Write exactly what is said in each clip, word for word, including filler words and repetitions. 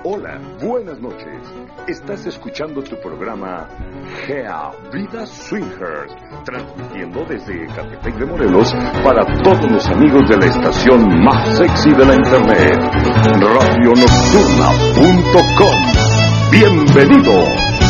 Hola, buenas noches. Estás escuchando tu programa Gea Vida Swingers, transmitiendo desde Ecatepec de Morelos para todos los amigos de la estación más sexy de la internet, radio nocturna punto com. Bienvenido.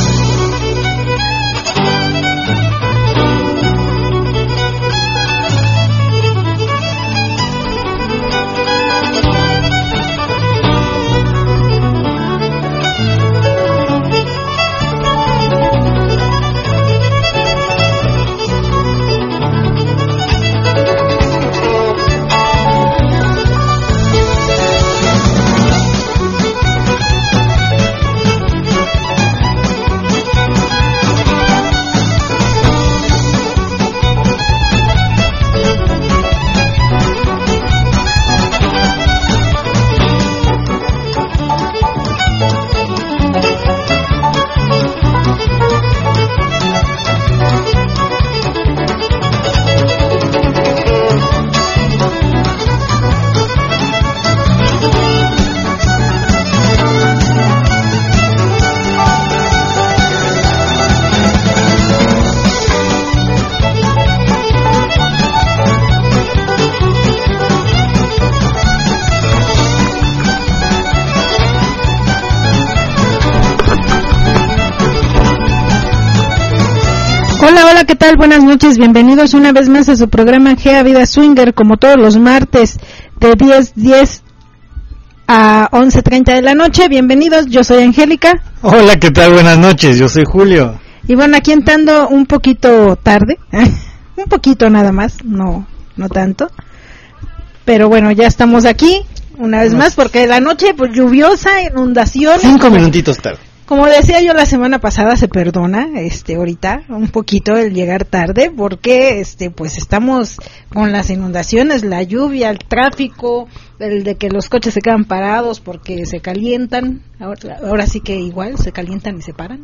Hola, hola, ¿qué tal? Buenas noches, bienvenidos una vez más a su programa Gea Vida Swinger, como todos los martes de diez diez a once treinta de la noche. Bienvenidos, yo soy Angélica. Hola, ¿qué tal? Buenas noches, yo soy Julio. Y bueno, aquí entrando un poquito tarde, un poquito nada más, no, no tanto, pero bueno, ya estamos aquí una vez más porque la noche pues lluviosa, inundación. Cinco minutitos tarde. Como decía yo la semana pasada, se perdona, este, ahorita un poquito el llegar tarde, porque, este, pues estamos con las inundaciones, la lluvia, el tráfico, el de que los coches se quedan parados porque se calientan. Ahora, ahora sí que igual se calientan y se paran.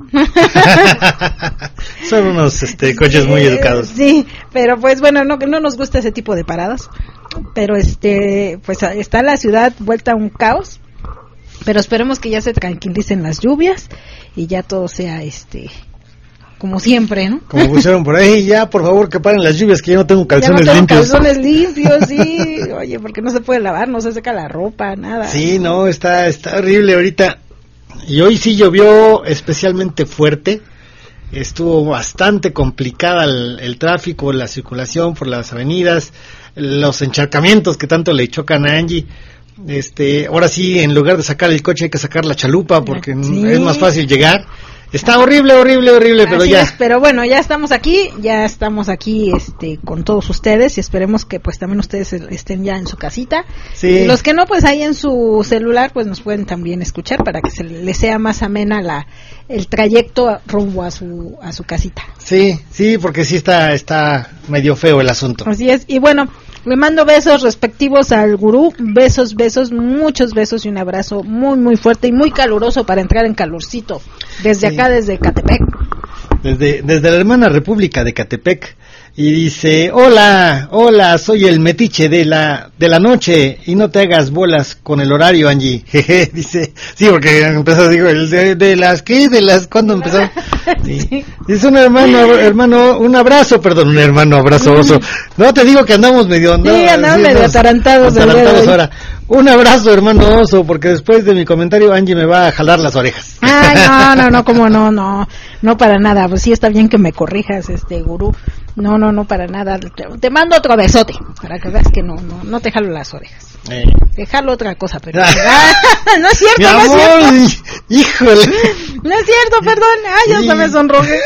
Son unos, este, coches muy educados. Sí, pero pues bueno, no, no nos gusta ese tipo de paradas, pero este, pues está la ciudad vuelta a un caos. Pero esperemos que ya se tranquilicen las lluvias y ya todo sea este como siempre, ¿no? Como pusieron por ahí, ya por favor que paren las lluvias, que yo no tengo calzones ya no tengo limpios. calzones limpios, sí. Oye, porque no se puede lavar, no se seca la ropa, nada. Sí, no, está está horrible ahorita. Y hoy sí llovió especialmente fuerte. Estuvo bastante complicada el, el tráfico, la circulación por las avenidas, los encharcamientos que tanto le chocan a Angie. Este, ahora sí, en lugar de sacar el coche hay que sacar la chalupa porque sí, es más fácil llegar. Está horrible, horrible, horrible, pero así ya. Es, pero bueno, ya estamos aquí, ya estamos aquí, este, con todos ustedes y esperemos que pues también ustedes estén ya en su casita. Sí. Y los que no, pues ahí en su celular, pues nos pueden también escuchar para que se les sea más amena la el trayecto rumbo a su a su casita. Sí, sí, porque sí está está medio feo el asunto. Así es. Y bueno, le mando besos respectivos al gurú, besos, besos, muchos besos y un abrazo muy, muy fuerte y muy caluroso para entrar en calorcito, desde sí. acá, desde Ecatepec. Desde, desde la hermana República de Ecatepec, y dice, hola, hola, soy el metiche de la de la noche, y no te hagas bolas con el horario, Angie, jeje, dice, sí, porque empezó, digo, el de, de las, ¿qué? De las, ¿cuándo empezó? Sí. Sí. Dice un hermano, hermano, un abrazo, perdón, un hermano abrazoso, no te digo que andamos medio, no, sí, andamos sí, medio atarantados, atarantados ahora. Un abrazo, hermano oso, porque después de mi comentario Angie me va a jalar las orejas. Ay, no, no, no, como no, no, no para nada, pues sí está bien que me corrijas, este gurú, no, no, no para nada, te, te mando otro besote, para que veas que no, no, no te jalo las orejas, eh. te jalo otra cosa, pero, ah, no es cierto, mi no amor, es cierto, híjole, no es cierto, perdón, ay, ya sí. Se me sonrojé.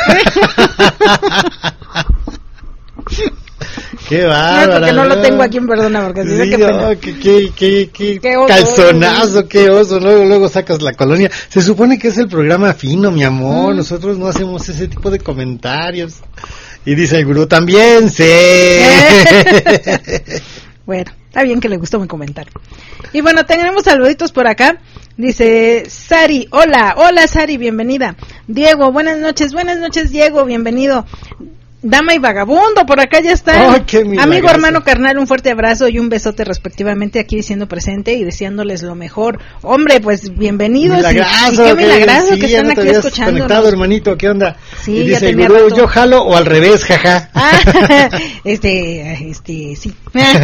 Qué bárbaro. No, porque no lo tengo aquí en Perdona, porque si sí, qué no, qué, qué, qué, qué, qué oso, calzonazo, qué oso, luego, luego sacas la colonia. Se supone que es el programa fino, mi amor, mm. nosotros no hacemos ese tipo de comentarios. Y dice el gurú, también sé. Bueno, está bien que le gustó mi comentario. Y bueno, tenemos saluditos por acá. Dice Sari, hola, hola Sari, bienvenida. Diego, buenas noches, buenas noches Diego, bienvenido. Dama y Vagabundo, por acá ya está. Oh, qué amigo, hermano, carnal, un fuerte abrazo y un besote respectivamente, aquí diciendo presente y deseándoles lo mejor. Hombre, pues bienvenidos. Milagrazo, y, y qué milagroso que, sí, que están aquí escuchándonos. Conectado, hermanito, ¿qué onda? Sí, y ya dice, tenía gurú, rato. yo jalo o al revés, jaja. Ah, este, este, sí.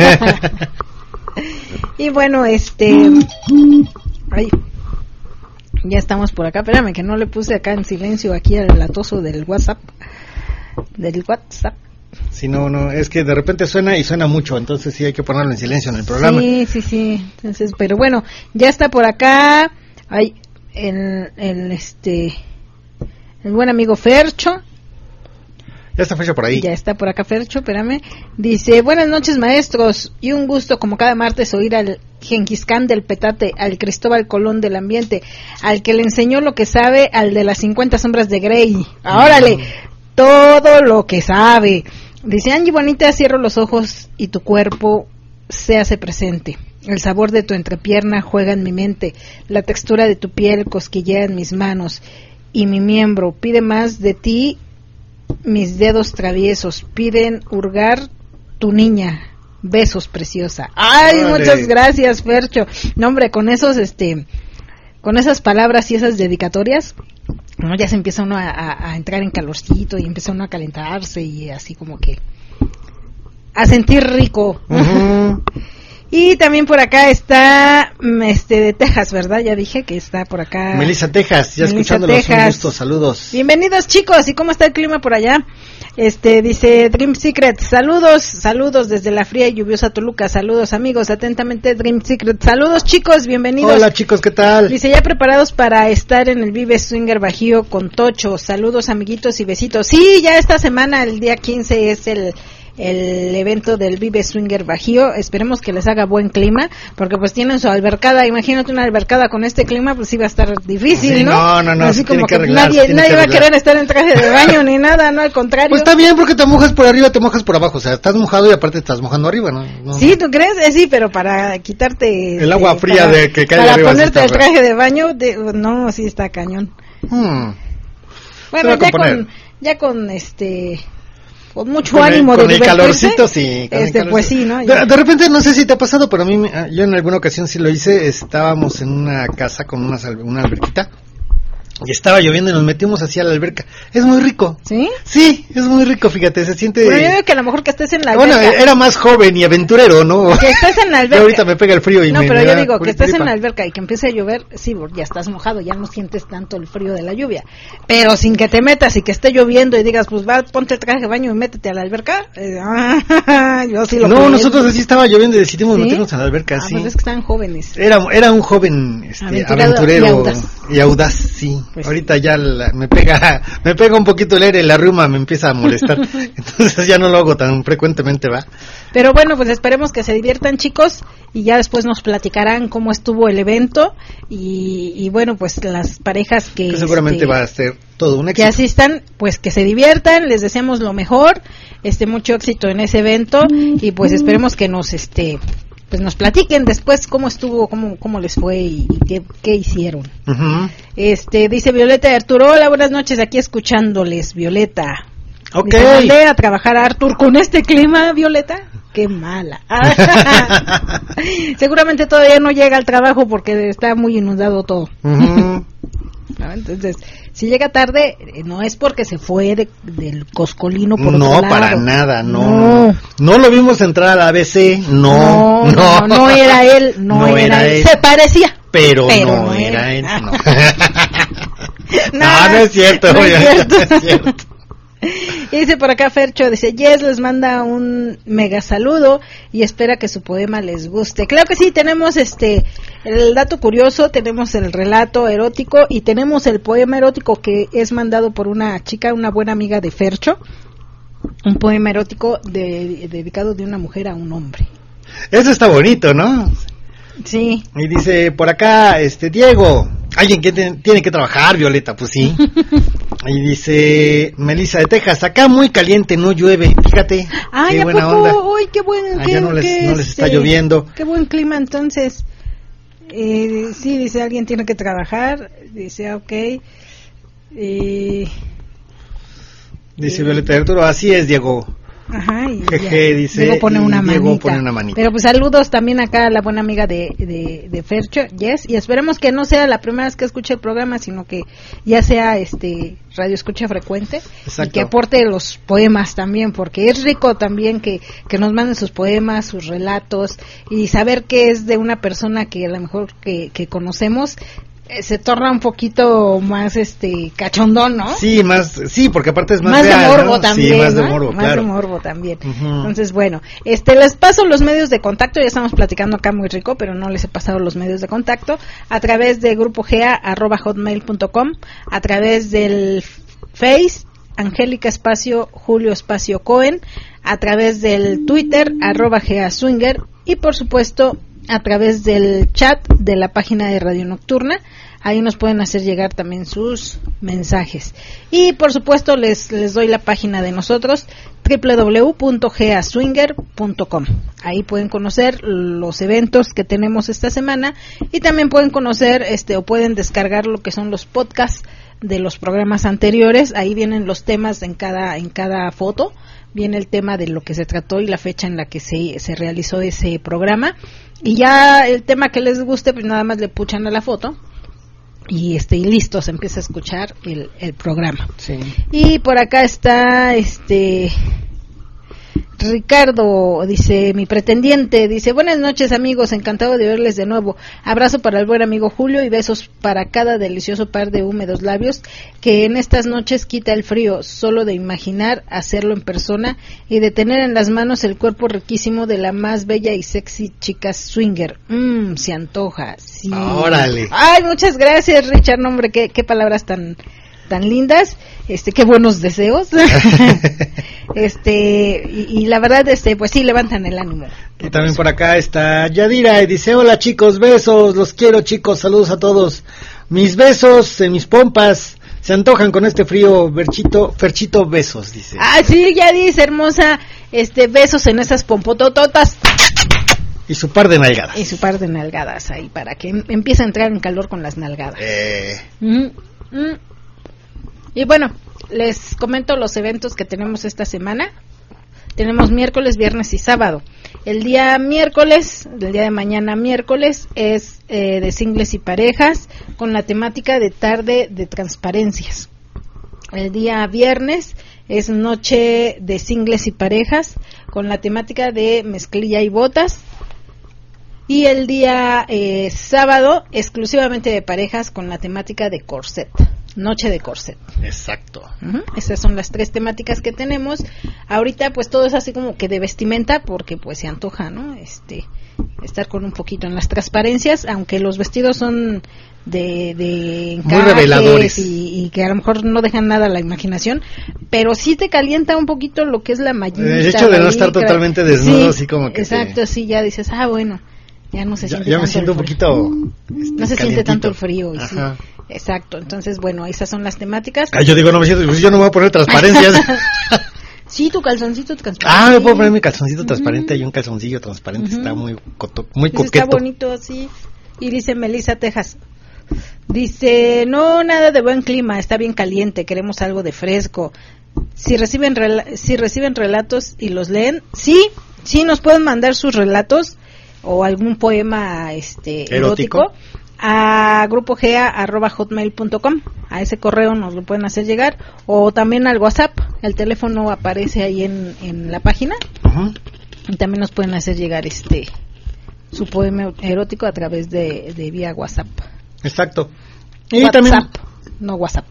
Y bueno, este... Ay, ya estamos por acá. Espérame que no le puse acá en silencio aquí al latoso del WhatsApp. Del WhatsApp. Sí, no, no, es que de repente suena y suena mucho, entonces sí hay que ponerlo en silencio en el programa. Sí, sí, sí. Entonces, pero bueno, ya está por acá. Hay el, el este, el buen amigo Fercho. Ya está Fercho por ahí. Ya está por acá Fercho, espérame. Dice, buenas noches maestros, y un gusto como cada martes oír al Gengis Khan del petate, al Cristóbal Colón del ambiente, al que le enseñó lo que sabe, al de las cincuenta sombras de Grey. ¡Órale! Mm. Todo lo que sabe. Dice, Angie bonita, cierro los ojos y tu cuerpo se hace presente. El sabor de tu entrepierna juega en mi mente, la textura de tu piel cosquillea en mis manos y mi miembro pide más de ti. Mis dedos traviesos piden hurgar tu niña. Besos, preciosa. Ay, vale. Muchas gracias, Fercho. No, hombre, con esos, este, con esas palabras y esas dedicatorias, ¿no? Ya se empieza uno a, a, a entrar en calorcito y empieza uno a calentarse y así como que a sentir rico. Uh-huh. Y también por acá está este de Texas, ¿verdad? Ya dije que está por acá. Melissa Texas, ya Melissa escuchándolos, Texas. Un gusto, saludos. Bienvenidos chicos, ¿y cómo está el clima por allá? Este, dice Dream Secret, saludos, saludos desde la fría y lluviosa Toluca, saludos amigos, atentamente Dream Secret, saludos chicos, bienvenidos. Hola chicos, ¿qué tal? Dice, ya preparados para estar en el Vive Swinger Bajío con Tocho, saludos amiguitos y besitos. Sí, ya esta semana, el día quince es el... el evento del Vive Swinger Bajío, esperemos que les haga buen clima, porque pues tienen su albercada, imagínate una albercada con este clima, pues iba a estar difícil, sí, ¿no? No, no, no, así como que, que nadie, nadie que va a querer estar en traje de baño ni nada, no, al contrario. Pues está bien, porque te mojas por arriba, te mojas por abajo, o sea, estás mojado y aparte estás mojando arriba, ¿no? no sí, ¿tú crees? Eh, sí, pero para quitarte... El agua eh, fría para, de que cae para arriba. Para ponerte el traje de baño, de, no, sí está cañón. Hmm. Bueno, ya con, ya con este... con mucho con ánimo el, de con el calorcito, sí. Con este, el calorcito. Pues sí, ¿no? De, de repente, no sé si te ha pasado, pero a mí, yo en alguna ocasión sí lo hice, estábamos en una casa con una, una alberquita, y estaba lloviendo y nos metimos hacia la alberca. Es muy rico. ¿Sí? Sí, es muy rico, fíjate, se siente... Pero yo veo que a lo mejor que estés en la alberca... Bueno, era más joven y aventurero, ¿no? Que estés en la alberca... Yo ahorita me pega el frío y no, me... No, pero me yo da digo, que estés gripa. en la alberca y que empiece a llover, sí, ya estás mojado, ya no sientes tanto el frío de la lluvia. Pero sin que te metas y que esté lloviendo y digas, pues va, ponte el traje de baño y métete a la alberca. Eh, yo sí lo No, puedo. nosotros así estaba lloviendo y decidimos ¿Sí? meternos a la alberca, ah, sí. Pues es que estaban jóvenes. Era, era un joven este, aventurero y audaz. Y audaz, sí. Pues ahorita sí. ya la, me pega me pega un poquito el aire, la ruma me empieza a molestar. Entonces ya no lo hago tan frecuentemente, ¿va? Pero bueno, pues esperemos que se diviertan, chicos, y ya después nos platicarán cómo estuvo el evento y, y bueno, pues las parejas que, que seguramente este, va a ser todo un éxito. Que asistan, pues que se diviertan, les deseamos lo mejor, este mucho éxito en ese evento y pues esperemos que nos este pues nos platiquen después cómo estuvo, cómo cómo les fue y, y qué, qué hicieron. Uh-huh. Este dice Violeta de Arturo, hola, buenas noches, aquí escuchándoles, Violeta. Okay. Dice, mandé a trabajar a Artur con este clima, Violeta. Qué mala. Seguramente todavía no llega al trabajo porque está muy inundado todo. Uh-huh. ¿No? Entonces, si llega tarde, no es porque se fue de, del Coscolino por no, otro lado. Para nada, no. no. No lo vimos entrar a la A B C, no. No, no, no, no era él, no, no era, era él. él. Se parecía. Pero, pero no, no era él. No. no, no es cierto. No es cierto. No es cierto. Y dice por acá Fercho, dice, Yes les manda un mega saludo y espera que su poema les guste. Claro que sí, tenemos este el dato curioso, tenemos el relato erótico y tenemos el poema erótico que es mandado por una chica, una buena amiga de Fercho, un poema erótico de, dedicado de una mujer a un hombre. Eso está bonito, ¿no? Sí. Y dice por acá, este Diego, alguien que te, tiene que trabajar, Violeta, pues sí. Y dice Melissa de Texas, acá muy caliente, no llueve, fíjate. Ay, qué ¿a buena poco? onda. Uy, qué buen, allá qué, no les, qué, no les está este, lloviendo. Qué buen clima entonces. Eh, sí, dice alguien tiene que trabajar, dice ok. Eh, Dice Violeta de Arturo, así es, Diego. Ajá, y Jeje, dice, Diego pone una Diego manita. pone una manita. Pero pues saludos también acá a la buena amiga de, de, de Fercho, Yes, y esperemos que no sea la primera vez que escuche el programa, sino que ya sea este radio escucha frecuente. Exacto. Y que aporte los poemas también, porque es rico también que, que nos manden sus poemas, sus relatos, y saber que es de una persona que a lo mejor que, que conocemos, se torna un poquito más este cachondón, ¿no? Sí, más, sí, porque aparte es más, más real, de morbo, ¿no? también, sí, más ¿no? de morbo, más claro. de morbo también. Uh-huh. Entonces, bueno, este les paso los medios de contacto, ya estamos platicando acá muy rico, pero no les he pasado los medios de contacto, a través de grupo gea arroba hotmail punto com, a través del Face, Angélica espacio Julio espacio Cohen, a través del Twitter, arroba gea swinger, y por supuesto, a través del chat de la página de Radio Nocturna. Ahí nos pueden hacer llegar también sus mensajes. Y por supuesto les les doy la página de nosotros, doble u doble u doble u punto gea swinger punto com. Ahí pueden conocer los eventos que tenemos esta semana y también pueden conocer este o pueden descargar lo que son los podcasts de los programas anteriores. Ahí vienen los temas en cada en cada foto. Viene el tema de lo que se trató y la fecha en la que se, se realizó ese programa. Y ya el tema que les guste, pues nada más le puchan a la foto. Y este y listo, se empieza a escuchar el, el programa. Sí. Y por acá está este Ricardo, dice mi pretendiente, dice buenas noches amigos, encantado de verles de nuevo, abrazo para el buen amigo Julio y besos para cada delicioso par de húmedos labios que en estas noches quita el frío, solo de imaginar hacerlo en persona y de tener en las manos el cuerpo riquísimo de la más bella y sexy chica swinger. Mmm, se antoja, sí. Órale. Ay, muchas gracias Richard, no, hombre, qué, qué palabras tan tan lindas, este, qué buenos deseos, este, y, y la verdad, este, pues sí, levantan el ánimo. Y también por acá está Yadira y dice, hola chicos, besos, los quiero chicos, saludos a todos, mis besos, en mis pompas, se antojan con este frío, Ferchito, Ferchito, besos, dice. Ah, sí, ya dice, hermosa, este, besos en esas pompotototas. Y su par de nalgadas. Y su par de nalgadas ahí, para que em- empiece a entrar en calor con las nalgadas. Eh. Mm, mm. Y bueno, les comento los eventos que tenemos esta semana. Tenemos miércoles, viernes y sábado. El día miércoles, el día de mañana miércoles, es eh, de singles y parejas, con la temática de tarde de transparencias. El día viernes es noche de singles y parejas, con la temática de mezclilla y botas. Y el día eh, sábado, exclusivamente de parejas, con la temática de corset. Noche de corset. Exacto. Uh-huh. Esas son las tres temáticas que tenemos. Ahorita pues todo es así como que de vestimenta, porque pues se antoja, ¿no? Este, estar con un poquito en las transparencias, aunque los vestidos son de, de encajes muy reveladores y, y que a lo mejor no dejan nada a la imaginación, pero sí te calienta un poquito lo que es la mallita. El hecho de no estar totalmente desnudo, así como que exacto, te... sí, ya dices, ah, bueno, ya no se ya, siente ya tanto me siento el un frío. poquito este, no se calientito. siente tanto el frío y sí, Ajá. exacto. Entonces, bueno, esas son las temáticas. Ah, yo digo, no me siento, pues yo no me voy a poner transparencias. Sí, tu calzoncito transparente. Ah, me puedo poner mi calzoncito transparente. Hay un calzoncillo transparente, uh-huh. Está muy coto, muy pues coqueto. Está bonito así. Y dice Melissa Texas, dice, no, nada de buen clima, está bien caliente, queremos algo de fresco. Si reciben rela- si reciben relatos y los leen, sí, sí nos pueden mandar sus relatos o algún poema este erótico, erótico a grupogea arroba hotmail punto com. A ese correo nos lo pueden hacer llegar, o también al WhatsApp. El teléfono aparece ahí en, en la página. Uh-huh. Y también nos pueden hacer llegar este su poema erótico a través de, de vía WhatsApp. Exacto. Y WhatsApp, también no WhatsApp.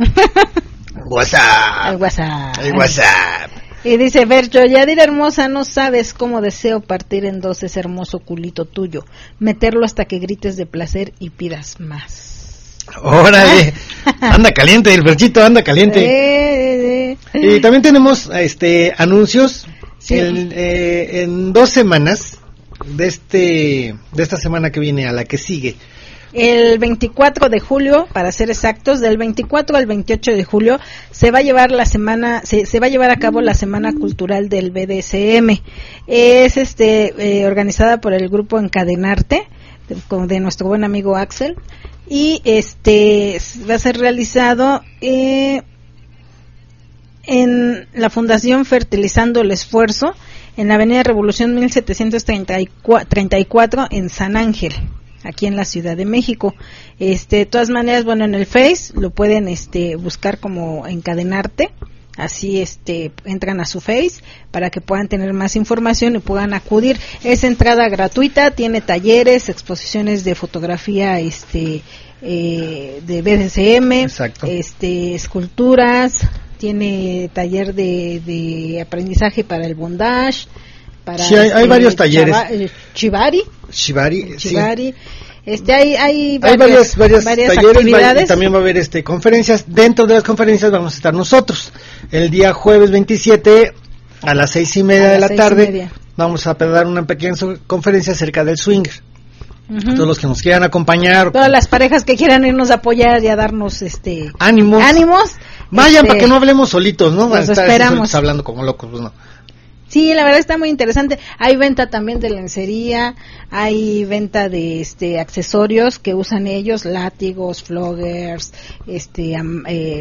WhatsApp. El WhatsApp. El WhatsApp. Y dice Bercho, Yadira hermosa, no sabes cómo deseo partir en dos ese hermoso culito tuyo, meterlo hasta que grites de placer y pidas más. Órale, anda caliente, el Berchito anda caliente. Eh, eh, eh. Y también tenemos este anuncios. Sí. El, eh, en dos semanas de este de esta semana que viene a la que sigue. El veinticuatro de julio, para ser exactos, del veinticuatro al veintiocho de julio se va a llevar la semana, se, se va a llevar a cabo la Semana Cultural del B D S M. Es este eh, organizada por el grupo Encadenarte, de, de nuestro buen amigo Axel, y este va a ser realizado eh, en la Fundación Fertilizando el Esfuerzo, en la Avenida Revolución mil setecientos treinta y cuatro en San Ángel, aquí en la Ciudad de México. Este, de todas maneras, bueno, en el Face lo pueden este buscar como Encadenarte. Así este entran a su Face para que puedan tener más información y puedan acudir. Es entrada gratuita, tiene talleres, exposiciones de fotografía este eh, de B D C M, exacto, este esculturas, tiene taller de, de aprendizaje para el bondage, para sí, hay, este, hay varios talleres. chava, eh, Chivari, Chivari, Chivari. Sí. Este, hay, hay, varias, hay varias, varias, varias talleres, actividades. Y también va a haber este conferencias. Dentro de las conferencias vamos a estar nosotros. El día jueves veintisiete a las seis y media de la tarde vamos a dar una pequeña conferencia acerca del swinger. Uh-huh. Todos los que nos quieran acompañar, todas las parejas que quieran irnos a apoyar y a darnos este ánimos, ánimos vayan este, para que no hablemos solitos, ¿no? Los esperamos. Hablando como locos, pues no. Sí, la verdad está muy interesante. Hay venta también de lencería, hay venta de este accesorios que usan ellos, látigos, floggers, este eh,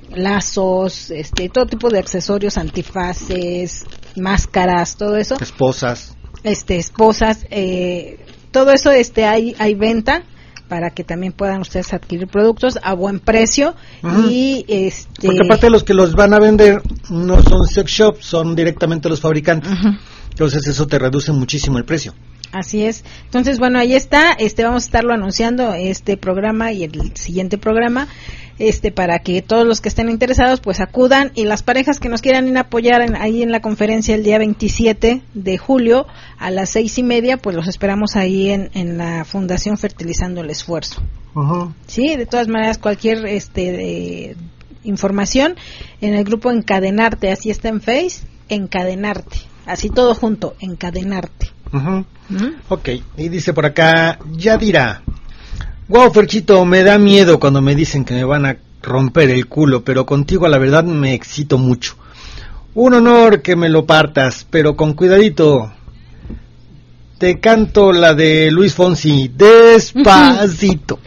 lazos, este todo tipo de accesorios, antifaces, máscaras, todo eso. Esposas. Este esposas, eh, todo eso este hay hay venta para que también puedan ustedes adquirir productos a buen precio. Uh-huh. Y este porque aparte de los que los van a vender no son sex shops, son directamente los fabricantes. Uh-huh. Entonces eso te reduce muchísimo el precio. Así es. Entonces, bueno, ahí está, este vamos a estarlo anunciando este programa y el siguiente programa, este para que todos los que estén interesados pues acudan, y las parejas que nos quieran ir a apoyar en, ahí en la conferencia el día veintisiete de julio a las seis y media, pues los esperamos ahí en, en la Fundación Fertilizando el Esfuerzo. Uh-huh. Sí, de todas maneras cualquier este de, información en el grupo Encadenarte, así está en Face, Encadenarte, así todo junto, Encadenarte. Uh-huh. Uh-huh. Ok, y dice por acá Yadira: wow, Ferchito, me da miedo cuando me dicen que me van a romper el culo, pero contigo la verdad me excito mucho. Un honor que me lo partas, pero con cuidadito. Te canto la de Luis Fonsi, despacito.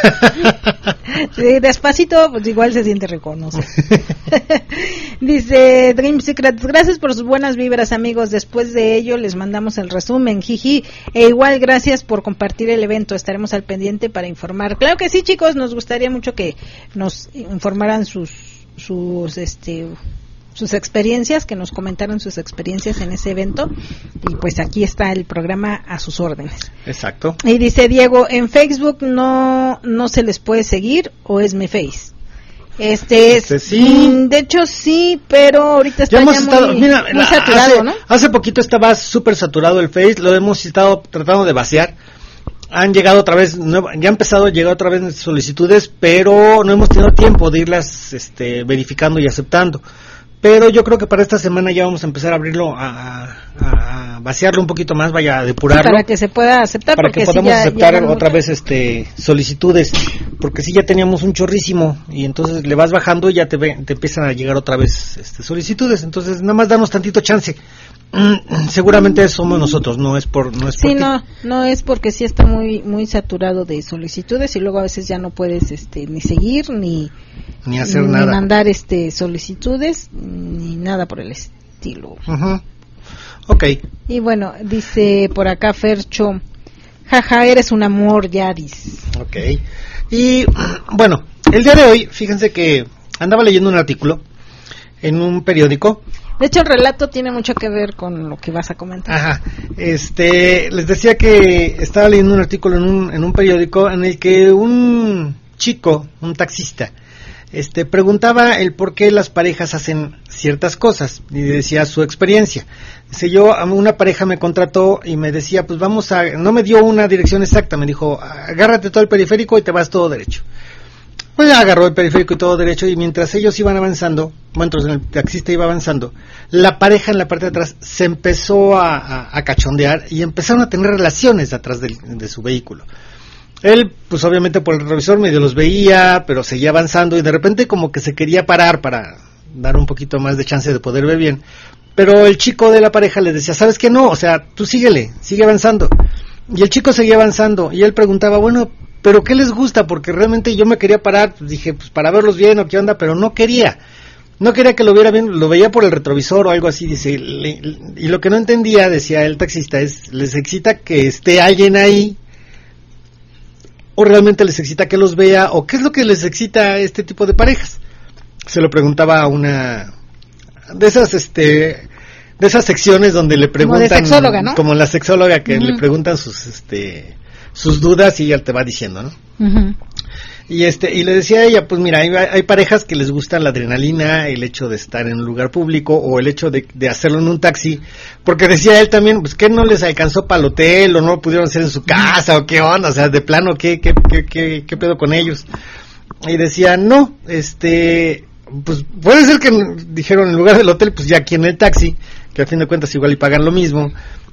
Sí, despacito, pues igual se siente reconocer. Dice Dream Secrets: gracias por sus buenas vibras, amigos. Después de ello les mandamos el resumen, jiji. E igual gracias por compartir el evento. Estaremos al pendiente para informar. Claro que sí, chicos, nos gustaría mucho que nos informaran sus sus este sus experiencias, que nos comentaron sus experiencias en ese evento, y pues aquí está el programa a sus órdenes. Exacto. Y dice Diego: en Facebook no no se les puede seguir, o es mi Face. Este, este sí. De hecho sí, pero ahorita está ya, ya estado, muy, mira, muy saturado, hace, ¿no? Hace poquito estaba súper saturado el Face, lo hemos estado tratando de vaciar. Han llegado otra vez, ya han empezado a llegar otra vez solicitudes, pero no hemos tenido tiempo de irlas este, verificando y aceptando. Pero yo creo que para esta semana ya vamos a empezar a abrirlo, a, a, a vaciarlo un poquito más, vaya a depurarlo. Sí, para que se pueda aceptar. Para que podamos sí ya, aceptar ya otra vez este solicitudes, porque si sí ya teníamos un chorrísimo, y entonces le vas bajando y ya te, ve, te empiezan a llegar otra vez este, solicitudes. Entonces nada más danos tantito chance. Mm, seguramente somos nosotros, no es por no es sí, por no, no es porque sí está muy muy saturado de solicitudes, y luego a veces ya no puedes este ni seguir ni ni hacer ni nada, mandar este solicitudes ni nada por el estilo. Uh-huh. Okay. Y bueno, dice por acá Fercho: jaja, eres un amor, Yaris. Okay. Y bueno, el día de hoy, fíjense que andaba leyendo un artículo en un periódico. De hecho, el relato tiene mucho que ver con lo que vas a comentar. Ajá. Este, les decía que estaba leyendo un artículo en un, en un periódico en el que un chico, un taxista, este, preguntaba el por qué las parejas hacen ciertas cosas, y decía su experiencia. Dice: yo, una pareja me contrató y me decía, pues vamos a, no me dio una dirección exacta, me dijo, agárrate todo el periférico y te vas todo derecho. Pues ya agarró el periférico y todo derecho, y mientras ellos iban avanzando, bueno, el taxista iba avanzando, la pareja en la parte de atrás se empezó a, a, a cachondear y empezaron a tener relaciones atrás de, de su vehículo. Él, pues obviamente por el revisor medio los veía, pero seguía avanzando, y de repente como que se quería parar para dar un poquito más de chance de poder ver bien. Pero el chico de la pareja le decía: ¿sabes qué? No, o sea, tú síguele, sigue avanzando. Y el chico seguía avanzando, y él preguntaba: bueno, ¿pero qué les gusta? Porque realmente yo me quería parar, pues dije, pues para verlos bien o qué onda, pero no quería. no quería que lo viera bien, lo veía por el retrovisor o algo así, dice, le, y lo que no entendía, decía el taxista, es, les excita que esté alguien ahí, o realmente les excita que los vea, o qué es lo que les excita a este tipo de parejas. Se lo preguntaba a una de esas, este, de esas secciones donde le preguntan, como de sexóloga, ¿no? Como la sexóloga que uh-huh. le preguntan sus, este, sus dudas y ella te va diciendo, ¿no? Uh-huh. Y este, y le decía a ella, pues mira, hay, hay parejas que les gusta la adrenalina, el hecho de estar en un lugar público o el hecho de, de hacerlo en un taxi, porque decía él también, pues que no les alcanzó para el hotel o no lo pudieron hacer en su casa o qué onda, o sea, de plano, qué, qué, qué, qué, qué pedo con ellos. Y decía, no, este, pues puede ser que dijeron en lugar del hotel, pues ya aquí en el taxi, que a fin de cuentas igual y pagan lo mismo.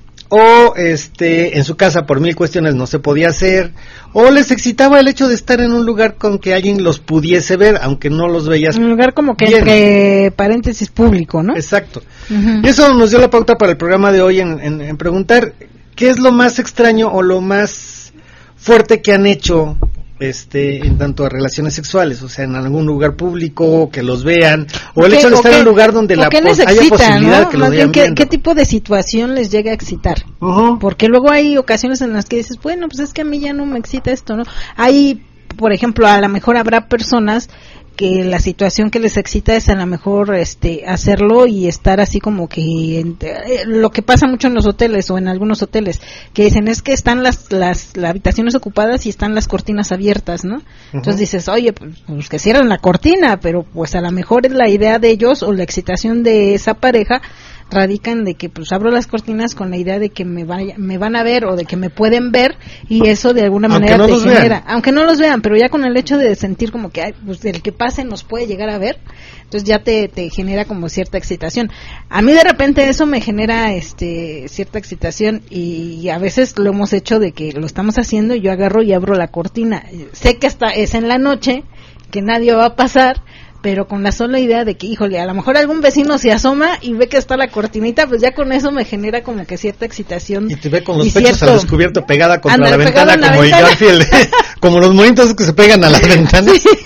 O este en su casa por mil cuestiones no se podía hacer, o les excitaba el hecho de estar en un lugar con que alguien los pudiese ver, aunque no los veías. Un lugar como que bien. Entre paréntesis público, ¿no? Exacto. Uh-huh. Y eso nos dio la pauta para el programa de hoy en, en, en preguntar qué es lo más extraño o lo más fuerte que han hecho este en tanto a relaciones sexuales, o sea, en algún lugar público, que los vean, o el hecho de estar en un lugar donde la pos- excita, haya posibilidad, ¿no? Que los vean ¿qué, viendo. ¿Qué tipo de situación les llega a excitar? Uh-huh. Porque luego hay ocasiones en las que dices, bueno, pues es que a mí ya no me excita esto, ¿no? Hay, por ejemplo, a lo mejor habrá personas que la situación que les excita es a lo mejor este hacerlo y estar así como que en, eh, lo que pasa mucho en los hoteles o en algunos hoteles, que dicen es que están las las, las habitaciones ocupadas y están las cortinas abiertas, ¿no? Uh-huh. Entonces dices, oye, pues, pues que cierren la cortina, pero pues a lo mejor es la idea de ellos o la excitación de esa pareja radican de que pues abro las cortinas con la idea de que me vaya, me van a ver o de que me pueden ver y eso de alguna aunque manera no te genera, vean. Aunque no los vean, pero ya con el hecho de sentir como que ay, pues el que pase nos puede llegar a ver, entonces ya te, te genera como cierta excitación. A mí de repente eso me genera este cierta excitación y, y a veces lo hemos hecho de que lo estamos haciendo y yo agarro y abro la cortina, sé que hasta es en la noche, que nadie va a pasar, pero con la sola idea de que, híjole, a lo mejor algún vecino se asoma y ve que está la cortinita, pues ya con eso me genera como que cierta excitación. Y te ve con los pechos cierto, al descubierto pegada contra andale, la ventana la como ventana. el Garfield, como los monitos que se pegan a las ventanas. Sí.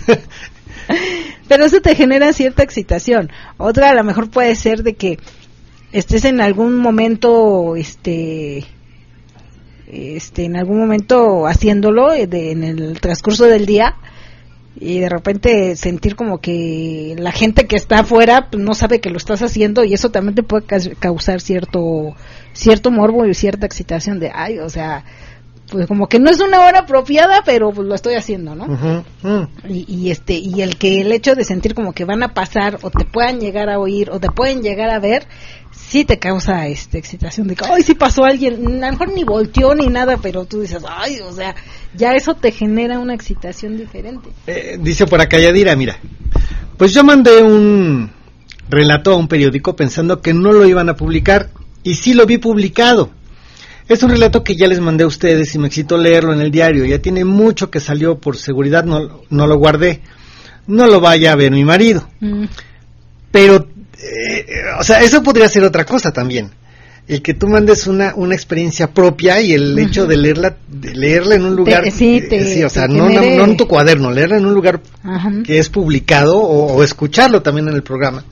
Pero eso te genera cierta excitación. Otra a lo mejor puede ser de que estés en algún momento, este... este en algún momento haciéndolo de, en el transcurso del día y de repente sentir como que la gente que está afuera pues, no sabe que lo estás haciendo y eso también te puede ca- causar cierto cierto morbo y cierta excitación de ay, o sea, pues como que no es una hora apropiada, pero pues lo estoy haciendo, ¿no? Uh-huh. Uh. Y, y este y el que el hecho de sentir como que van a pasar o te puedan llegar a oír o te pueden llegar a ver sí te causa este excitación de que ay, sí pasó alguien, a lo mejor ni volteó ni nada, pero tú dices, ay, o sea, ya eso te genera una excitación diferente. Eh, dice por acá Yadira, mira, pues yo mandé un relato a un periódico pensando que no lo iban a publicar y sí lo vi publicado. Es un relato que ya les mandé a ustedes y me excitó leerlo en el diario, ya tiene mucho que salió, por seguridad no, no lo guardé, no lo vaya a ver mi marido. Mm. Pero Eh, o sea, eso podría ser otra cosa también, el que tú mandes una una experiencia propia y el uh-huh. hecho de leerla de leerla en un lugar te, sí, te, eh, sí, o sea, te no, genere... no, no en tu cuaderno, leerla en un lugar uh-huh. que es publicado o, o escucharlo también en el programa,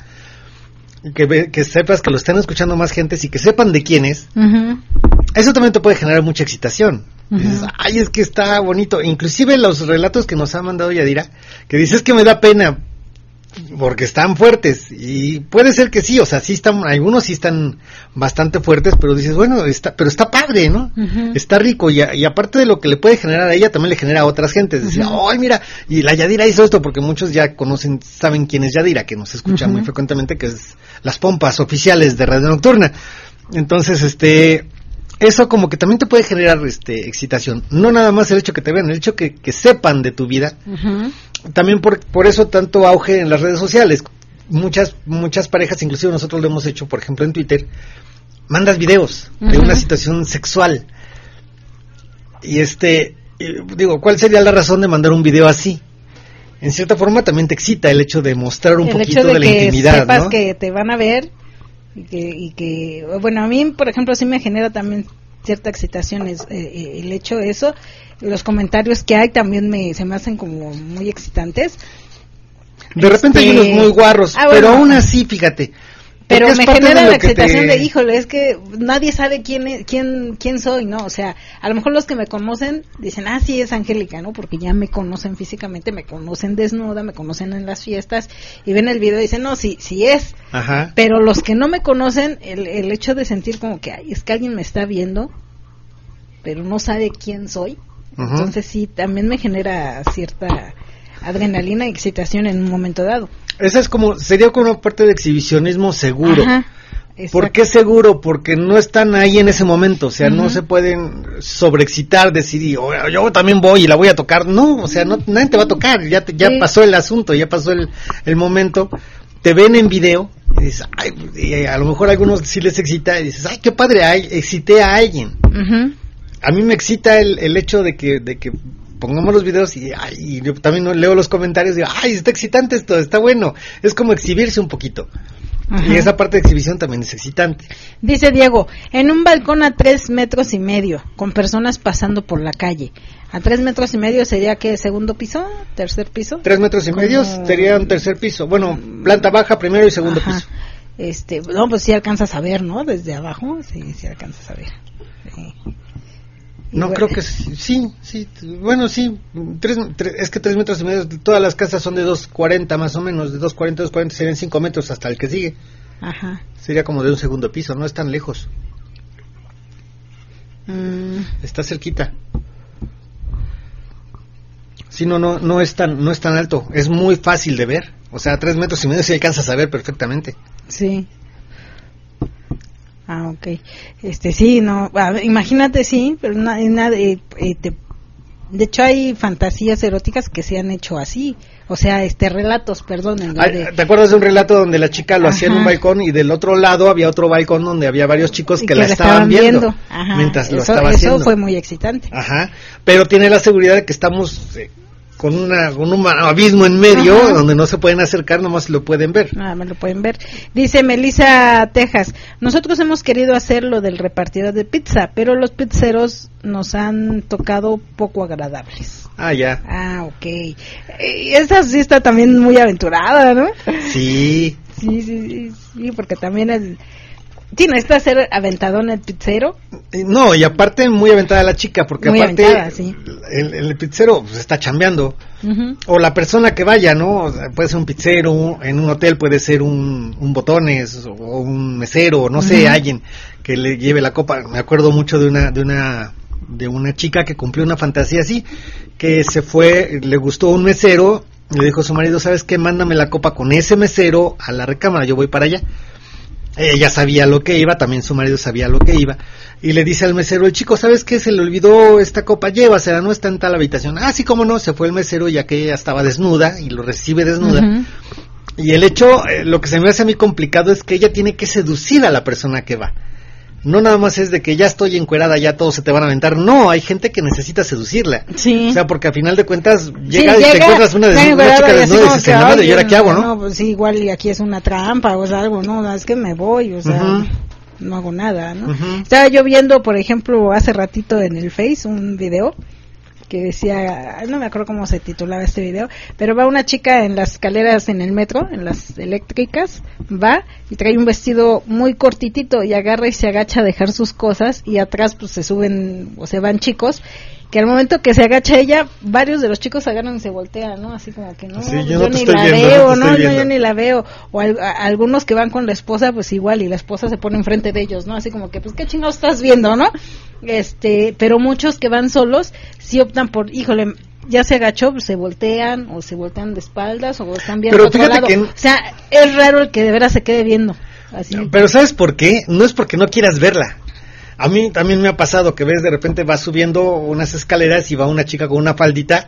que, que sepas que lo están escuchando más gentes y que sepan de quién es, uh-huh. eso también te puede generar mucha excitación. Uh-huh. Dices, ay, es que está bonito, inclusive los relatos que nos ha mandado Yadira, que dices que me da pena porque están fuertes y puede ser que sí, o sea, sí están, algunos sí están bastante fuertes, pero dices, bueno, está, pero está padre, ¿no? Uh-huh. Está rico y, a, y aparte de lo que le puede generar a ella, también le genera a otras gentes. Decir, uh-huh. ay, mira, y la Yadira hizo esto, porque muchos ya conocen, saben quién es Yadira, que nos escucha uh-huh. muy frecuentemente, que es las pompas oficiales de Radio Nocturna. Entonces, este, eso como que también te puede generar este excitación, no nada más el hecho que te vean, el hecho que, que sepan de tu vida. Uh-huh. También por, por eso tanto auge en las redes sociales. Muchas muchas parejas, inclusive nosotros lo hemos hecho, por ejemplo en Twitter, mandas videos uh-huh. de una situación sexual. Y este, digo, ¿cuál sería la razón de mandar un video así? En cierta forma también te excita el hecho de mostrar un el poquito de, de la intimidad, ¿no? El hecho de que sepas que te van a ver y que, y que, bueno, a mí, por ejemplo, sí me genera también cierta excitación es, eh, el hecho de eso. Los comentarios que hay también me se me hacen como muy excitantes. De repente Este... hay unos muy guarros, ah, bueno, pero aún así, fíjate. Pero me genera la excitación te... de, híjole, es que nadie sabe quién es, quién quién soy, ¿no? O sea, a lo mejor los que me conocen dicen, ah, sí, es Angélica, ¿no? Porque ya me conocen físicamente, me conocen desnuda, me conocen en las fiestas, y ven el video y dicen, no, sí, sí es. Ajá. Pero los que no me conocen, el, el hecho de sentir como que, ay, es que alguien me está viendo, pero no sabe quién soy, uh-huh. Entonces sí, también me genera cierta adrenalina y excitación en un momento dado. Esa es como, sería como una parte de exhibicionismo seguro. Ajá, ¿por qué seguro? Porque no están ahí en ese momento, o sea, uh-huh. no se pueden sobreexcitar, decir, oh, yo también voy y la voy a tocar, no, o sea, no, nadie te va a tocar, ya te, ya sí. pasó el asunto, ya pasó el, el momento, te ven en video, y dices, ay, y a lo mejor a algunos sí les excita, y dices, ay, qué padre, ay, excité a alguien. Uh-huh. A mí me excita el, el hecho de que, de que pongamos los videos y, ay, y yo también leo los comentarios y digo, ay, está excitante esto, está bueno. Es como exhibirse un poquito. Ajá. Y esa parte de exhibición también es excitante. Dice Diego, en un balcón a tres metros y medio, con personas pasando por la calle. A tres metros y medio sería, ¿qué? ¿Segundo piso? ¿Tercer piso? Tres metros y medio sería un tercer piso. Bueno, planta baja, primero y segundo Ajá. piso. Este, no, pues sí alcanzas a ver, ¿no? Desde abajo, sí, sí alcanzas a ver. Sí. No, bueno. creo que sí, sí, bueno, sí, tres, tres, es que tres metros y medio, todas las casas son de dos cuarenta más o menos, de dos cuarenta, dos cuarenta serían cinco metros hasta el que sigue. Ajá. Sería como de un segundo piso, no es tan lejos. Mm. Está cerquita. Sí, no, no, no es tan, no es tan alto, es muy fácil de ver, o sea, tres metros y medio sí alcanzas a ver perfectamente. Sí. Ah, ok. Este, sí, no, a ver, imagínate, sí, pero nada, na, eh, eh, de hecho hay fantasías eróticas que se han hecho así, o sea, este, relatos, perdón. Ay, de... ¿Te acuerdas de un relato donde la chica lo Ajá. hacía en un balcón y del otro lado había otro balcón donde había varios chicos que, que la estaban, estaban viendo, viendo. Ajá. mientras eso, lo estaba eso haciendo? Eso fue muy excitante. Ajá, pero tiene la seguridad de que estamos... Eh, con, una, con un abismo en medio Ajá. donde no se pueden acercar, nomás lo pueden ver. Ah, me lo pueden ver. Dice Melissa Texas, nosotros hemos querido hacer lo del repartidor de pizza, pero los pizzeros nos han tocado poco agradables. Ah, ya. Ah, ok. Y esa sí está también muy aventurada, ¿no? Sí. Sí, sí, sí, sí, porque también el... Sí, necesita ser aventadón el pizzero. No, y aparte muy aventada la chica, porque muy aparte aventada, sí. el, el pizzero pues, está chambeando. Uh-huh. O la persona que vaya, ¿no? O sea, puede ser un pizzero, en un hotel puede ser un, un botones, o un mesero, no uh-huh. sé, alguien que le lleve la copa. Me acuerdo mucho de una, de una, de una chica que cumplió una fantasía así, que se fue, le gustó un mesero, le dijo a su marido, ¿sabes qué? Mándame la copa con ese mesero a la recámara, yo voy para allá. Ella sabía lo que iba, también su marido sabía lo que iba, y le dice al mesero, el chico, ¿sabes qué? Se le olvidó esta copa, llévasela, no está en tal habitación. Ah, sí, cómo no, se fue el mesero ya que ella estaba desnuda, y lo recibe desnuda. Uh-huh. Y el hecho, eh, lo que se me hace a mí complicado es que ella tiene que seducir a la persona que va. No nada más es de que ya estoy encuerada, ya todos se te van a aventar. No, hay gente que necesita seducirla. Sí. O sea, porque a final de cuentas llega, sí, y llega, te encuentras una, des- una chica desnuda y dices, en la madre, ¿y ahora qué hago, no? No, pues sí, igual y aquí es una trampa o sea, algo, no, es que me voy, o sea, uh-huh. no hago nada, ¿no? Uh-huh. Estaba yo viendo, por ejemplo, hace ratito en el Face un video que decía, no me acuerdo cómo se titulaba este video, pero va una chica en las escaleras en el metro, en las eléctricas, va y trae un vestido muy cortitito y agarra y se agacha a dejar sus cosas y atrás pues se suben o se van chicos, que al momento que se agacha ella, varios de los chicos se agarran y se voltean, ¿no? Así como que no, sí, yo, yo no ni la viendo, veo, no, no yo, yo ni la veo, o al, a, algunos que van con la esposa, pues igual, y la esposa se pone enfrente de ellos, ¿no? Así como que, pues, ¿qué chingados estás viendo, no? Este, pero muchos que van solos, sí optan por, híjole, ya se agachó, pues se voltean, o se voltean de espaldas, o están viendo pero otro lado. Que... O sea, es raro el que de veras se quede viendo. Así. Pero ¿sabes por qué? No es porque no quieras verla. A mí también me ha pasado que ves de repente vas subiendo unas escaleras y va una chica con una faldita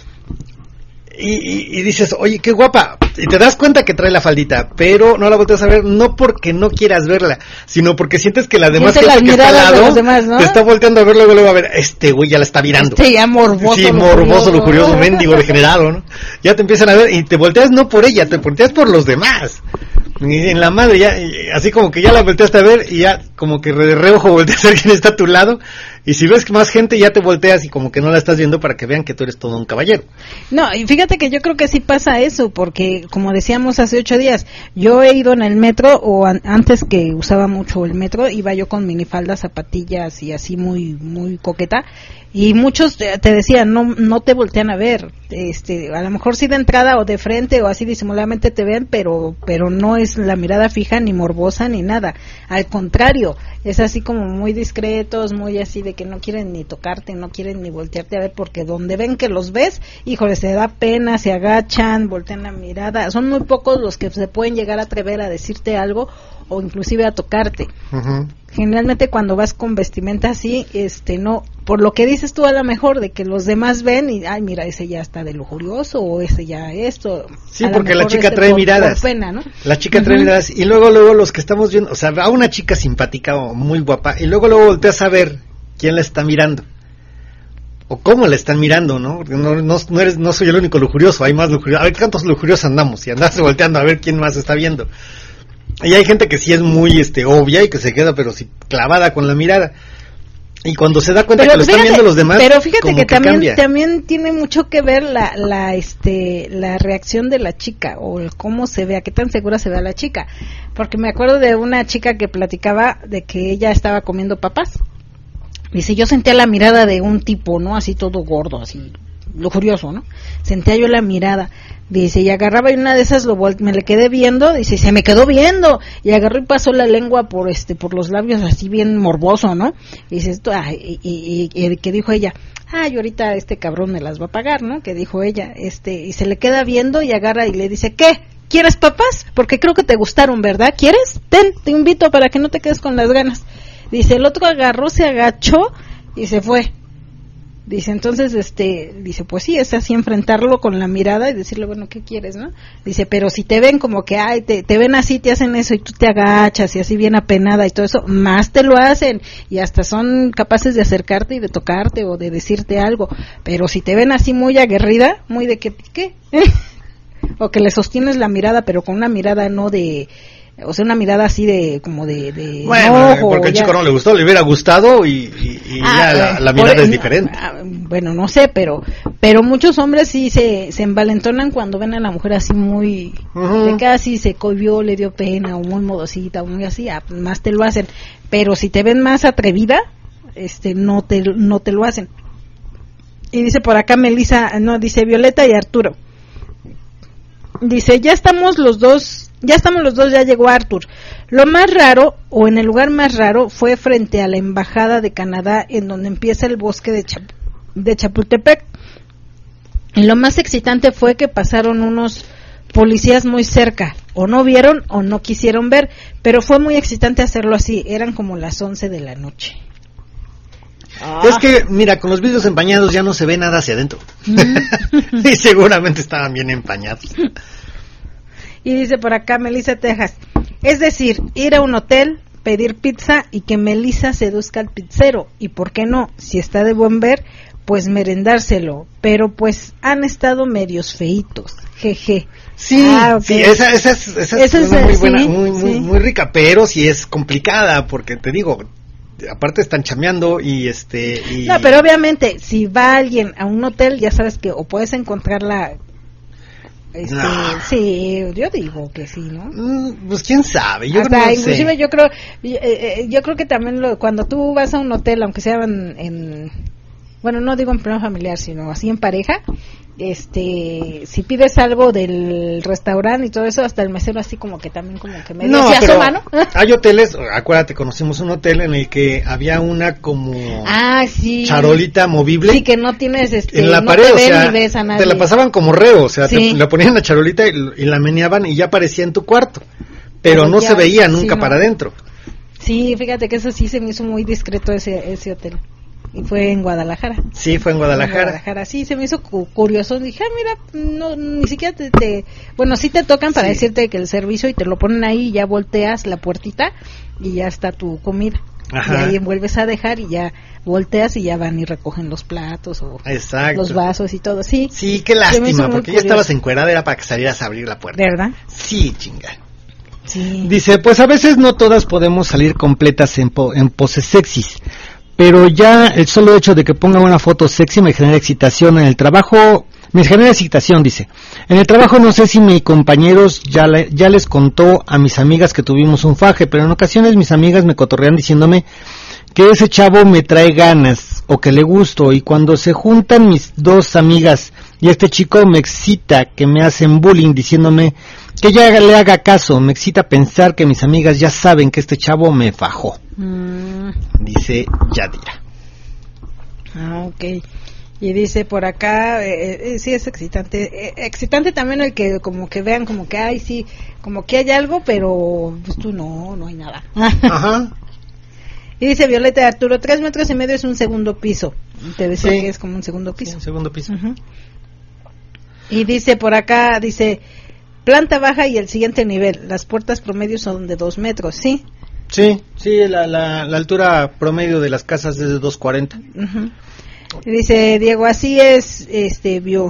y, y, y dices, oye, qué guapa, y te das cuenta que trae la faldita, pero no la volteas a ver, no porque no quieras verla, sino porque sientes que la demás gente que está al lado demás, ¿no? Te está volteando a ver, luego luego a ver, este güey ya la está mirando. Este ya morboso. Sí, morboso, lujurioso, mendigo, degenerado, ¿no? Ya te empiezan a ver y te volteas no por ella, te volteas por los demás. Y en la madre ya, así como que ya la volteaste a ver y ya como que de reojo volteas a ver quién está a tu lado Y si ves que más gente, ya te volteas y como que no la estás viendo para que vean que tú eres todo un caballero. No, y fíjate que yo creo que sí pasa eso, porque como decíamos hace ocho días, yo he ido en el metro, o an- antes que usaba mucho el metro, iba yo con minifaldas, zapatillas y así muy muy coqueta, y muchos te te decían, no no te voltean a ver, este a lo mejor sí de entrada o de frente o así disimuladamente te ven, pero pero no es la mirada fija ni morbosa ni nada, al contrario, es así como muy discretos, muy así de que no quieren ni tocarte, no quieren ni voltearte a ver, porque donde ven que los ves, híjole, se da pena, se agachan, voltean la mirada, son muy pocos los que se pueden llegar a atrever a decirte algo o inclusive a tocarte. Uh-huh. Generalmente cuando vas con vestimenta así, este no, por lo que dices tú a lo mejor de que los demás ven y ay, mira, ese ya está de lujurioso o ese ya esto. Sí, a lo porque la mejor chica este trae por- miradas. por pena, ¿no? La chica trae Ujú. miradas y luego luego los que estamos viendo, o sea, a una chica simpática o muy guapa y luego luego volteas a ver quién la está mirando. O cómo le están mirando, ¿no? Porque no, no, no eres, no soy el único lujurioso, hay más lujuriosos. A ver, ¿cuántos lujuriosos andamos? Y andas volteando a ver quién más está viendo. Y hay gente que sí es muy este obvia y que se queda pero sí clavada con la mirada. Y cuando se da cuenta Pero que lo están fíjate- viendo los demás, pero fíjate como que, que también cambia. también tiene mucho que ver la la este la reacción de la chica o el cómo se vea, qué tan segura se vea la chica, porque me acuerdo de una chica que platicaba de que ella estaba comiendo papas. Dice, yo sentía la mirada de un tipo, ¿no? Así todo gordo, así lujurioso, ¿no? Sentía yo la mirada. Dice, y agarraba y una de esas lo vol- me le quedé viendo, dice, y se me quedó viendo, y agarró y pasó la lengua por este por los labios así bien morboso, ¿no? Y dice esto, ah, y, y, y, y que dijo ella, ay, ahorita este cabrón me las va a pagar, ¿no? Que dijo ella, este, y se le queda viendo y agarra y le dice, ¿qué? ¿Quieres papas? Porque creo que te gustaron, ¿verdad? ¿Quieres? Ten, te invito para que no te quedes con las ganas. Dice, el otro agarró, se agachó y se fue. Dice, entonces, este, dice, pues sí, es así enfrentarlo con la mirada y decirle, bueno, ¿qué quieres, no? Dice, pero si te ven como que, ay, te, te ven así, te hacen eso y tú te agachas y así bien apenada y todo eso, más te lo hacen y hasta son capaces de acercarte y de tocarte o de decirte algo. Pero si te ven así muy aguerrida, muy de que, ¿qué? O que le sostienes la mirada, pero con una mirada no de... O sea, una mirada así de, como de, de Bueno, enojo, porque al ya. chico no le gustó, le hubiera gustado y, y, y Ah, ya la, la por- mirada es no, diferente. ah, bueno, no sé, pero pero muchos hombres sí se, se envalentonan cuando ven a la mujer así muy, Ujú. de casi se cohibió, le dio pena, o muy modosita, o muy así, ah, más te lo hacen. Pero si te ven más atrevida, este, no te, no te lo hacen. Y dice por acá Melissa, no, dice Violeta y Arturo. Dice, ya estamos los dos, ya estamos los dos, ya llegó Arthur. Lo más raro, o en el lugar más raro, fue frente a la embajada de Canadá, en donde empieza el bosque de, Chap- de Chapultepec. Y lo más excitante fue que pasaron unos policías muy cerca, o no vieron o no quisieron ver, pero fue muy excitante hacerlo así, eran como las once de la noche. Es que, mira, con los vidrios empañados ya no se ve nada hacia adentro. Mm. Y seguramente estaban bien empañados. Y dice por acá Melissa Texas, es decir, ir a un hotel, pedir pizza y que Melissa seduzca al pizzero, y por qué no, si está de buen ver, pues merendárselo, pero pues han estado medios feitos, jeje. Sí, Ah, ok. sí, esa, esa es, esa es Esa es, una muy sí, buena, muy, muy, sí. muy rica, pero sí es complicada, porque te digo, aparte están chameando y este... Y... No, pero obviamente, si va alguien a un hotel, ya sabes que o puedes encontrarla, este, No. sí, yo digo que sí, ¿no? Mm, pues quién sabe, yo Hasta no inclusive sé. yo creo, eh, eh, yo creo que también lo, cuando tú vas a un hotel, aunque sea en, en, bueno, no digo en plano familiar, sino así en pareja, este, si pides algo del restaurante y todo eso, hasta el mesero así como que también como que medio No, se pero asoma, ¿no? hay hoteles, acuérdate, conocimos un hotel en el que había una como Ah, sí. charolita movible. Sí, que no tienes, este, En la no pared, te o ven sea, ni ves a nadie. te la pasaban como reo, o sea, Sí. te la ponían en la charolita y, y la meneaban y ya aparecía en tu cuarto, pero Pero no ya, se veía sí, nunca no. para adentro. Sí, fíjate que eso sí se me hizo muy discreto ese, ese hotel. Y fue en Guadalajara. Sí, fue en En Guadalajara. Guadalajara, sí, se me hizo cu- curioso. Dije, ah, mira, no, ni siquiera te, te- bueno, sí te tocan para Sí. decirte que el servicio y te lo ponen ahí y ya volteas la puertita y ya está tu comida. Ajá. Y ahí vuelves a dejar y ya volteas y ya van y recogen los platos o Exacto. los vasos y todo, sí. Sí, qué Se me hizo lástima, muy porque ya curioso. estabas encuerada, era para que salieras a abrir la puerta. ¿Verdad? Sí, chinga. Sí. Dice, pues a veces no todas podemos salir completas en, po- en poses sexys, pero ya el solo hecho de que ponga una foto sexy me genera excitación. En el trabajo me genera excitación, dice. En el trabajo no sé si mis compañeros ya, le, ya les contó a mis amigas que tuvimos un faje, pero en ocasiones mis amigas me cotorrean diciéndome que ese chavo me trae ganas o que le gusto, y cuando se juntan mis dos amigas y este chico me excita que me hacen bullying diciéndome que ya le haga caso. Me excita pensar que mis amigas ya saben que este chavo me fajó. Mm. Dice Yadira. Ah, ok. Y dice por acá, eh, eh, sí es excitante, eh, excitante también el que como que vean como que, ay, sí, como que hay algo, pero pues tú no, no hay nada. Ajá. Y dice Violeta de Arturo, tres metros y medio es un segundo piso. Te decía sí. que es como un segundo piso. Sí, un segundo piso. Uh-huh. Y dice por acá, dice, planta baja y el siguiente nivel, las puertas promedio son de dos metros, ¿sí? Sí, sí, la, la, la altura promedio de las casas es de dos cuarenta. Uh-huh. Dice Diego, así es, este, vio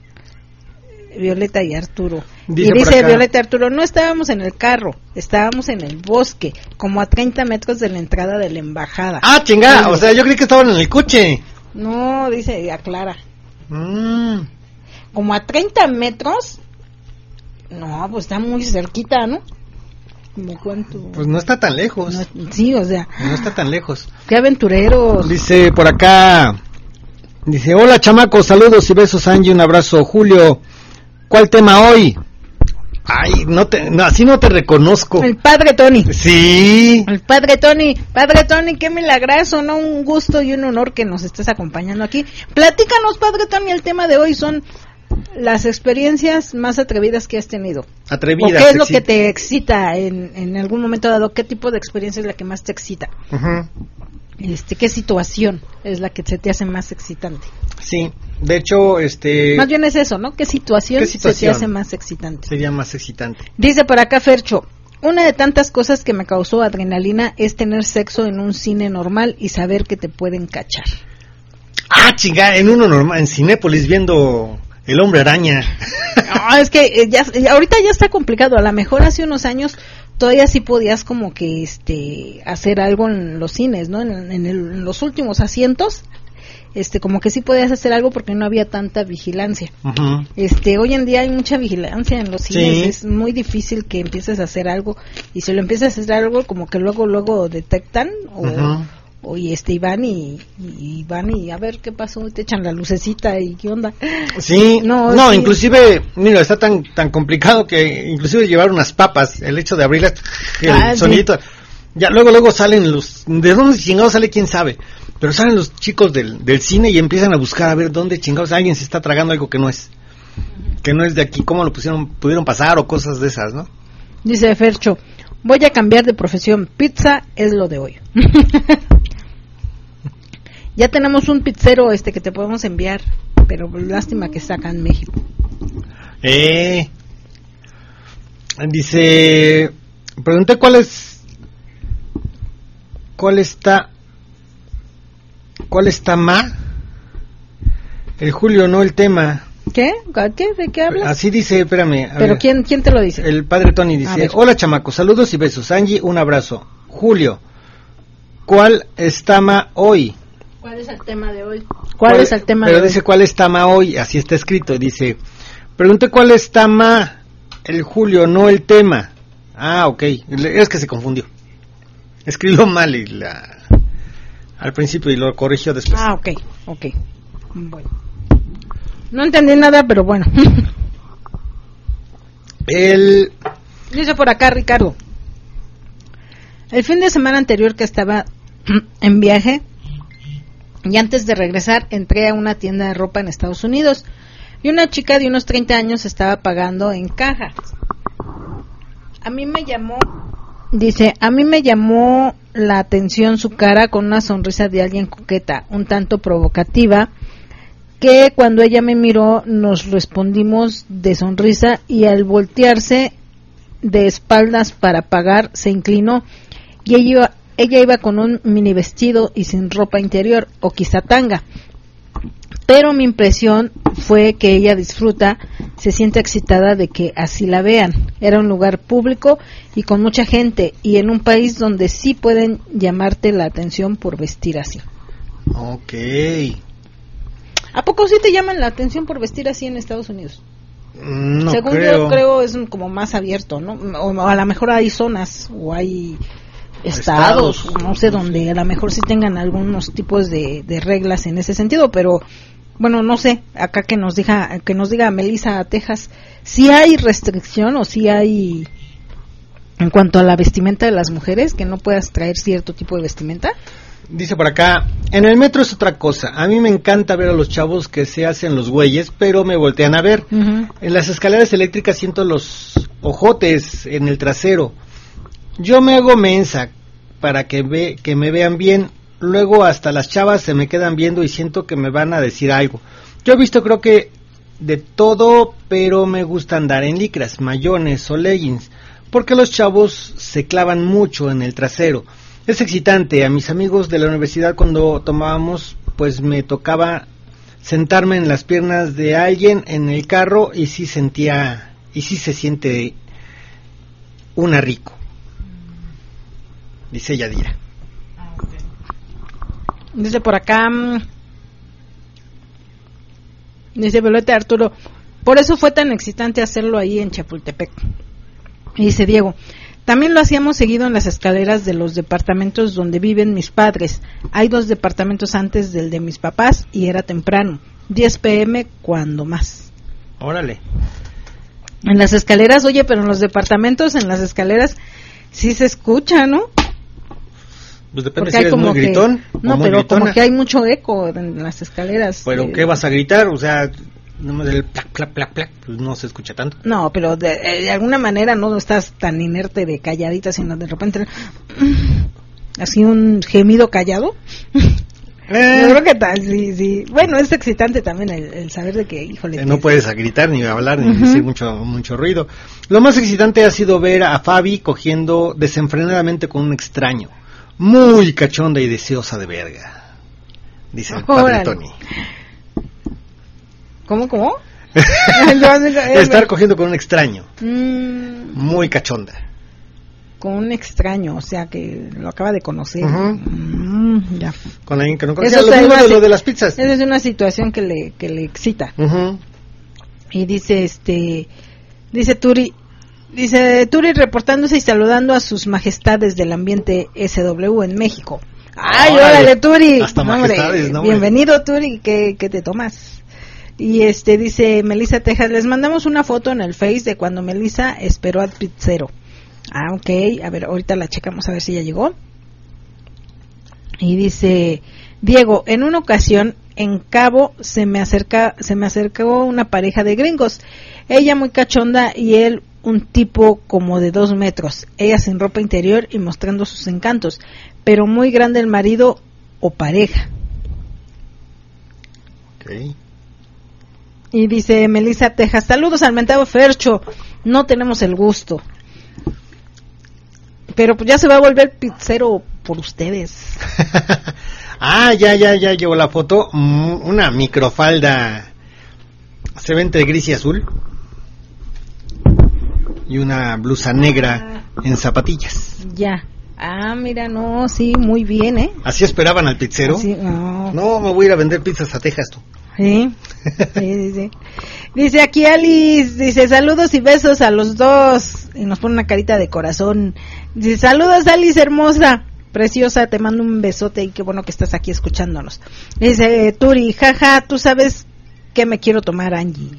Violeta y Arturo. Dice y dice Violeta y Arturo, no estábamos en el carro, estábamos en el bosque, como a treinta metros de la entrada de la embajada. Ah, chingada, sí. O sea, yo creí que estaban en el coche. No, dice, aclara. Mm. Como a treinta metros, no, pues está muy cerquita, ¿no? Como cuánto. Pues no está tan lejos. No, sí, o sea. No está tan lejos. Qué aventureros. Dice por acá, dice, hola chamacos, saludos y besos Angie, un abrazo Julio. ¿Cuál tema hoy? Ay, no te, no, así no te reconozco. El padre Tony. Sí. El padre Tony, padre Tony, qué milagroso, ¿no? Un gusto y un honor que nos estés acompañando aquí. Platícanos, padre Tony, el tema de hoy son las experiencias más atrevidas que has tenido. Atrevidas. ¿O qué es lo que te excita en, en algún momento dado? ¿Qué tipo de experiencia es la que más te excita? Uh-huh. Este, ¿qué situación es la que se te hace más excitante? Sí, de hecho, este... Más bien es eso, ¿no? ¿Qué situación, ¿Qué situación se te hace más excitante? Sería más excitante. Dice por acá Fercho, una de tantas cosas que me causó adrenalina es tener sexo en un cine normal y saber que te pueden cachar. Ah, chingada, en uno normal, en Cinépolis viendo El Hombre Araña. No, es que eh, ya, ahorita ya está complicado, a lo mejor hace unos años todavía sí podías como que este hacer algo en los cines, ¿no? En, en, el, en los últimos asientos, este como que sí podías hacer algo porque no había tanta vigilancia. Uh-huh. Este hoy en día hay mucha vigilancia en los cines, sí. Es muy difícil que empieces a hacer algo y si lo empiezas a hacer algo como que luego luego detectan o uh-huh. o y este y van y, y van y a ver qué pasó, te echan la lucecita y qué onda. Sí, no, no sí. Inclusive, mira, está tan tan complicado que inclusive llevar unas papas, el hecho de abrirlas, el ah, sonidito, sí. Ya luego luego salen los, de dónde chingados sale quién sabe, pero salen los chicos del del cine y empiezan a buscar a ver dónde chingados alguien se está tragando algo que no es, uh-huh. que no es de aquí, cómo lo pusieron, pudieron pasar o cosas de esas, ¿no? Dice Fercho, voy a cambiar de profesión, pizza es lo de hoy. Ya tenemos un pizzero este que te podemos enviar, pero lástima que está acá en México. Eh, dice, pregunté cuál es, cuál está, cuál está ma, el Julio, no el tema. ¿Qué? ¿Qué? ¿De qué hablas? Así dice, espérame. ¿Pero ver. quién quién te lo dice? El padre Tony dice, hola chamacos, saludos y besos. Angie, un abrazo. Julio, ¿cuál está ma hoy? ¿Cuál es el tema de hoy? ¿Cuál, ¿Cuál es el tema pero de hoy? Dice, ¿cuál es Tama hoy? Así está escrito. Dice, pregunté cuál es Tama el Julio, no el tema. Ah, ok. Es que se confundió. Escribió mal y la, al principio y lo corrigió después. Ah, ok, ok. Bueno. No entendí nada, pero bueno. El... Dice por acá Ricardo. El fin de semana anterior que estaba en viaje... Y antes de regresar entré a una tienda de ropa en Estados Unidos y una chica de unos treinta años estaba pagando en caja. A mí me llamó, dice, a mí me llamó la atención su cara con una sonrisa de alguien coqueta, un tanto provocativa, que cuando ella me miró nos respondimos de sonrisa y al voltearse de espaldas para pagar se inclinó y ella Ella iba con un mini vestido y sin ropa interior, o quizá tanga. pero mi impresión fue que ella disfruta, se siente excitada de que así la vean. Era un lugar público y con mucha gente, y en un país donde sí pueden llamarte la atención por vestir así. Ok. ¿A poco sí te llaman la atención por vestir así en Estados Unidos? No Según creo. yo creo es como más abierto, ¿no? O a lo mejor hay zonas o hay estados, Estados, no sé, donde a lo mejor sí tengan algunos tipos de, de reglas en ese sentido, pero bueno, no sé, acá que nos diga, que nos diga Melissa Tejas, ¿sí hay restricción o sí hay en cuanto a la vestimenta de las mujeres, que no puedas traer cierto tipo de vestimenta? Dice por acá, en el metro es otra cosa. A mí me encanta ver a los chavos que se hacen los güeyes, pero me voltean a ver. Uh-huh. En las escaleras eléctricas siento los ojotes en el trasero. Yo me hago mensa para que, ve, que me vean bien. Luego hasta las chavas se me quedan viendo y siento que me van a decir algo. Yo he visto creo que de todo, pero me gusta andar en licras, mayones o leggings, porque los chavos se clavan mucho en el trasero. Es excitante. A mis amigos de la universidad cuando tomábamos, pues me tocaba sentarme en las piernas de alguien en el carro y sí sentía, y sí se siente una rico. Dice Yadira. Dice por acá, mmm, dice Violeta Arturo, por eso fue tan excitante hacerlo ahí en Chapultepec. Y dice Diego, también lo hacíamos seguido en las escaleras de los departamentos donde viven mis padres. Hay dos departamentos antes del de mis papás y era temprano, diez pe eme cuando más. Órale. En las escaleras, oye, pero en los departamentos, en las escaleras, sí se escucha, ¿no? Pues depende Porque si hay eres como muy que, gritón no, o muy pero gritona. como que hay mucho eco en las escaleras. Pero eh, ¿qué vas a gritar? O sea, nomás el plac, plac, plac, plac, pues no se escucha tanto. No, pero de, de alguna manera no estás tan inerte de calladita, sino de repente así un gemido callado. Eh. Yo creo que tal, sí, sí. Bueno, es excitante también el, el saber de que, híjole. Eh, no que puedes a gritar, ni hablar, ni Uh-huh. decir mucho, mucho ruido. Lo más excitante ha sido ver a Fabi cogiendo desenfrenadamente con un extraño. Muy cachonda y deseosa de verga. Dice el padre Órale. Tony. ¿Cómo, cómo? Estar cogiendo con un extraño. Mm, Muy cachonda. con un extraño, o sea que lo acaba de conocer. Ujú. Mm, ya. Con alguien que no conocía. Eso Lo está mismo en de una lo si- de las pizzas. Esa es una situación que le, que le excita. Ujú. Y dice, este, dice Turi, dice Turi reportándose y saludando a sus majestades del ambiente ese doble u en México. ¡Ay, Órale. órale, Turi! Hasta No, hombre, majestades, no, hombre. bienvenido, Turi, ¿qué, qué te tomas? Y este, dice Melissa Tejas, les mandamos una foto en el Face de cuando Melissa esperó al pizzero. Ah, ok, a ver, ahorita la checamos a ver si ya llegó. Y dice Diego, en una ocasión en Cabo se me acerca, se me acercó una pareja de gringos, ella muy cachonda y él un tipo como de dos metros, ella sin ropa interior y mostrando sus encantos, pero muy grande el marido o pareja. Okay. Y dice Melissa Tejas, saludos al mentado Fercho, no tenemos el gusto. Pero pues ya se va a volver pizzero por ustedes. Ah, ya, ya, ya llegó la foto. Mm, Una microfalda. Se ve entre gris y azul. Y una blusa negra en zapatillas. Ya. Ah, mira, no, sí, muy bien, ¿eh? ¿Así esperaban al pizzero? Sí, no. No, me voy a ir a vender pizzas a Texas, tú. Sí, sí, sí, sí. Dice aquí Alice, dice saludos y besos a los dos. Y nos pone una carita de corazón. Dice saludos Alice hermosa, preciosa, te mando un besote y qué bueno que estás aquí escuchándonos. Dice Turi, jaja, tú sabes que me quiero tomar, Angie.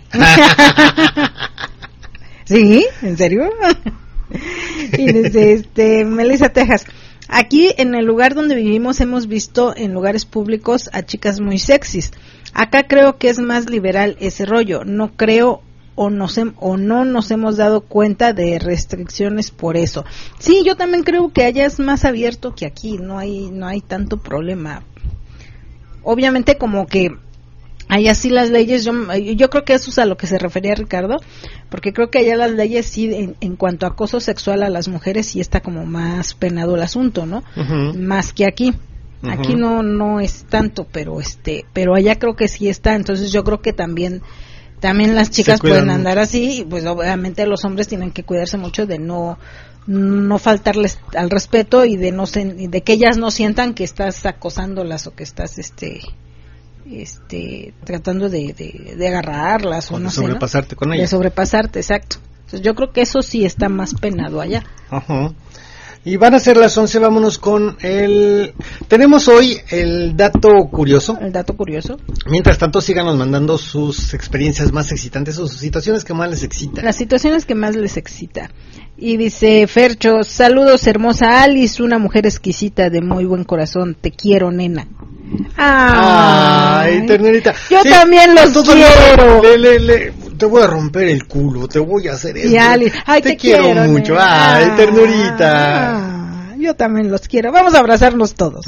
¿Sí? ¿En serio? Y dice este Melissa Tejas, aquí en el lugar donde vivimos hemos visto en lugares públicos a chicas muy sexys. Acá creo que es más liberal ese rollo. No creo o, nos hem- o no nos hemos dado cuenta de restricciones por eso. Sí, yo también creo que allá es más abierto que aquí. No hay no hay tanto problema. Obviamente como que allá sí las leyes, yo, yo creo que eso es a lo que se refería Ricardo, porque creo que allá las leyes sí, en, en cuanto a acoso sexual a las mujeres, sí está como más penado el asunto, ¿no? Ujú. Más que aquí. Uh-huh. Aquí no no es tanto, pero este, pero allá creo que sí está. Entonces yo creo que también también las chicas pueden andar así, y pues obviamente los hombres tienen que cuidarse mucho de no no faltarles al respeto y de no de que ellas no sientan que estás acosándolas o que estás este este tratando de, de, de agarrarlas o, o no de sobrepasarte sé, ¿no? con ellas. De sobrepasarte, exacto. Entonces yo creo que eso sí está más penado allá. Ajá. Y van a ser las once, vámonos con el... Tenemos hoy el dato curioso. El dato curioso. Mientras tanto, síganos mandando sus experiencias más excitantes o sus situaciones que más les excitan. Las situaciones que más les excita. Y dice Fercho, saludos hermosa Alice, una mujer exquisita de muy buen corazón, te quiero nena. Ay, Ay ternurita. Yo sí, también los quiero. Le, le, le, te voy a romper el culo, te voy a hacer eso. Ay, te, te quiero, quiero mucho. Nena. Ay, ternurita. Ah, yo también los quiero. Vamos a abrazarnos todos.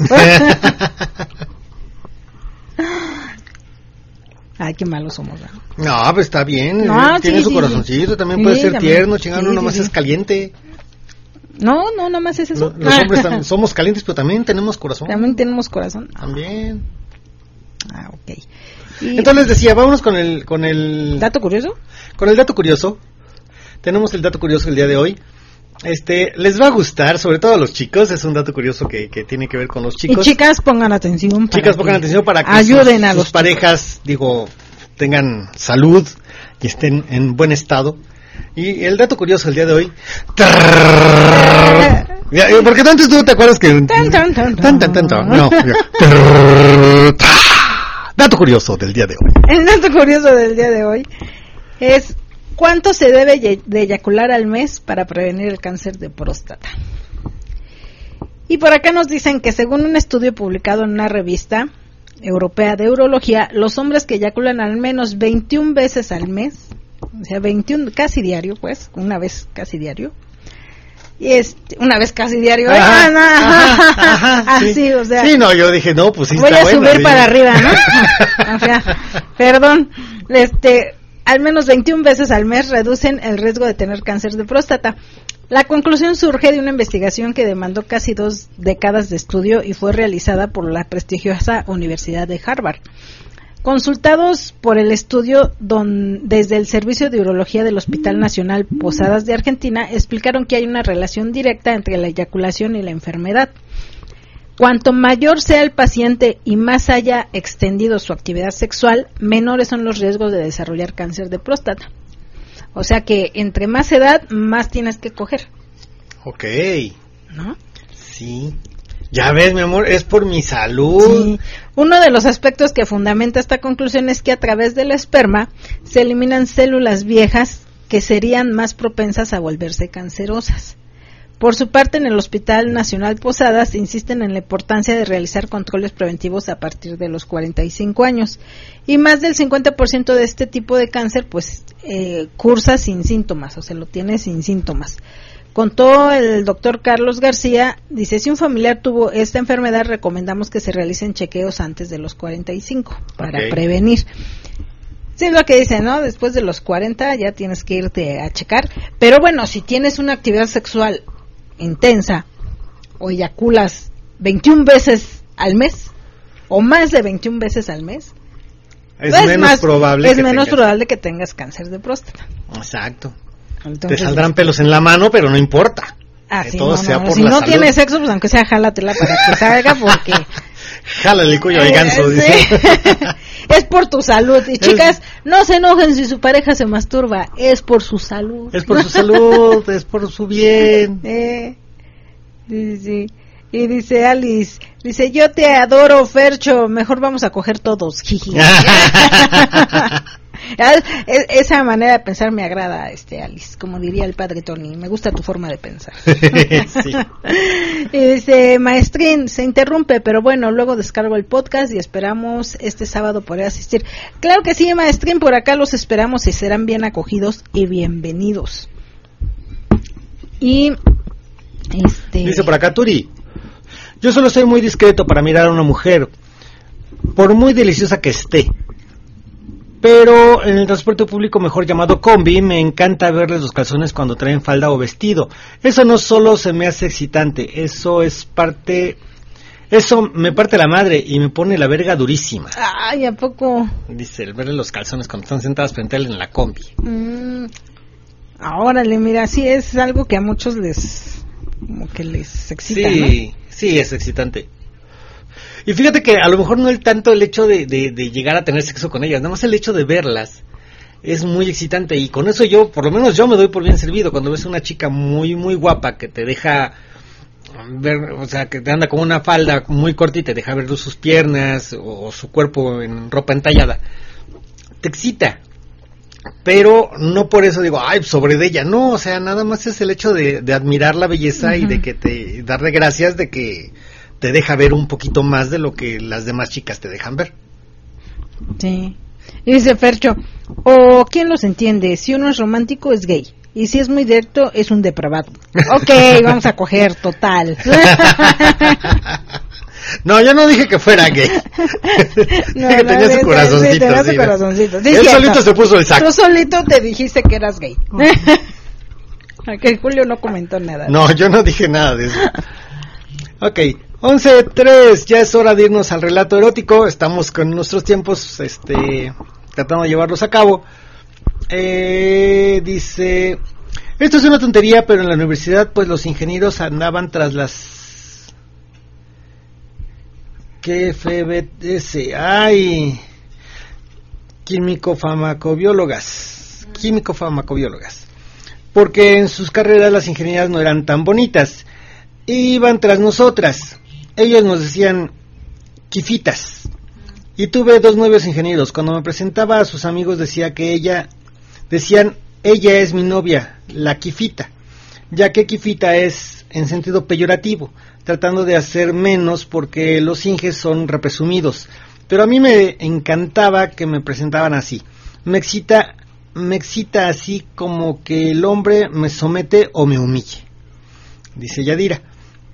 Ay, qué malos somos, ¿no? No, pues está bien. No, tiene sí, su sí, corazoncito, sí. también sí, puede ser también. tierno, chingando, sí, nomás sí, es sí. caliente. No, no, nada más es eso. Los, los hombres tam- somos calientes, pero también tenemos corazón. También tenemos corazón. También. Ah, ok. Y entonces les decía, vámonos con el con el dato curioso. Con el dato curioso. Tenemos el dato curioso el día de hoy. Este, les va a gustar, sobre todo a los chicos, es un dato curioso que, que tiene que ver con los chicos. Y chicas pongan atención. Chicas pongan atención para que ayuden sus, a los sus parejas, digo, tengan salud y estén en buen estado. Y el dato curioso el día de hoy. Porque antes tú te acuerdas que tan tan tan tan tan tan, tan. No. Dato curioso del día de hoy. El dato curioso del día de hoy es ¿cuánto se debe de eyacular al mes para prevenir el cáncer de próstata? Y por acá nos dicen que según un estudio publicado en una revista europea de urología, los hombres que eyaculan al menos veintiuna veces al mes, o sea, veintiuno casi diario, pues, una vez casi diario, y este, una vez casi diario, ajá, ¿eh? ajá, ajá, así, sí. o sea, sí, no, yo dije, no, pues sí voy está a bueno, subir sí. para arriba, ¿no? O sea, perdón, este, al menos veintiuna veces al mes reducen el riesgo de tener cáncer de próstata. La conclusión surge de una investigación que demandó casi dos décadas de estudio y fue realizada por la prestigiosa Universidad de Harvard. Consultados por el estudio don, desde el Servicio de Urología del Hospital Nacional Posadas de Argentina, explicaron que hay una relación directa entre la eyaculación y la enfermedad. Cuanto mayor sea el paciente y más haya extendido su actividad sexual, menores son los riesgos de desarrollar cáncer de próstata. O sea que entre más edad, más tienes que coger. Ok. ¿No? Sí. Ya ves, mi amor, es por mi salud. Sí. Uno de los aspectos que fundamenta esta conclusión es que a través del esperma se eliminan células viejas que serían más propensas a volverse cancerosas. Por su parte, en el Hospital Nacional Posadas insisten en la importancia de realizar controles preventivos a partir de los cuarenta y cinco años. Y más del cincuenta por ciento de este tipo de cáncer pues eh, cursa sin síntomas, o sea, lo tiene sin síntomas. Contó el doctor Carlos García, dice, si un familiar tuvo esta enfermedad, recomendamos que se realicen chequeos antes de los cuarenta y cinco para okay. prevenir. Sí, es lo que dicen, ¿no? Después de los cuarenta ya tienes que irte a checar. Pero bueno, si tienes una actividad sexual intensa o eyaculas veintiuna veces al mes o más de veintiuna veces al mes, es menos más, probable es que menos tengas. probable que tengas cáncer de próstata. Exacto. Entonces, te saldrán pelos en la mano, pero no importa. Ah, que sí, todo no, sea no, por si la no salud. tienes sexo, pues aunque sea jálatela para que salga, porque jálale el cuello de ganso, eh, dice. sí. Es por tu salud. Y chicas, es... no se enojen si su pareja se masturba, es por su salud. Es por su salud, es por su bien. Eh, sí, sí. Y dice Alice, dice, yo te adoro, Fercho, mejor vamos a coger todos, jiji. Esa manera de pensar me agrada, este Alice, como diría el padre Tony, me gusta tu forma de pensar. Sí. Y dice, Maestrín, se interrumpe, pero bueno, luego descargo el podcast y esperamos este sábado poder asistir. Claro que sí, Maestrín, por acá los esperamos y serán bien acogidos y bienvenidos. Y este dice por acá Turi, yo solo soy muy discreto para mirar a una mujer, por muy deliciosa que esté. Pero en el transporte público mejor llamado combi, me encanta verles los calzones cuando traen falda o vestido. Eso no solo se me hace excitante, eso es parte, Eso me parte la madre y me pone la verga durísima. Ay, ¿a poco? Dice, el verle los calzones cuando están sentadas frente a él en la combi. Mm, órale, mira, sí es algo que a muchos les, como que les excita, sí, ¿no? Sí, es excitante. Y fíjate que a lo mejor no es tanto el hecho de, de, de llegar a tener sexo con ellas, nada más el hecho de verlas es muy excitante, y con eso yo, por lo menos yo me doy por bien servido. Cuando ves una chica muy, muy guapa que te deja ver, o sea, que te anda con una falda muy corta y te deja ver sus piernas o, o su cuerpo en ropa entallada, te excita. Pero no por eso digo, ay, sobre de ella, no, o sea, nada más es el hecho de, de admirar la belleza, uh-huh, y de que te, darle gracias de que te deja ver un poquito más de lo que las demás chicas te dejan ver. Sí. Y dice Fercho, o quién los entiende, si uno es romántico es gay, y si es muy directo es un depravado. Ok, vamos a coger, total. No, yo no dije que fuera gay. No, que no, tenía sí, su corazoncito. Sí, tenía sí, su corazoncito. Sí, él cierto. solito se puso el saco. Tú solito te dijiste que eras gay. Que Julio no comentó nada. No, yo no dije nada de eso. Ok, once tres, ya es hora de irnos al relato erótico. Estamos con nuestros tiempos, este, tratando de llevarlos a cabo. Eh, dice, esto es una tontería, pero en la universidad pues los ingenieros andaban tras las ¿qué F B S? Ay, químico-farmacobiólogas, químico-farmacobiólogas, porque en sus carreras las ingenierías no eran tan bonitas, iban tras nosotras, ellos nos decían quifitas, y tuve dos novios ingenieros. Cuando me presentaba a sus amigos decía que ella, decían, ella es mi novia, la quifita, ya que quifita es en sentido peyorativo, tratando de hacer menos porque los inges son represumidos, pero a mí me encantaba que me presentaban así. Me excita, me excita así como que el hombre me somete o me humille, dice Yadira.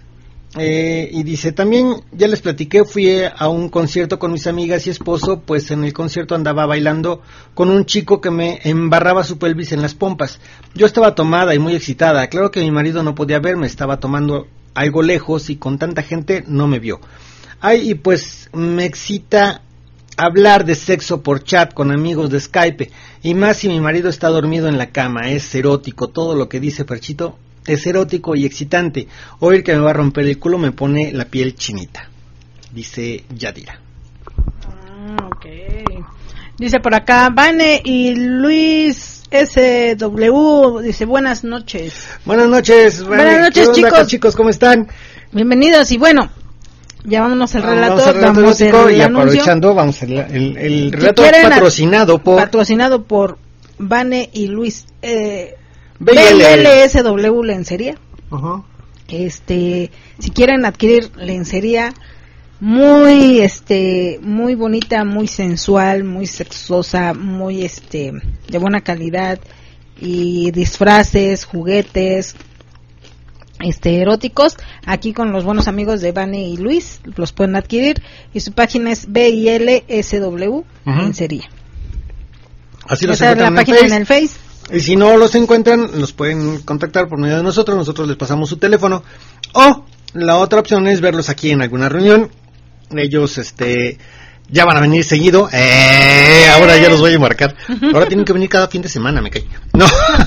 Eh, y dice, también ya les platiqué, fui a un concierto con mis amigas y esposo, pues en el concierto andaba bailando con un chico que me embarraba su pelvis en las pompas. Yo estaba tomada y muy excitada, claro que mi marido no podía verme, estaba tomando algo lejos y con tanta gente no me vio. Ay, y pues me excita hablar de sexo por chat con amigos de Skype, y más si mi marido está dormido en la cama, es erótico, todo lo que dice Ferchito es erótico y excitante. Oír que me va a romper el culo me pone la piel chinita, dice Yadira. Ah, ok. Dice por acá, Vane y Luis S W, dice buenas noches. Buenas noches, Vane. Buenas noches, chicos. Chicos, ¿cómo están? Bienvenidos, y bueno, ya vámonos al relato. Vamos al relato vamos erótico, el y anuncio. aprovechando, vamos el, el, el relato Si patrocinado por... Patrocinado por Vane y Luis eh, B B L L S W Lencería. Uh-huh. Este, si quieren adquirir lencería muy este muy bonita, muy sensual, muy sexosa, muy este de buena calidad, y disfraces, juguetes este eróticos, aquí con los buenos amigos de Vane y Luis los pueden adquirir, y su página es B I L S W uh-huh. Lencería. Así los Esa es la en página el en el Face. Y si no los encuentran, los pueden contactar por medio de nosotros, nosotros les pasamos su teléfono, o la otra opción es verlos aquí en alguna reunión. Ellos este ya van a venir seguido, eh, ahora ya los voy a marcar, ahora tienen que venir cada fin de semana, me cae. No.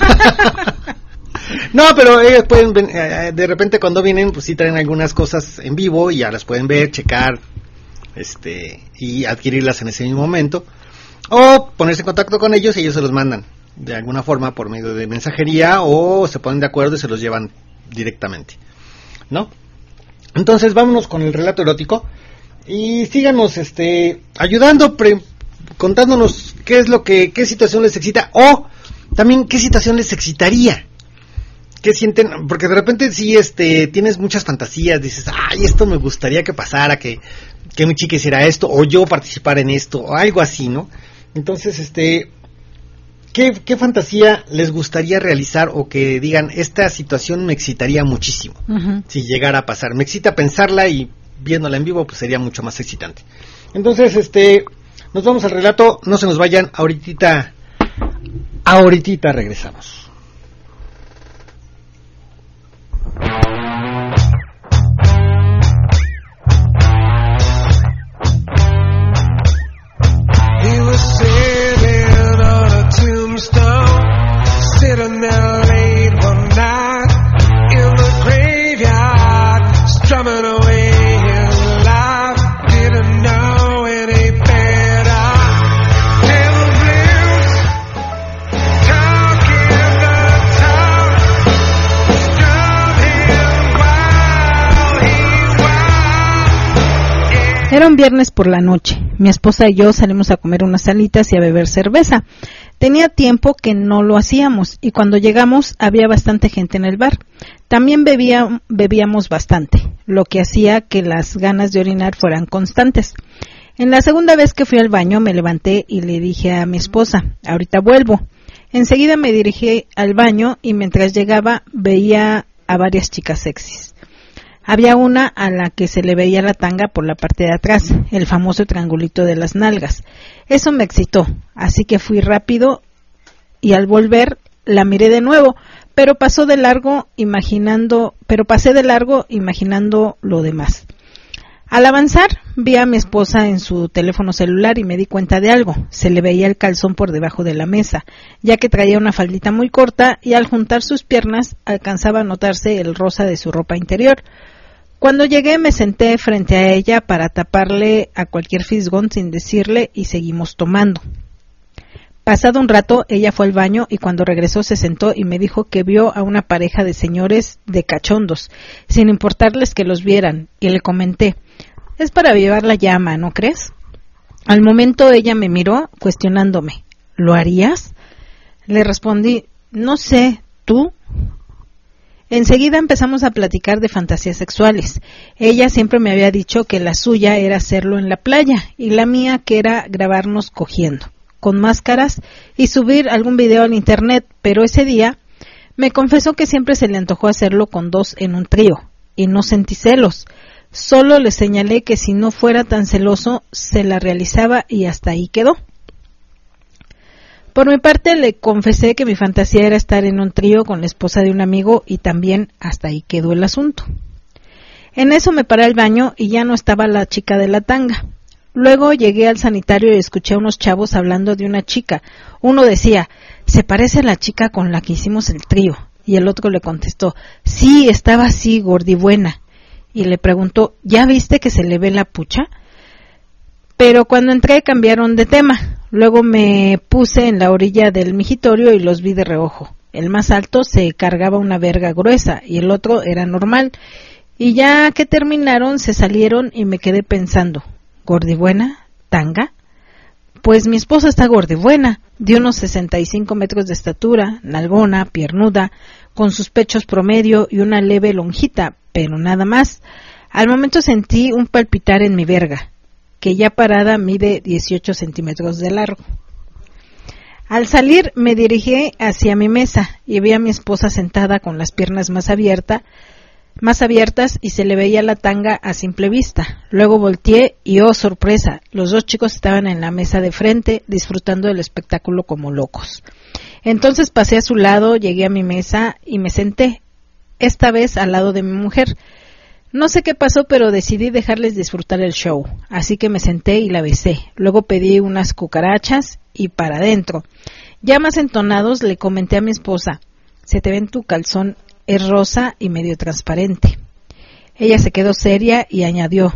No, pero ellos pueden, de repente cuando vienen, pues sí traen algunas cosas en vivo y ya las pueden ver, checar, este, y adquirirlas en ese mismo momento, o ponerse en contacto con ellos y ellos se los mandan de alguna forma por medio de mensajería, o se ponen de acuerdo y se los llevan directamente, ¿no? Entonces vámonos con el relato erótico y síganos este ayudando, pre, contándonos qué es lo que, qué situación les excita, o también qué situación les excitaría, qué sienten, porque de repente sí este tienes muchas fantasías, dices, ay, esto me gustaría que pasara, que, que mi chica hiciera esto, o yo participar en esto, o algo así, ¿no? Entonces, este ¿Qué, ¿Qué fantasía les gustaría realizar, o que digan, esta situación me excitaría muchísimo, uh-huh, si llegara a pasar? Me excita pensarla, y viéndola en vivo pues sería mucho más excitante. Entonces, este, nos vamos al relato, no se nos vayan, ahorita, ahorita regresamos. Era un viernes por la noche. Mi esposa y yo salimos a comer unas alitas y a beber cerveza. Tenía tiempo que no lo hacíamos y cuando llegamos había bastante gente en el bar. También bebía, bebíamos bastante, lo que hacía que las ganas de orinar fueran constantes. En la segunda vez que fui al baño me levanté y le dije a mi esposa, ahorita vuelvo. Enseguida me dirigí al baño y mientras llegaba veía a varias chicas sexys. Había una a la que se le veía la tanga por la parte de atrás, el famoso triangulito de las nalgas. Eso me excitó, así que fui rápido y al volver la miré de nuevo, pero pasó de largo imaginando, pero pasé de largo imaginando lo demás. Al avanzar, vi a mi esposa en su teléfono celular y me di cuenta de algo. Se le veía el calzón por debajo de la mesa, ya que traía una faldita muy corta y al juntar sus piernas alcanzaba a notarse el rosa de su ropa interior. Cuando llegué me senté frente a ella para taparle a cualquier fisgón sin decirle y seguimos tomando. Pasado un rato, ella fue al baño y cuando regresó se sentó y me dijo que vio a una pareja de señores de cachondos, sin importarles que los vieran, y le comenté, es para avivar la llama, ¿no crees? Al momento ella me miró cuestionándome, ¿lo harías? Le respondí, no sé, ¿tú? Enseguida empezamos a platicar de fantasías sexuales. Ella siempre me había dicho que la suya era hacerlo en la playa y la mía que era grabarnos cogiendo, con máscaras y subir algún video en internet, pero ese día me confesó que siempre se le antojó hacerlo con dos en un trío y no sentí celos. Solo le señalé que si no fuera tan celoso se la realizaba y hasta ahí quedó. Por mi parte le confesé que mi fantasía era estar en un trío con la esposa de un amigo y también hasta ahí quedó el asunto. En eso me paré al baño y ya no estaba la chica de la tanga. Luego llegué al sanitario y escuché a unos chavos hablando de una chica. Uno decía, se parece a la chica con la que hicimos el trío. Y el otro le contestó, sí, estaba así, gordibuena. Y le preguntó, ¿ya viste que se le ve la pucha? Pero cuando entré cambiaron de tema. Luego me puse en la orilla del migitorio y los vi de reojo. El más alto se cargaba una verga gruesa y el otro era normal. Y ya que terminaron se salieron y me quedé pensando, ¿gordibuena? ¿Tanga? Pues mi esposa está gordibuena, de unos sesenta y cinco metros de estatura, nalgona, piernuda, con sus pechos promedio y una leve lonjita, pero nada más. Al momento sentí un palpitar en mi verga, que ya parada mide dieciocho centímetros de largo. Al salir me dirigí hacia mi mesa y vi a mi esposa sentada con las piernas más abiertas, más abiertas y se le veía la tanga a simple vista. Luego volteé y oh sorpresa, los dos chicos estaban en la mesa de frente disfrutando del espectáculo como locos. Entonces pasé a su lado, llegué a mi mesa y me senté, esta vez al lado de mi mujer. No sé qué pasó, pero decidí dejarles disfrutar el show, así que me senté y la besé. Luego pedí unas cucarachas y para adentro. Ya más entonados le comenté a mi esposa, se te ve en tu calzón, es rosa y medio transparente. Ella se quedó seria y añadió,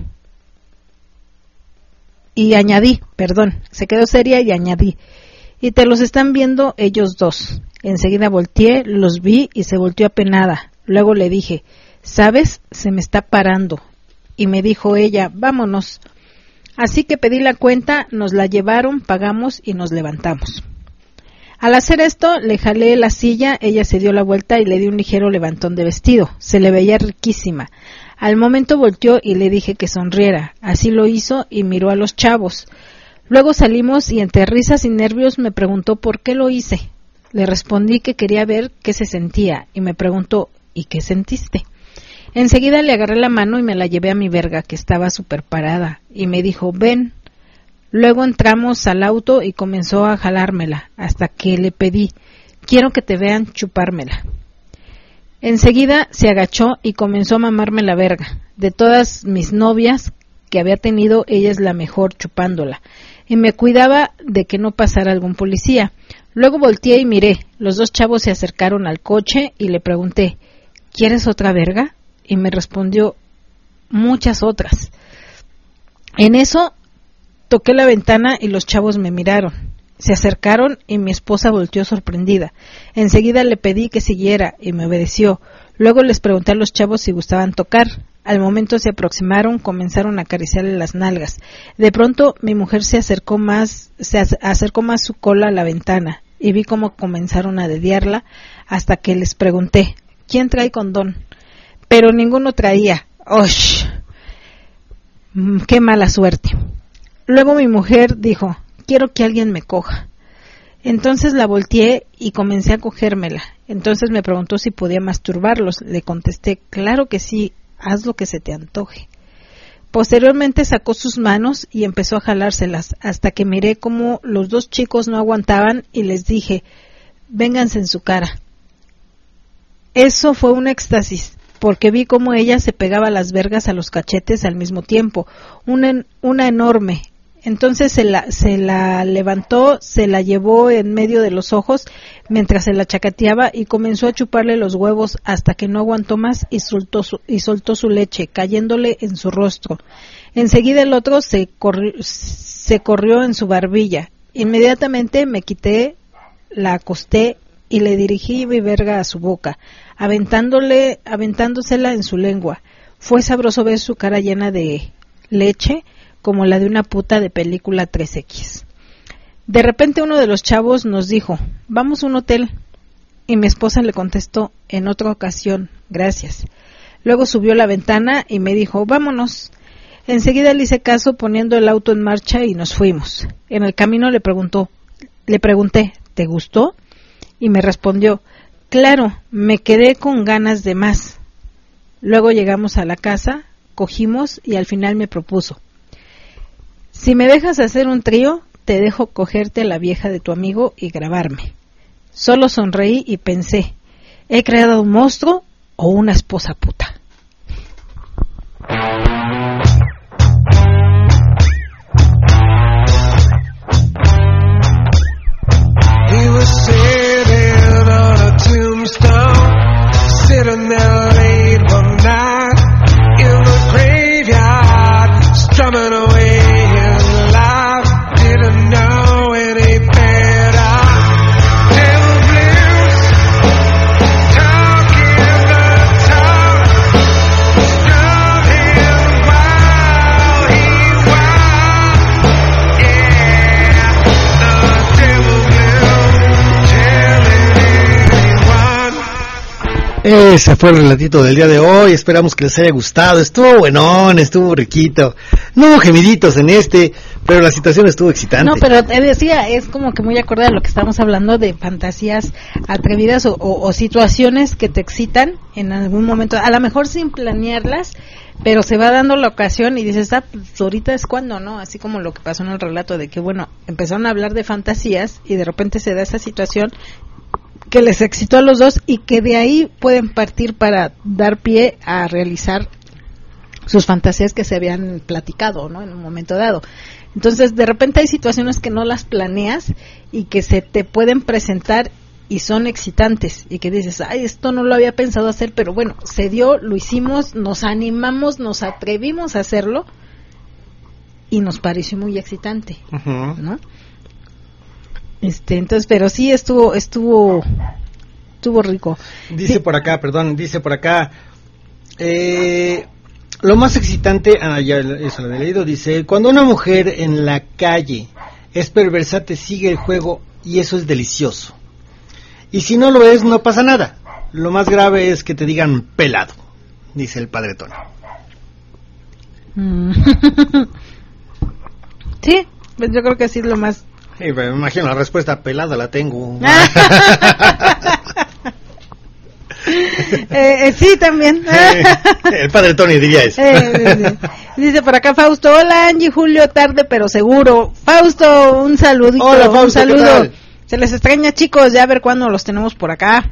y añadí, perdón, se quedó seria y añadí, y te los están viendo ellos dos. Enseguida volteé, los vi y se volteó apenada. Luego le dije, ¿sabes? Se me está parando. Y me dijo ella, vámonos. Así que pedí la cuenta, nos la llevaron, pagamos y nos levantamos. Al hacer esto, le jalé la silla, ella se dio la vuelta y le di un ligero levantón de vestido. Se le veía riquísima. Al momento volteó y le dije que sonriera. Así lo hizo y miró a los chavos. Luego salimos y entre risas y nervios me preguntó por qué lo hice. Le respondí que quería ver qué se sentía y me preguntó, ¿y qué sentiste? Enseguida le agarré la mano y me la llevé a mi verga, que estaba súper parada, y me dijo, ven. Luego entramos al auto y comenzó a jalármela, hasta que le pedí, quiero que te vean chupármela. Enseguida se agachó y comenzó a mamarme la verga. De todas mis novias que había tenido, ella es la mejor chupándola, y me cuidaba de que no pasara algún policía. Luego volteé y miré, los dos chavos se acercaron al coche y le pregunté, ¿quieres otra verga? Y me respondió, muchas otras. En eso toqué la ventana y los chavos me miraron. Se acercaron y mi esposa volteó sorprendida. Enseguida le pedí que siguiera y me obedeció. Luego les pregunté a los chavos si gustaban tocar. Al momento se aproximaron, comenzaron a acariciarle las nalgas. De pronto mi mujer se acercó más, se acercó más su cola a la ventana y vi cómo comenzaron a dediarla hasta que les pregunté, ¿quién trae condón? Pero ninguno traía. ¡Osh! ¡Qué mala suerte! Luego mi mujer dijo, quiero que alguien me coja. Entonces la volteé y comencé a cogérmela. Entonces me preguntó si podía masturbarlos. Le contesté, claro que sí, haz lo que se te antoje. Posteriormente sacó sus manos y empezó a jalárselas, hasta que miré cómo los dos chicos no aguantaban y les dije, vénganse en su cara. Eso fue un éxtasis, porque vi cómo ella se pegaba las vergas a los cachetes al mismo tiempo, una, una enorme. Entonces se la, se la levantó, se la llevó en medio de los ojos mientras se la chacateaba y comenzó a chuparle los huevos hasta que no aguantó más y soltó su, y soltó su leche, cayéndole en su rostro. Enseguida el otro se corrió, se corrió en su barbilla. Inmediatamente me quité, la acosté y le dirigí mi verga a su boca, aventándole, aventándosela en su lengua. Fue sabroso ver su cara llena de leche, como la de una puta de película tres equis. De repente uno de los chavos nos dijo, vamos a un hotel, y mi esposa le contestó, en otra ocasión, gracias. Luego subió a la ventana y me dijo, vámonos. Enseguida le hice caso poniendo el auto en marcha y nos fuimos. En el camino le preguntó, le pregunté, ¿te gustó? Y me respondió, claro, me quedé con ganas de más. Luego llegamos a la casa, cogimos y al final me propuso, si me dejas hacer un trío, te dejo cogerte a la vieja de tu amigo y grabarme. Solo sonreí y pensé, ¿he creado un monstruo o una esposa puta? He was sitting on a tombstone, sitting there late one night in the graveyard, strumming away. Ese fue el relatito del día de hoy, esperamos que les haya gustado, estuvo buenón, estuvo riquito, no hubo gemiditos en este, pero la situación estuvo excitante. No, pero te decía, es como que muy acorde a lo que estamos hablando de fantasías atrevidas o, o, o situaciones que te excitan en algún momento, a lo mejor sin planearlas, pero se va dando la ocasión y dices, ah, pues ahorita es cuando, ¿no? Así como lo que pasó en el relato de que, bueno, empezaron a hablar de fantasías y de repente se da esa situación que les excitó a los dos y que de ahí pueden partir para dar pie a realizar sus fantasías que se habían platicado, ¿no? En un momento dado. Entonces, de repente hay situaciones que no las planeas y que se te pueden presentar y son excitantes y que dices, ay, esto no lo había pensado hacer, pero bueno, se dio, lo hicimos, nos animamos, nos atrevimos a hacerlo y nos pareció muy excitante, uh-huh. ¿no? Este, entonces, pero sí estuvo, estuvo, estuvo rico. Dice sí. por acá, perdón, dice por acá, eh, lo más excitante, ah, ya eso lo he leído, dice, cuando una mujer en la calle es perversa, te sigue el juego y eso es delicioso. Y si no lo es, no pasa nada. Lo más grave es que te digan pelado, dice el padre Tony. Mm. Sí, pues yo creo que sí es lo más. Sí, me imagino la respuesta, pelada la tengo. eh, eh, sí, también. El padre Tony diría eso. Eh, dice por acá Fausto, hola Angie, Julio, tarde pero seguro. Fausto, un saludito. Hola Fausto, un saludo. Se les extraña, chicos, ya a ver cuándo los tenemos por acá.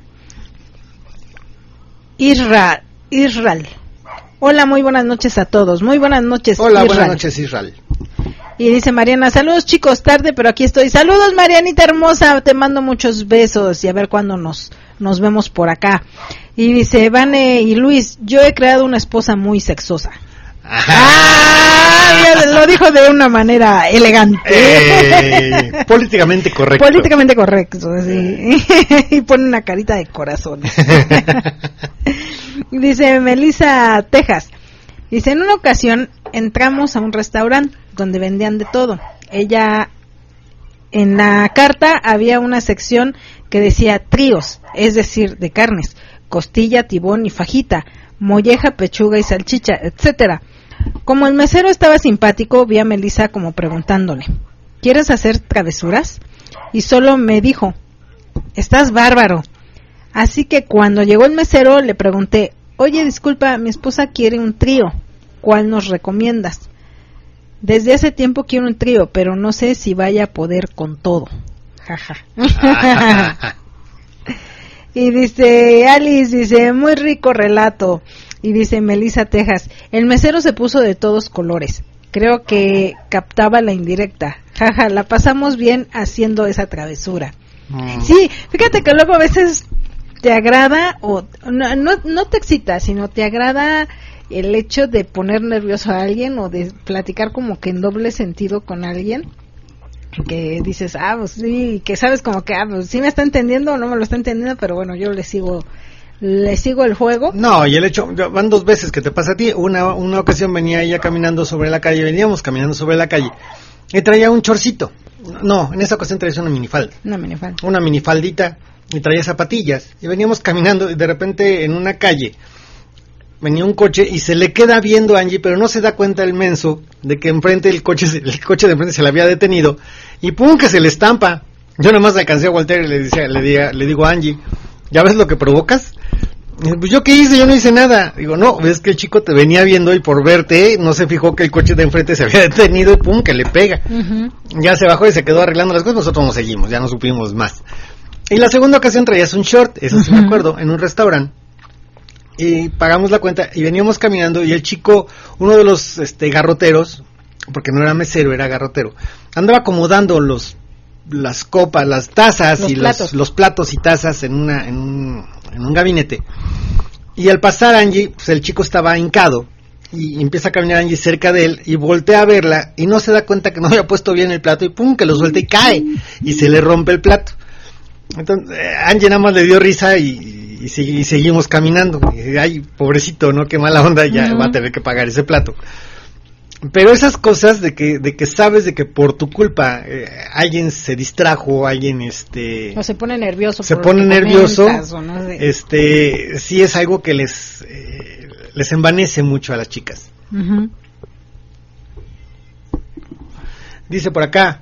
Israel, Israel. Hola, muy buenas noches a todos. Muy buenas noches, Hola, Israel. buenas noches, Israel. Y dice Mariana, saludos chicos, tarde pero aquí estoy. Saludos Marianita hermosa, te mando muchos besos y a ver cuándo nos nos vemos por acá. Y dice Vane y Luis, yo he creado una esposa muy sexosa. Ah, lo dijo de una manera elegante. Eh, políticamente correcto. Políticamente correcto, sí. Y pone una carita de corazón. Dice Melissa Texas, Dice, en una ocasión entramos a un restaurante donde vendían de todo. Ella, en la carta había una sección que decía tríos, es decir, de carnes, costilla, tibón y fajita, molleja, pechuga y salchicha, etcétera. Como el mesero estaba simpático, vi a Melissa como preguntándole, ¿quieres hacer travesuras? Y solo me dijo, estás bárbaro. Así que cuando llegó el mesero le pregunté, oye, disculpa, mi esposa quiere un trío, ¿cuál nos recomiendas? Desde hace tiempo quiero un trío, pero no sé si vaya a poder con todo. Jaja. Y dice Alice, dice, muy rico relato. Y dice Melissa Texas, el mesero se puso de todos colores. Creo que captaba la indirecta. Jaja, la pasamos bien haciendo esa travesura. Mm. Sí, fíjate que luego a veces te agrada, o no, no, no te excita, sino te agrada el hecho de poner nervioso a alguien o de platicar como que en doble sentido con alguien. Que dices, ah, pues sí, que sabes como que, ah, pues sí me está entendiendo o no me lo está entendiendo, pero bueno, yo le sigo, le sigo el juego. No, y el hecho, van dos veces que te pasa a ti. Una, una ocasión venía ella caminando sobre la calle, veníamos caminando sobre la calle, y traía un chorcito. No, en esa ocasión traía una minifalda. Una minifalda. Una minifaldita, y traía zapatillas, y veníamos caminando, y de repente en una calle venía un coche y se le queda viendo a Angie, pero no se da cuenta el menso de que enfrente el coche, el coche de enfrente se le había detenido y pum, que se le estampa. Yo nada más alcancé a voltear y le decía, le, diga, le digo a Angie, ¿ya ves lo que provocas? Y dice, pues yo qué hice, yo no hice nada. Digo, no, ves que el chico te venía viendo y por verte no se fijó que el coche de enfrente se había detenido y pum, que le pega. Uh-huh. Ya se bajó y se quedó arreglando las cosas, nosotros nos seguimos, ya no supimos más. Y la segunda ocasión traías un short, eso sí uh-huh. me acuerdo, en un restaurante. Y pagamos la cuenta y veníamos caminando y el chico, uno de los este garroteros, porque no era mesero, era garrotero, andaba acomodando los las copas, las tazas los y platos. Los, los platos y tazas en una en un, en un gabinete. Y al pasar Angie, pues el chico estaba hincado y empieza a caminar Angie cerca de él y voltea a verla y no se da cuenta que no había puesto bien el plato y pum, que lo suelta y cae y se le rompe el plato. Entonces Angie nada más le dio risa y Y, sig- y seguimos caminando. Y, ay, pobrecito, ¿no? Qué mala onda, ya uh-huh. va a tener que pagar ese plato. Pero esas cosas de que de que sabes de que por tu culpa eh, alguien se distrajo, alguien este o se pone nervioso, se por pone nervioso, no sé. este sí es algo que les eh, les envanece mucho a las chicas. Uh-huh. Dice por acá,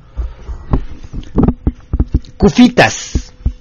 Cufitas.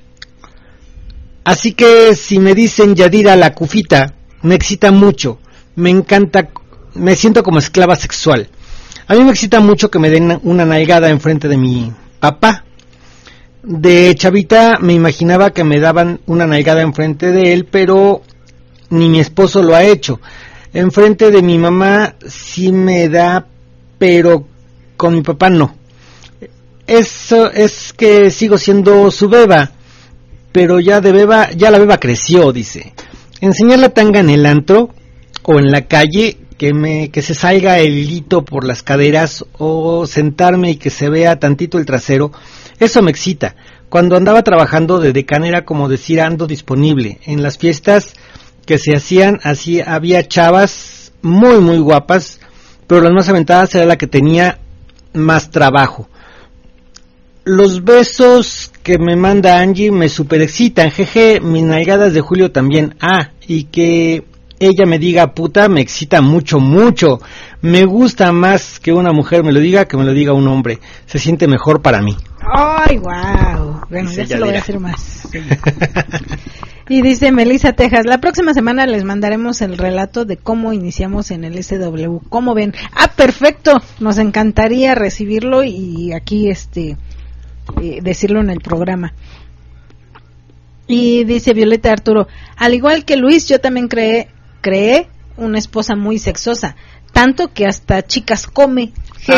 Así que si me dicen Yadira la Cufita, me excita mucho, me encanta, me siento como esclava sexual. A mí me excita mucho que me den una nalgada enfrente de mi papá. De chavita me imaginaba que me daban una nalgada enfrente de él, pero ni mi esposo lo ha hecho. Enfrente de mi mamá sí me da, pero con mi papá no. Eso es que sigo siendo su beba. Pero ya de beba, ya la beba creció, dice. Enseñar la tanga en el antro o en la calle, que me que se salga el hilito por las caderas o sentarme y que se vea tantito el trasero, eso me excita. Cuando andaba trabajando de decana era como decir ando disponible. En las fiestas que se hacían así había chavas muy muy guapas, pero las más aventadas era la que tenía más trabajo. Los besos que me manda Angie me super excitan, jeje, mis nalgadas de Julio también. Ah, y que ella me diga puta me excita mucho, mucho. Me gusta más que una mujer me lo diga que me lo diga un hombre. Se siente mejor para mí. Ay, wow. Bueno, dice, ya se lo voy a hacer más. Sí. Y dice Melissa Texas, la próxima semana les mandaremos el relato de cómo iniciamos en el S W. ¿Cómo ven? Ah, perfecto. Nos encantaría recibirlo y aquí este eh, decirlo en el programa. Y dice Violeta Arturo, al igual que Luis, yo también creé, creé una esposa muy sexosa, tanto que hasta chicas come.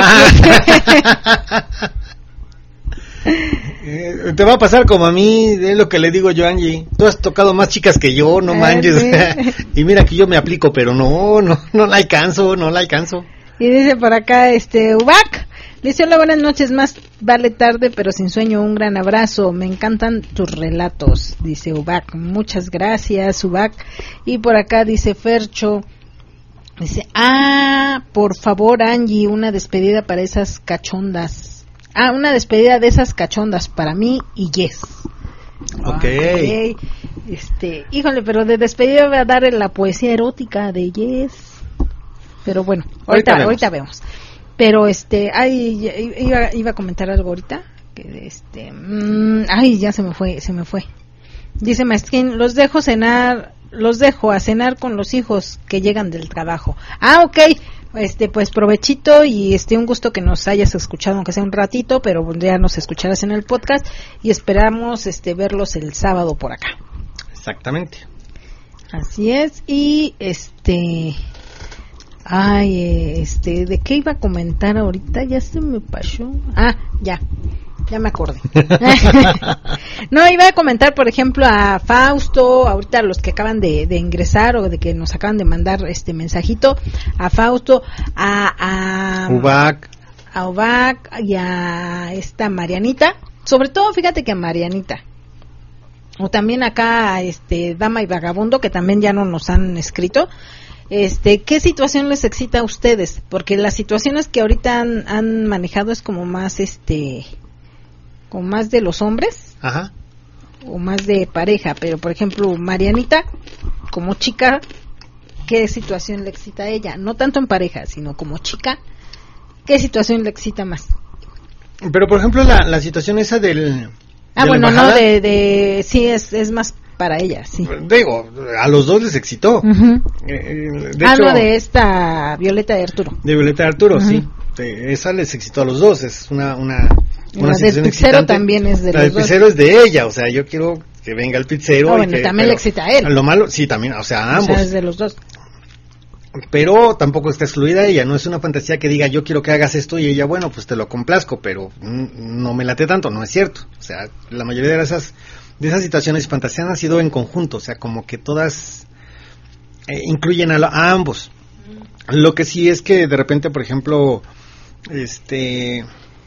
Eh, te va a pasar como a mí, es lo que le digo yo a Angie, tú has tocado más chicas que yo, no manches. Sí. Y mira que yo me aplico, pero no, no, no la alcanzo, no la alcanzo. Y dice por acá, este, Ubac, dice, hola, buenas noches, más vale tarde pero sin sueño, un gran abrazo, me encantan tus relatos, dice Ubac, muchas gracias Ubac. Y por acá dice Fercho, Dice, ah, por favor, Angie, una despedida para esas cachondas. Ah, una despedida de esas cachondas para mí y Yes. Ok. Okay. Este, híjole, pero de despedida voy a dar la poesía erótica de Yes. Pero bueno, ahorita, ahorita vemos. Ahorita vemos. Pero este, ay, iba, iba a comentar algo ahorita. Que este, mmm, ay, ya se me fue, se me fue. Dice Maestín, los dejo cenar. Los dejo a cenar con los hijos que llegan del trabajo. Ah, ok. Este, pues provechito y este un gusto que nos hayas escuchado, aunque sea un ratito, pero ya nos escucharás en el podcast y esperamos este verlos el sábado por acá. Exactamente. Así es. Y este, ay, este, ¿de qué iba a comentar ahorita? Ya se me pasó. Ah, ya. Ya me acordé. No, iba a comentar, por ejemplo, a Fausto, ahorita los que acaban de, de ingresar o de que nos acaban de mandar este mensajito, a Fausto, a a Ubac, a Ubac y a esta Marianita, sobre todo fíjate que a Marianita. O también acá a este Dama y Vagabundo, que también ya no nos han escrito. Este, ¿qué situación les excita a ustedes? Porque las situaciones que ahorita han, han manejado es como más este o más de los hombres. Ajá. O más de pareja, pero por ejemplo Marianita como chica, ¿qué situación le excita a ella? No tanto en pareja, sino como chica, ¿qué situación le excita más? Pero por ejemplo la, la situación esa del ah de bueno no de, de sí es es más para ella, sí. Digo, a los dos les excitó. Uh-huh. eh, de Hablo hecho, de esta Violeta de Arturo. De Violeta de Arturo, uh-huh. sí. Eh, esa les excitó a los dos, es una una una la del pizzero también es de la los del dos. pizzero es de ella, o sea, yo quiero que venga el pizzero. Oh, y bueno, que, también le excita a él. Lo malo, sí, también, o sea, a ambos. O sea, es de los dos. Pero tampoco está excluida ella, no es una fantasía que diga yo quiero que hagas esto y ella, bueno, pues te lo complazco, pero mm, no me late tanto, no es cierto. O sea, la mayoría de esas de esas situaciones y fantasías han sido en conjunto, o sea, como que todas eh, incluyen a, a ambos. Lo que sí es que de repente, por ejemplo, este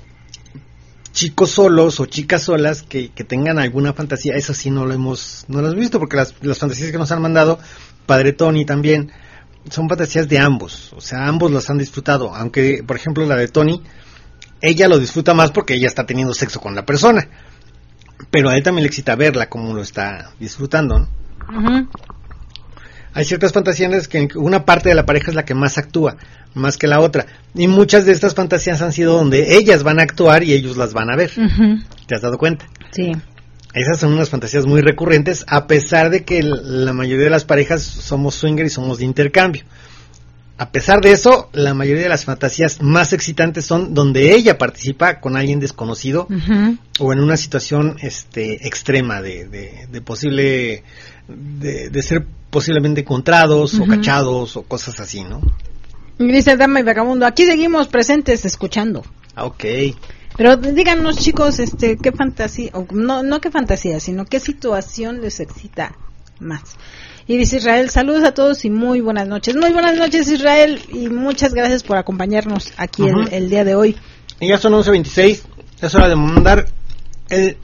chicos solos o chicas solas que, que tengan alguna fantasía, eso sí no lo hemos no lo hemos visto, porque las, las fantasías que nos han mandado, Padre Tony también, son fantasías de ambos, o sea, ambos las han disfrutado, aunque por ejemplo la de Tony, ella lo disfruta más porque ella está teniendo sexo con la persona, pero a él también le excita verla como lo está disfrutando, ¿no? Uh-huh. Hay ciertas fantasías en las que una parte de la pareja es la que más actúa, más que la otra. Y muchas de estas fantasías han sido donde ellas van a actuar y ellos las van a ver. Uh-huh. ¿Te has dado cuenta? Sí. Esas son unas fantasías muy recurrentes, a pesar de que la mayoría de las parejas somos swinger y somos de intercambio. A pesar de eso, la mayoría de las fantasías más excitantes son donde ella participa con alguien desconocido, uh-huh, o en una situación este extrema de, de, de posible de, de ser posiblemente encontrados, uh-huh, o cachados o cosas así, ¿no? Y dice Dama y Vagabundo, aquí seguimos presentes escuchando. Ah, ok. Pero díganos, chicos, este, qué fantasía, o no, no qué fantasía, sino qué situación les excita más. Y dice Israel, saludos a todos y muy buenas noches. Muy buenas noches, Israel, y muchas gracias por acompañarnos aquí, uh-huh, el, el día de hoy. Y ya son once veintiséis, es hora de mandar el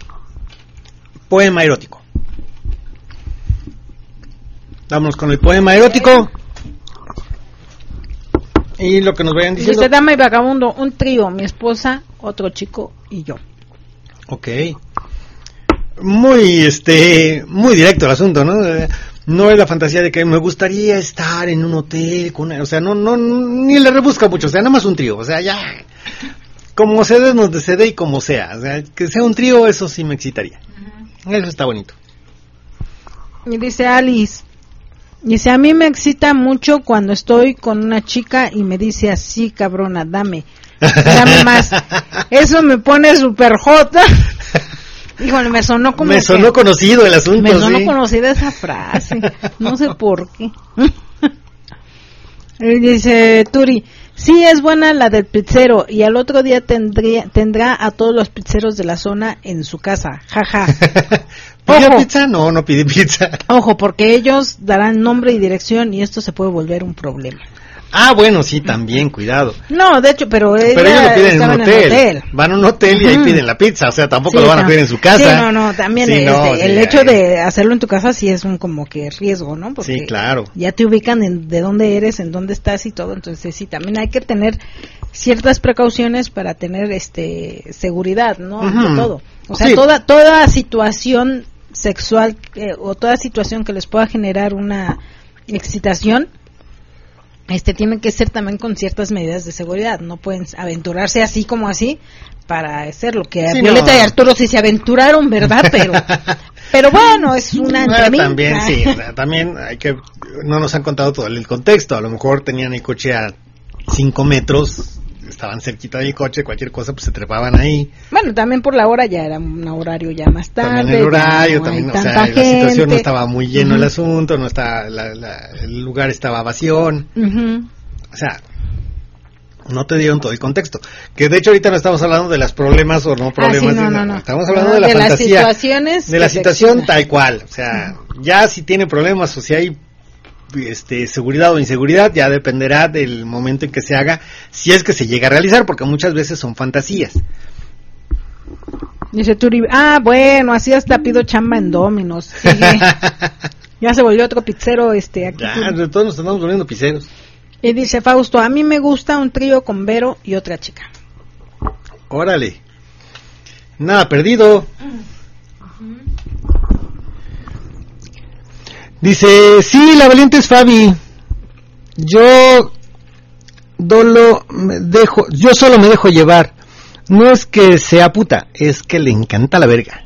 poema erótico. Vamos con el poema erótico. Y lo que nos vayan diciendo. Dice Dama y Vagabundo, un trío, mi esposa, otro chico y yo. Ok. Muy, este, muy directo el asunto, ¿no? No es la fantasía de que me gustaría estar en un hotel con, o sea, no, no, ni le rebusca mucho, o sea, nada más un trío, o sea, ya, como se dé, nos se dé y como sea, o sea, que sea un trío, eso sí me excitaría. Uh-huh. Eso está bonito. Y dice Alice, dice, a mí me excita mucho cuando estoy con una chica y me dice así, cabrona, dame, dame más. Eso me pone super hot. Híjole, me sonó como Me sonó que, conocido el asunto, Me sonó ¿sí? conocida esa frase, no sé por qué. Y dice Turi, sí es buena la del pizzero y al otro día tendría, tendrá a todos los pizzeros de la zona en su casa, jaja. ¿Pide pizza? No, no pide pizza. Ojo, porque ellos darán nombre y dirección y esto se puede volver un problema. Ah, bueno, sí, también, cuidado. No, de hecho, pero ella Pero ellos lo piden en un estaban hotel. el hotel. Van a un hotel y ahí Ujú. piden la pizza, o sea, tampoco Sí, lo van a no. pedir en su casa. Sí, no, no, también Sí, este, no, el sí, hecho ahí. de hacerlo en tu casa sí es un como que riesgo, ¿no? Porque Sí, claro. ya te ubican en de dónde eres, en dónde estás y todo, entonces sí, también hay que tener ciertas precauciones para tener este seguridad, ¿no? Ujú. Ante todo. O sea, Sí. toda toda situación sexual eh, o toda situación que les pueda generar una excitación este tienen que ser también con ciertas medidas de seguridad, no pueden aventurarse así como así para hacerlo, que Sí, Violeta no. y Arturo sí se aventuraron, ¿verdad? Pero pero bueno, es una entre Ah, mí. también, sí, o sea, también hay que, no nos han contado todo el contexto, a lo mejor tenían el coche a cinco metros, estaban cerquita del coche, cualquier cosa, pues se trepaban ahí. Bueno, también por la hora ya era un horario ya más tarde. También el horario, ya no también, hay o sea, tanta la situación no gente. estaba muy lleno el Ujú. asunto, no está, la, la- el lugar estaba vacío, Ujú. o sea, no te dieron todo el contexto. Que de hecho ahorita no estamos hablando de los problemas o no problemas, Ah, sí, no, de- no, no. estamos hablando No, de la de las fantasía, situaciones de la que te situación excitan. tal cual, o sea, ya si tiene problemas o si hay este seguridad o inseguridad, ya dependerá del momento en que se haga, si es que se llega a realizar, porque muchas veces son fantasías. Dice Turi, ah, bueno, así hasta pido chamba en Domino's. Sigue. Ya se volvió otro pizzero este aquí. Ya, Turi. de todos nos estamos volviendo piseros. Y dice Fausto, a mí me gusta un trío con Vero y otra chica. Órale. Nada perdido. Dice, sí, la valiente es Fabi. Yo dolo me dejo, yo solo me dejo llevar. No es que sea puta, es que le encanta la verga.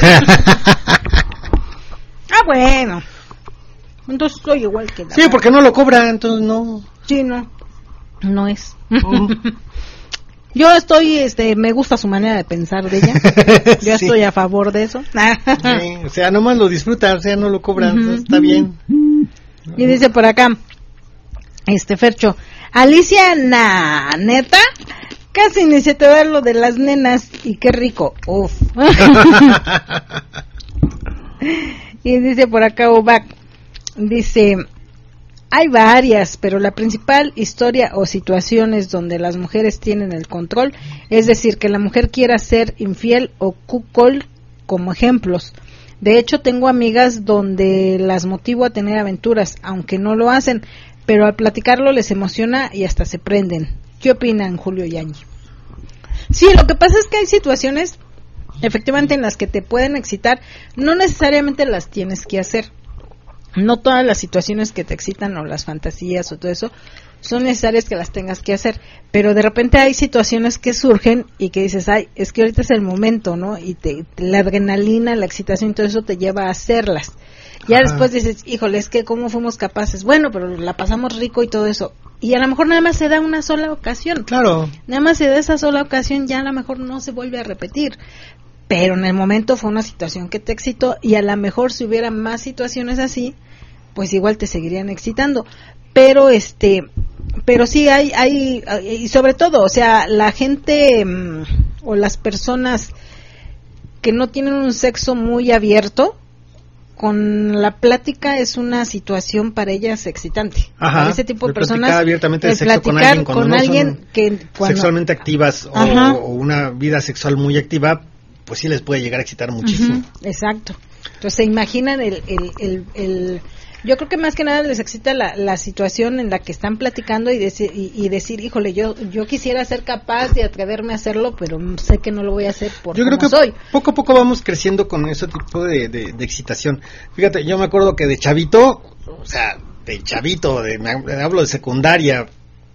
Ah, bueno. Entonces soy igual que la Sí, porque no lo cobra, entonces no. Sí, no. No es. Yo estoy, este, me gusta su manera de pensar de ella. Yo Sí. estoy a favor de eso. Sí, o sea, nomás lo disfruta, o sea, no lo cobra, Ujú. entonces está bien. Y dice por acá, este Fercho, Alicia, na, neta, casi ni se te da lo de las nenas y qué rico, uf. Y dice por acá Ubac, dice, hay varias, pero la principal historia o situaciones donde las mujeres tienen el control, es decir, que la mujer quiera ser infiel o cuckold como ejemplos. De hecho, tengo amigas donde las motivo a tener aventuras, aunque no lo hacen, pero al platicarlo les emociona y hasta se prenden. ¿Qué opinan, Julio Yañi? Sí, lo que pasa es que hay situaciones, efectivamente, en las que te pueden excitar, no necesariamente las tienes que hacer. No todas las situaciones que te excitan o las fantasías o todo eso son necesarias que las tengas que hacer, pero de repente hay situaciones que surgen y que dices, ay, es que ahorita es el momento, ¿no? Y te, la adrenalina, la excitación, todo eso te lleva a hacerlas. Ya Ajá. después dices, híjole, es que cómo fuimos capaces. Bueno, pero la pasamos rico y todo eso. Y a lo mejor nada más se da una sola ocasión. Claro. Nada más se da esa sola ocasión, ya a lo mejor no se vuelve a repetir. Pero en el momento fue una situación que te excitó y a lo mejor si hubiera más situaciones así, pues igual te seguirían excitando. Pero este, pero sí hay, hay, y sobre todo, o sea, la gente mmm, o las personas que no tienen un sexo muy abierto, con la plática es una situación para ellas excitante. Ajá, Para ese tipo de de platicar personas, abiertamente de de sexo con platicar alguien cuando con no alguien son que cuando, sexualmente activas o, Ajá. o una vida sexual muy activa, pues sí les puede llegar a excitar muchísimo. Ujú, exacto. Entonces se imaginan el, el, el, el yo creo que más que nada les excita la, la situación en la que están platicando y, deci- y, y decir, híjole, yo yo quisiera ser capaz de atreverme a hacerlo, pero sé que no lo voy a hacer por Yo creo cómo que soy. poco a poco vamos creciendo con ese tipo de, de, de excitación. Fíjate, yo me acuerdo que de chavito, o sea, de chavito, de, me hablo de secundaria,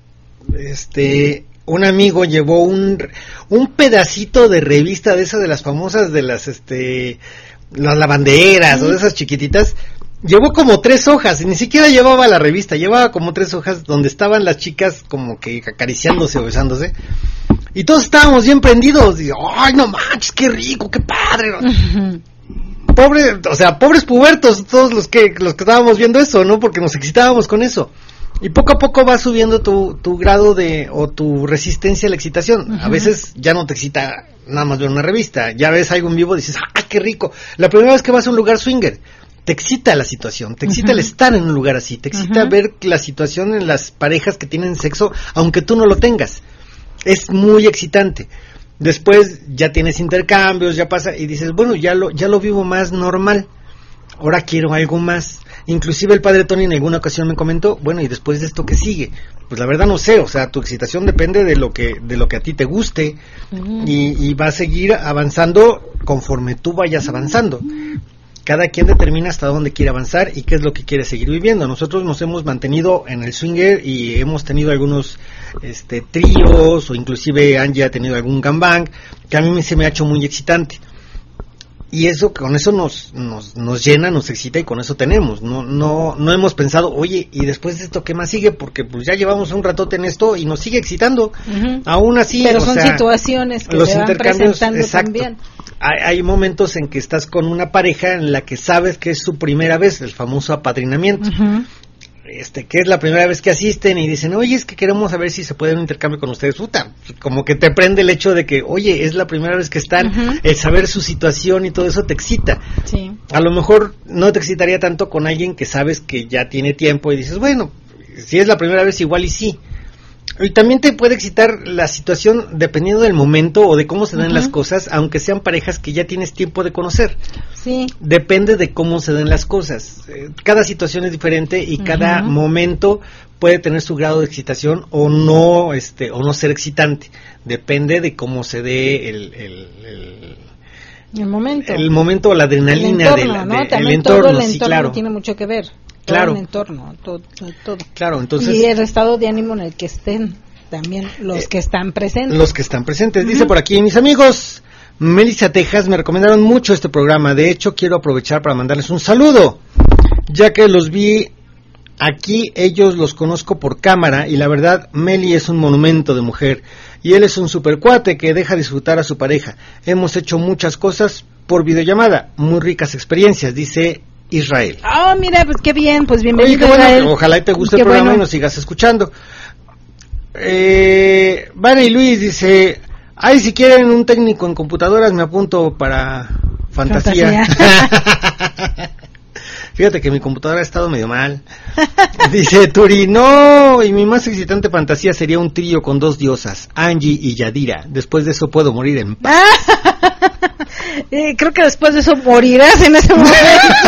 este, un amigo llevó un, un pedacito de revista de esas de las famosas de las, este, las lavanderas, mm. o de esas chiquititas. Llevó como tres hojas, y ni siquiera llevaba la revista, llevaba como tres hojas donde estaban las chicas como que acariciándose o besándose. Y todos estábamos bien prendidos. Y, ay, no manches, qué rico, qué padre. Uh-huh. Pobre, o sea, pobres pubertos, todos los que los que estábamos viendo eso, ¿no? Porque nos excitábamos con eso. Y poco a poco va subiendo tu, tu grado de, o tu resistencia a la excitación. Uh-huh. A veces ya no te excita nada más ver una revista. Ya ves algo en vivo y dices, ¡ah, qué rico! La primera vez que vas a un lugar swinger, te excita la situación, te excita uh-huh. el estar en un lugar así, te excita uh-huh. ver la situación en las parejas que tienen sexo, aunque tú no lo tengas. Es muy excitante. Después ya tienes intercambios, ya pasa y dices, bueno, ya lo ya lo vivo más normal. Ahora quiero algo más. Inclusive el padre Tony en alguna ocasión me comentó, bueno, ¿y después de esto qué sigue? Pues la verdad no sé, o sea, tu excitación depende de lo que de lo que a ti te guste uh-huh. y, y va a seguir avanzando conforme tú vayas avanzando. Cada quien determina hasta dónde quiere avanzar y qué es lo que quiere seguir viviendo. Nosotros nos hemos mantenido en el swinger y hemos tenido algunos este tríos, o inclusive Angie ha tenido algún gangbang, que a mí se me ha hecho muy excitante. Y eso, con eso nos, nos, nos llena, nos excita y con eso tenemos. No, no, no hemos pensado, oye, y después de esto, ¿qué más sigue? Porque pues ya llevamos un ratote en esto y nos sigue excitando. Uh-huh. Aún así, pero o son sea, situaciones que los se van intercambios, presentando exacto. también. Hay, hay momentos en que estás con una pareja en la que sabes que es su primera vez, el famoso apadrinamiento. Uh-huh. Este, que es la primera vez que asisten y dicen, oye, es que queremos saber si se puede un intercambio con ustedes. Puta, como que te prende el hecho de que, oye, es la primera vez que están, uh-huh. el saber su situación y todo eso te excita. Sí. A lo mejor no te excitaría tanto con alguien que sabes que ya tiene tiempo y dices, bueno, si es la primera vez igual y sí. Y también te puede excitar la situación dependiendo del momento o de cómo se den uh-huh. las cosas, aunque sean parejas que ya tienes tiempo de conocer. Sí. Depende de cómo se den las cosas. Eh, cada situación es diferente y uh-huh. cada momento puede tener su grado de excitación o no, este, o no ser excitante. Depende de cómo se dé el, el, el el momento. El momento, la adrenalina el entorno, del ¿no? de, También el entorno, todo el sí, entorno claro. tiene mucho que ver. Claro. Todo el entorno, todo, todo. Claro, entonces. Y el estado de ánimo en el que estén también los eh, que están presentes. Los que están presentes. Uh-huh. Dice por aquí, mis amigos, Melissa, Texas, me recomendaron mucho este programa. De hecho, quiero aprovechar para mandarles un saludo, ya que los vi aquí, ellos los conozco por cámara y la verdad, Meli es un monumento de mujer y él es un super cuate que deja disfrutar a su pareja. Hemos hecho muchas cosas por videollamada, muy ricas experiencias, dice Israel. Ah, oh, mira, pues qué bien, pues bienvenido. Oye, qué bueno, Israel. Ojalá y te guste Qué el programa bueno. y nos sigas escuchando. Eh, Vane Luis dice, ay, si quieren un técnico en computadoras me apunto para fantasía. fantasía. Fíjate que mi computadora ha estado medio mal. Dice Turi, no, y mi más excitante fantasía sería un trío con dos diosas, Angie y Yadira. Después de eso puedo morir en paz. eh, creo que después de eso morirás en ese momento.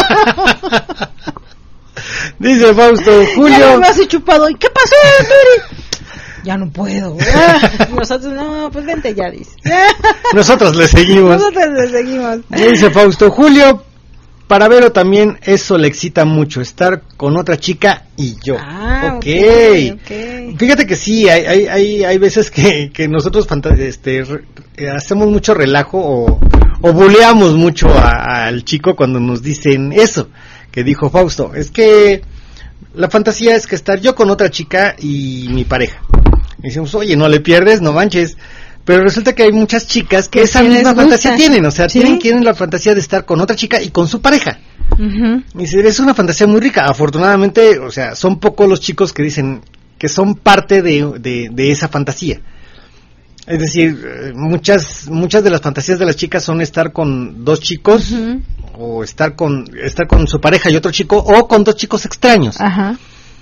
Dice Fausto, Julio. Ya me has chupado. ¿Y qué pasó, Turi? Ya no puedo. Nosotros, no, pues vente ya, dice. Nosotros le seguimos. Nosotros le seguimos. Dice Fausto, Julio, para Vero también eso le excita mucho, estar con otra chica y yo. Ah, okay. ok. Okay. Fíjate que sí, hay hay hay, hay veces que, que nosotros fanta- este, re- hacemos mucho relajo o, o buleamos mucho a, al chico cuando nos dicen eso que dijo Fausto. Es que la fantasía es que estar yo con otra chica y mi pareja. Y decimos, oye, no le pierdes, no manches. Pero resulta que hay muchas chicas que esa misma fantasía tienen, o sea, ¿sí? tienen, tienen la fantasía de estar con otra chica y con su pareja. Uh-huh. Y dice, es una fantasía muy rica. Afortunadamente, o sea, son pocos los chicos que dicen que son parte de, de, de esa fantasía. Es decir, muchas muchas de las fantasías de las chicas son estar con dos chicos, uh-huh. o estar con estar con su pareja y otro chico, o con dos chicos extraños. Uh-huh.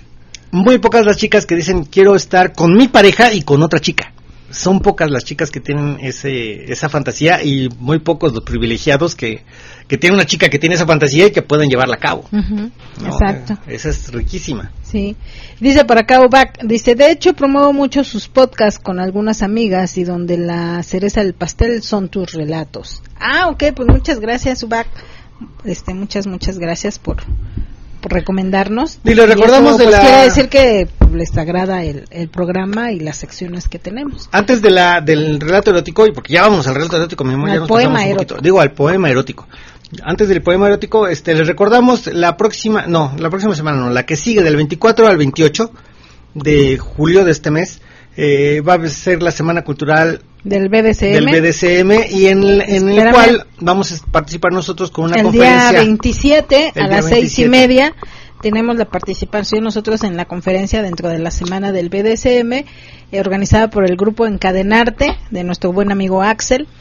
Muy pocas las chicas que dicen, quiero estar con mi pareja y con otra chica. Son pocas las chicas que tienen ese esa fantasía y muy pocos los privilegiados que, que tienen una chica que tiene esa fantasía y que pueden llevarla a cabo. Uh-huh. ¿No? Exacto. Esa es riquísima. Sí. Dice por acá Ubac, dice, de hecho promuevo mucho sus podcasts con algunas amigas y donde la cereza del pastel son tus relatos. Ah, ok, pues muchas gracias Ubac. Este, muchas, muchas gracias por... por recomendarnos. Y le recordamos y eso, de pues, la... quiere decir que les agrada el, el programa y las secciones que tenemos. Antes de la del relato erótico, y porque ya vamos al relato erótico, mi amor, ya al nos poema pasamos un erótico. poquito. Digo, al poema erótico. Antes del poema erótico, este, les recordamos la próxima, no, la próxima semana no, la que sigue del veinticuatro al veintiocho de julio de este mes, eh, va a ser la Semana Cultural del B D C M, del B D C M y en el, en el cual vamos a participar nosotros con una el conferencia. Día veintisiete, el a día las veintisiete. seis y media tenemos la participación nosotros en la conferencia dentro de la semana del B D C M, eh, organizada por el grupo Encadenarte de nuestro buen amigo Axel.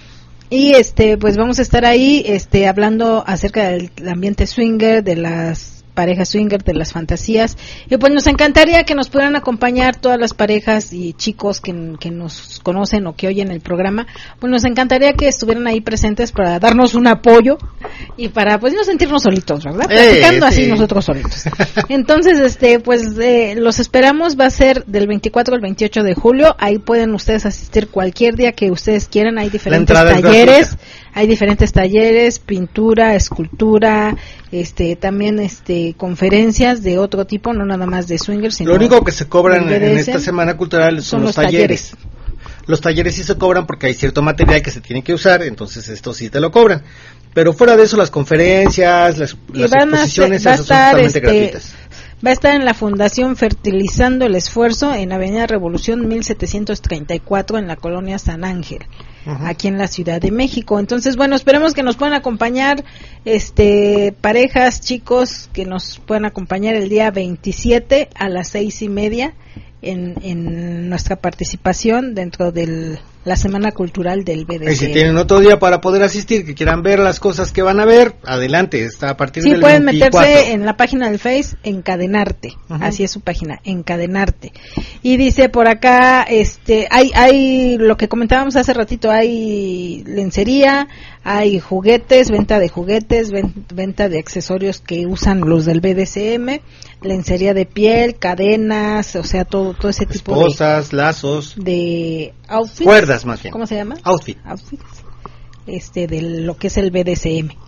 Y este pues vamos a estar ahí este hablando acerca del ambiente swinger, de las parejas swinger, de las fantasías, y pues nos encantaría que nos pudieran acompañar todas las parejas y chicos que, que nos conocen o que oyen el programa. Pues nos encantaría que estuvieran ahí presentes para darnos un apoyo y para pues no sentirnos solitos, ¿verdad? Platicando eh, así sí. nosotros solitos. Entonces, este pues eh, los esperamos, va a ser del veinticuatro al veintiocho de julio, ahí pueden ustedes asistir cualquier día que ustedes quieran, hay diferentes talleres, hay diferentes talleres, pintura, escultura, este también este conferencias de otro tipo, no nada más de swingers, sino lo único que se cobran en esta semana cultural son, son los, los talleres. talleres. Los talleres sí se cobran porque hay cierto material que se tiene que usar, entonces esto sí te lo cobran. Pero fuera de eso, las conferencias, las, las exposiciones, a, esas son totalmente este, gratuitas. Va a estar en la Fundación Fertilizando el Esfuerzo en Avenida Revolución mil setecientos treinta y cuatro en la colonia San Ángel, uh-huh. aquí en la Ciudad de México. Entonces, bueno, esperemos que nos puedan acompañar este parejas, chicos, que nos puedan acompañar el día veintisiete a las seis y media en, en nuestra participación dentro de la Semana Cultural del B D C. Y si tienen otro día para poder asistir, que quieran ver las cosas que van a ver, adelante, está a partir sí, del pueden veinticuatro. Meterse en la página del Face, Encadenarte, uh-huh. así es su página, Encadenarte. Y dice por acá, este, hay, hay, lo que comentábamos hace ratito, hay lencería, hay juguetes, venta de juguetes, ven, venta de accesorios que usan los del B D C M, lencería de piel, cadenas, o sea, todo, todo ese tipo de esposas, lazos, de outfits, cuerdas más bien. ¿Cómo se llama? Outfit. Outfits. Este, de lo que es el B D C M.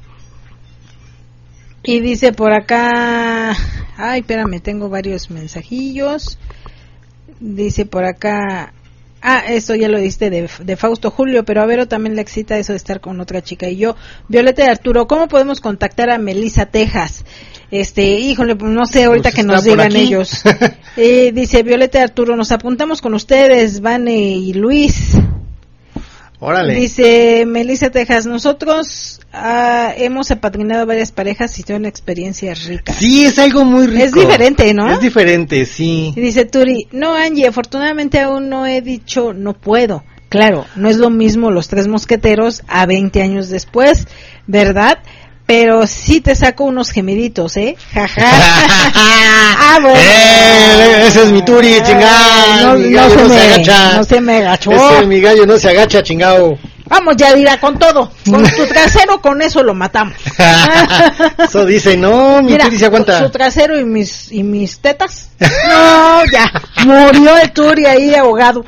Y dice por acá, ay, espérame, tengo varios mensajillos. Dice por acá, ah, esto ya lo diste de, de Fausto Julio, pero a Vero también le excita eso de estar con otra chica. Y yo, Violeta y Arturo, ¿cómo podemos contactar a Melissa Texas? Este, híjole, no sé, ahorita pues que nos digan ellos. eh, dice Violeta y Arturo, nos apuntamos con ustedes, Vane y Luis. Órale. Dice Melissa Texas, nosotros uh, hemos apadrinado varias parejas y tienen experiencias ricas. Sí, es algo muy rico. Es diferente, ¿no? Es diferente, sí. Y dice Turi, no Angie, afortunadamente aún no he dicho no puedo. Claro, no es lo mismo Los Tres Mosqueteros a veinte años después, ¿verdad? Pero sí te saco unos gemiditos, ¿eh? Jaja. Ah, bueno. Eh, ese es mi Turi, chingado. No, mi gallo no, se, no me, se agacha. No se me agachó. Ese mi gallo no se agacha, chingado. Vamos, Yadira, con todo. Con tu trasero, con eso lo matamos. Eso dice, no, mi Mira, Turi se aguanta. Su trasero y mis y mis tetas. No, ya. Murió el Turi ahí ahogado.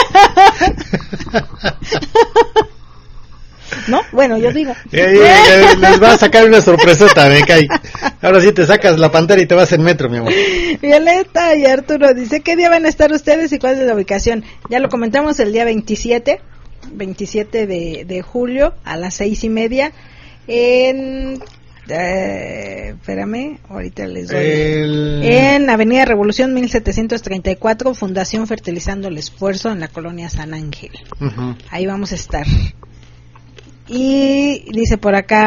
¿No? Bueno, yo digo. Eh, eh, les va a sacar una sorpresota, me cae. Ahora sí te sacas la pantera y te vas en metro, mi amor. Violeta y Arturo dice, ¿qué día van a estar ustedes y cuál es la ubicación? Ya lo comentamos el día veintisiete, veintisiete de, de julio a las seis y media en... Eh, espérame, ahorita les doy. El... En Avenida Revolución mil setecientos treinta y cuatro, Fundación Fertilizando el Esfuerzo en la colonia San Ángel. Uh-huh. Ahí vamos a estar. Y dice por acá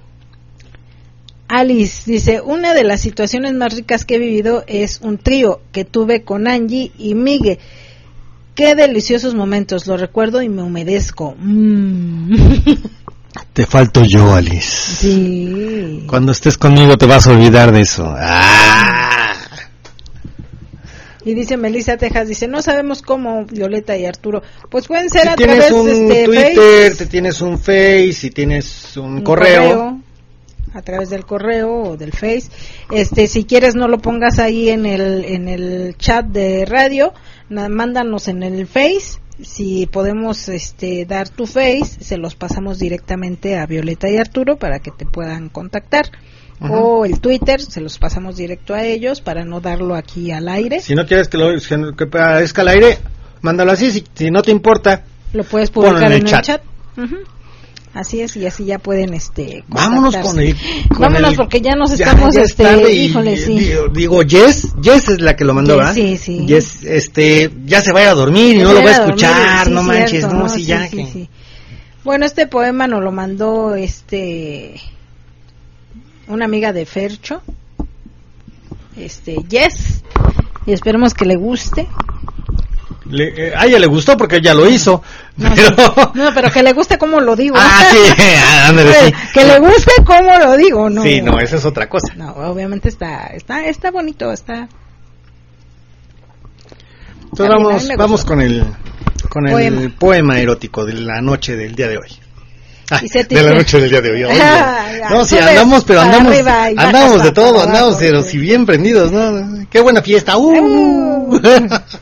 Alice, dice, una de las situaciones más ricas que he vivido es un trío que tuve con Angie y Migue. Qué deliciosos momentos, lo recuerdo y me humedezco. Mm. Te falto yo, Alice. Sí. Cuando estés conmigo te vas a olvidar de eso. ¡Ah! Y dice Melissa Texas, dice, no sabemos cómo, Violeta y Arturo. Pues pueden ser si a tienes través un este, Twitter, Face, te tienes un Face, si tienes un, un correo. correo, a través del correo o del Face. Este, si quieres no lo pongas ahí en el en el chat de radio, na, mándanos en el Face. Si podemos este dar tu Face, se los pasamos directamente a Violeta y Arturo para que te puedan contactar. Uh-huh. O el Twitter, se los pasamos directo a ellos para no darlo aquí al aire. Si no quieres que lo que aparezca al aire, mándalo así. Si, si no te importa, lo puedes publicar en el chat. chat. Uh-huh. Así es, y así ya pueden este vámonos con el con vámonos el, porque ya nos estamos ya, ya este híjole sí digo, digo Jess Jess es la que lo mandó, ¿verdad? Sí, sí. Jess este ya se va a ir a dormir y ya no lo va a escuchar, sí, no manches, cierto, no, no sí, sí, ya sí, que... sí. Bueno, este poema nos lo mandó este una amiga de Fercho, este Jess, y esperemos que le guste. Le, eh, a ella le gustó porque ella lo hizo. No, pero... sí. No, pero que le guste cómo lo digo. Ah, sí, ándale, sí. Que le guste cómo lo digo, ¿no? Sí, no, esa es otra cosa. No, obviamente está, está, está bonito, está. Entonces A mí- a vamos, mí me vamos gustó. con el, con el Poema. poema. erótico de la noche del día de hoy. Ah, Y se de la titula- noche del día de hoy. Oye. Ah, ya, No, sí, sube andamos, pero para andamos, arriba y bajas andamos de para todo, abajo, andamos pero sí. si bien prendidos, ¿no? Qué buena fiesta. ¡Uh! Uh.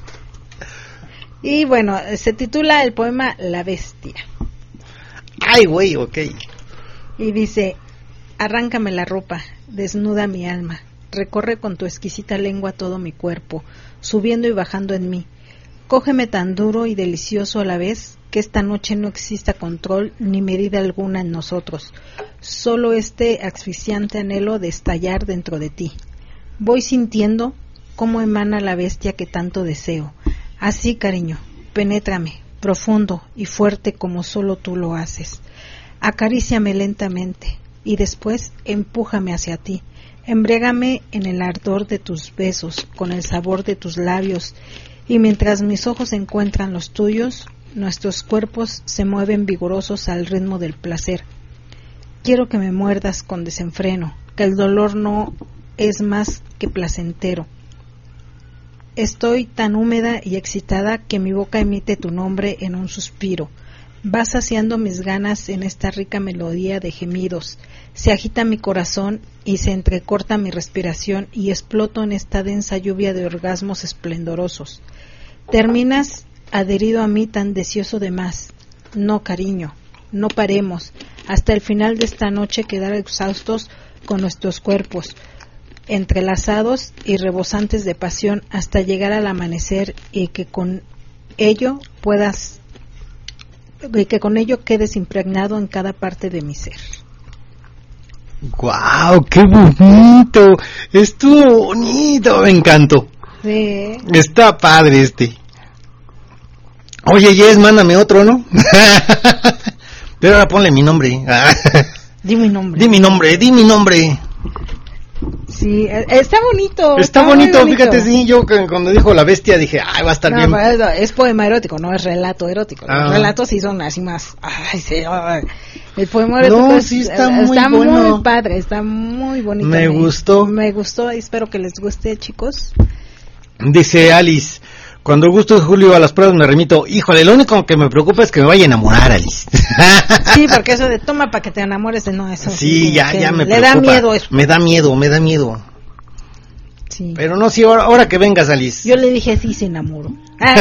Y bueno, se titula el poema La Bestia. Ay, güey, ok. Y dice: arráncame la ropa, desnuda mi alma, recorre con tu exquisita lengua todo mi cuerpo, subiendo y bajando en mí. Cógeme tan duro y delicioso a la vez que esta noche no exista control ni medida alguna en nosotros, solo este asfixiante anhelo de estallar dentro de ti. Voy sintiendo cómo emana la bestia que tanto deseo. Así, cariño, penétrame, profundo y fuerte como solo tú lo haces. Acaríciame lentamente y después empújame hacia ti. Embriágame en el ardor de tus besos, con el sabor de tus labios, y mientras mis ojos encuentran los tuyos, nuestros cuerpos se mueven vigorosos al ritmo del placer. Quiero que me muerdas con desenfreno, que el dolor no es más que placentero. Estoy tan húmeda y excitada que mi boca emite tu nombre en un suspiro. Vas saciando mis ganas en esta rica melodía de gemidos. Se agita mi corazón y se entrecorta mi respiración y exploto en esta densa lluvia de orgasmos esplendorosos. Terminas adherido a mí tan deseoso de más. No, cariño, no paremos. Hasta el final de esta noche quedar exhaustos con nuestros cuerpos, entrelazados y rebosantes de pasión hasta llegar al amanecer, y que con ello puedas y que con ello quedes impregnado en cada parte de mi ser. ¡Guau! ¡Qué bonito! Estuvo bonito, me encantó. Sí. Está padre este. Oye, Jess, mándame otro, ¿no? Pero ahora ponle mi nombre. Di mi nombre. Di mi nombre, di mi nombre. Sí, eh, está bonito. Está muy bonito, fíjate, sí, yo cu- cuando dijo la bestia dije, ay, va a estar No, bien. pero es, es poema erótico, no es relato erótico. Ah. Los relatos sí son así más. Ay, sí, ay. El poema erótico No, es- sí está eh, muy está bueno. muy padre, está muy bonito. Me gustó. Me gustó y espero que les guste, chicos. Dice Alice, cuando gusto Julio a las pruebas me remito. Híjole, lo único que me preocupa es que me vaya a enamorar, Alice. Sí, porque eso de toma para que te enamores de no, eso. Sí, como ya, que ya me le preocupa. da miedo eso. Me da miedo, me da miedo. Sí. Pero no, sí, ahora, ahora que vengas, Alice. Yo le dije sí, se enamoró.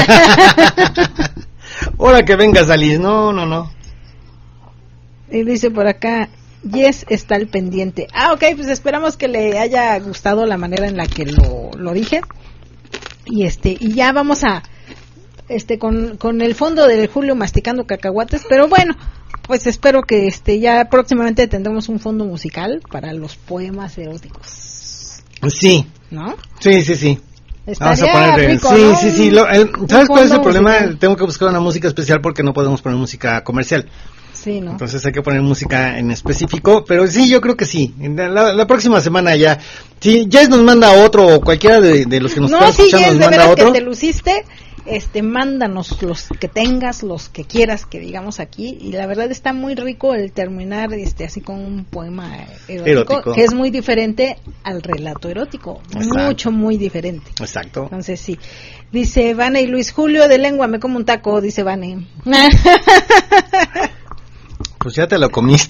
Ahora que vengas, Alice. No, no, no. Y dice por acá, Yes está al pendiente. Ah, ok, pues esperamos que le haya gustado la manera en la que lo, lo dije. Y este, y ya vamos a, este, con, con el fondo de Julio masticando cacahuates, pero bueno, pues espero que este, ya próximamente tendremos un fondo musical para los poemas eróticos, Sí, ¿no? sí, sí, sí. Vamos a Estaría poner, rico, sí, ¿no? sí, sí, lo- el- Un ¿sabes cuál es el fondo problema? musical. Tengo que buscar una música especial porque no podemos poner música comercial. Sí, ¿no? Entonces hay que poner música en específico, pero sí, yo creo que sí. La, la próxima semana ya. Si Jess nos manda otro, o cualquiera de, de los que nos No, están sí, escuchando Jess, nos de manda veras otro. que te luciste, este, mándanos los que tengas, los que quieras que digamos aquí, y la verdad está muy rico el terminar, este, así con un poema erótico, Erótico. que es muy diferente al relato erótico, Exacto. mucho, muy diferente. Exacto. Entonces sí, dice Vane y Luis Julio de lengua, me como un taco, dice Vane. Pues ya te lo comiste.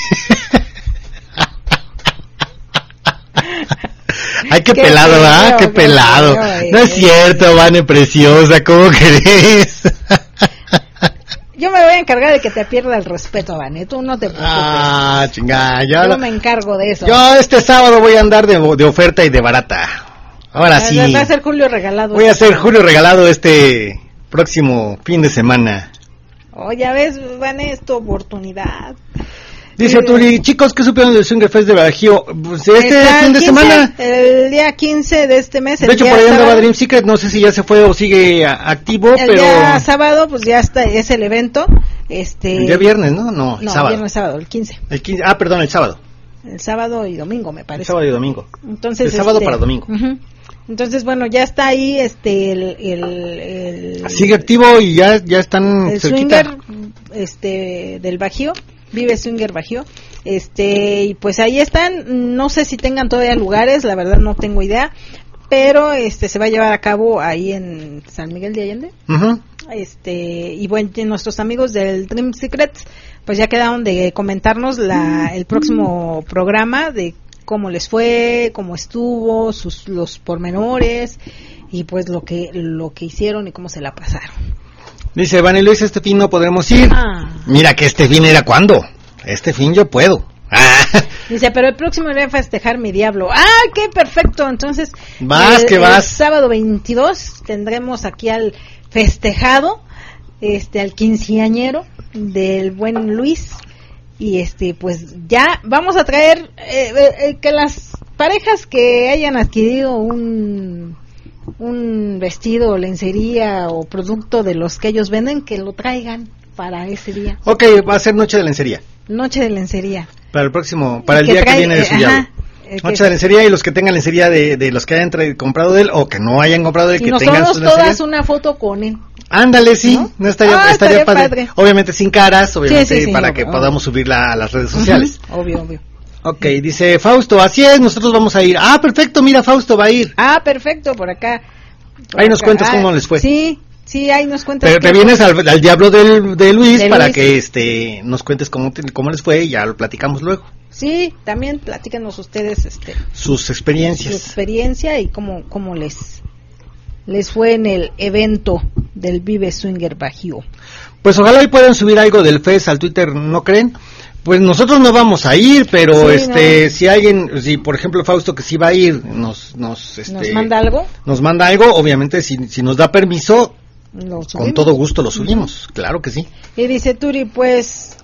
Ay, qué, Qué pelado, feo, ¿ah? Qué qué pelado. feo, No es eh. cierto, Vane preciosa, ¿cómo crees? Yo me voy a encargar de que te pierda el respeto, Vane, tú no te preocupes. Ah, chingada, ya Yo lo- me encargo de eso. Yo este sábado voy a andar de, de oferta y de barata. Ahora sí. Va a ser Julio regalado. Voy a hacer Julio regalado este próximo fin de semana. Oh, ya ves, Vane, es tu oportunidad. Dice Eh, Tuli, chicos, ¿qué supieron del Swinger Fest de Bajío? Pues este Está fin el de quince, semana. El día quince de este mes. De el hecho, día por ahí andaba sábado, Dream Secret, no sé si ya se fue o sigue a- activo, El pero... día sábado, pues ya está, es el evento. Este, El día viernes, ¿no? No, el No, sábado. viernes, sábado, el quince. El quince, ah, perdón, el sábado. El sábado y domingo, me El parece. sábado y domingo. Entonces, de sábado este, para domingo. ujú. Entonces, bueno, ya está ahí este el, el, el sigue activo y ya ya están el cerquita. swinger este del Bajío, Vive Swinger Bajío. Este, y pues ahí están, no sé si tengan todavía lugares, la verdad no tengo idea, pero este se va a llevar a cabo ahí en San Miguel de Allende. Uh-huh. Este, y bueno, nuestros amigos del Dream Secrets pues ya quedaron de comentarnos la el próximo programa de cómo les fue, cómo estuvo, sus los pormenores y pues lo que lo que hicieron y cómo se la pasaron. Dice Vani Luis, este fin no podremos ir. Ah. Mira que este fin era cuando. Este fin yo puedo. Ah. Dice, pero el próximo voy a festejar mi diablo. Ah, qué perfecto. Entonces, vas el, que vas. El sábado veintidós tendremos aquí al festejado, este, al quinceañero del buen Luis. Y este, pues ya vamos a traer eh, eh, que las parejas que hayan adquirido un un vestido, lencería o producto de los que ellos venden, que lo traigan para ese día. Ok, va a ser noche de lencería. Noche de lencería. Para el próximo, para el que día trae, que viene de su eh, diablo. ajá, eh, Noche que, de lencería y los que tengan lencería de, de los que hayan tra- comprado de él o que no hayan comprado de él, y que nos tengan tomamos su todas lencería. una foto con él. Ándale, sí, ¿no? no, estaría, Ah, estaría, estaría padre. padre. Obviamente sin caras, obviamente Sí, sí, sí, para obvio, que obvio. podamos subirla a las redes sociales. Uh-huh, obvio, obvio. Ok, dice Fausto, así es, nosotros vamos a ir. Ah, perfecto, mira, Fausto va a ir. Ah, perfecto, por acá. Por Ahí nos acá. cuentas Ah, cómo les fue. Sí, sí, ahí nos cuentas. Pero qué te vienes al, al diablo del, de Luis De para Luis. que este nos cuentes cómo, te- cómo les fue y ya lo platicamos luego. Sí, también platícanos ustedes este Sus su experiencias. experiencia y cómo cómo les les fue en el evento del Vive Swinger Bajío. Pues ojalá y puedan subir algo del F E S al Twitter, ¿no creen? Pues nosotros no vamos a ir, pero Sí, este no. si alguien, si por ejemplo Fausto que sí va a ir, nos nos este ¿Nos manda algo? nos manda algo, obviamente si si nos da permiso, Lo con subimos. todo gusto lo subimos, claro que sí. Y dice Turi, pues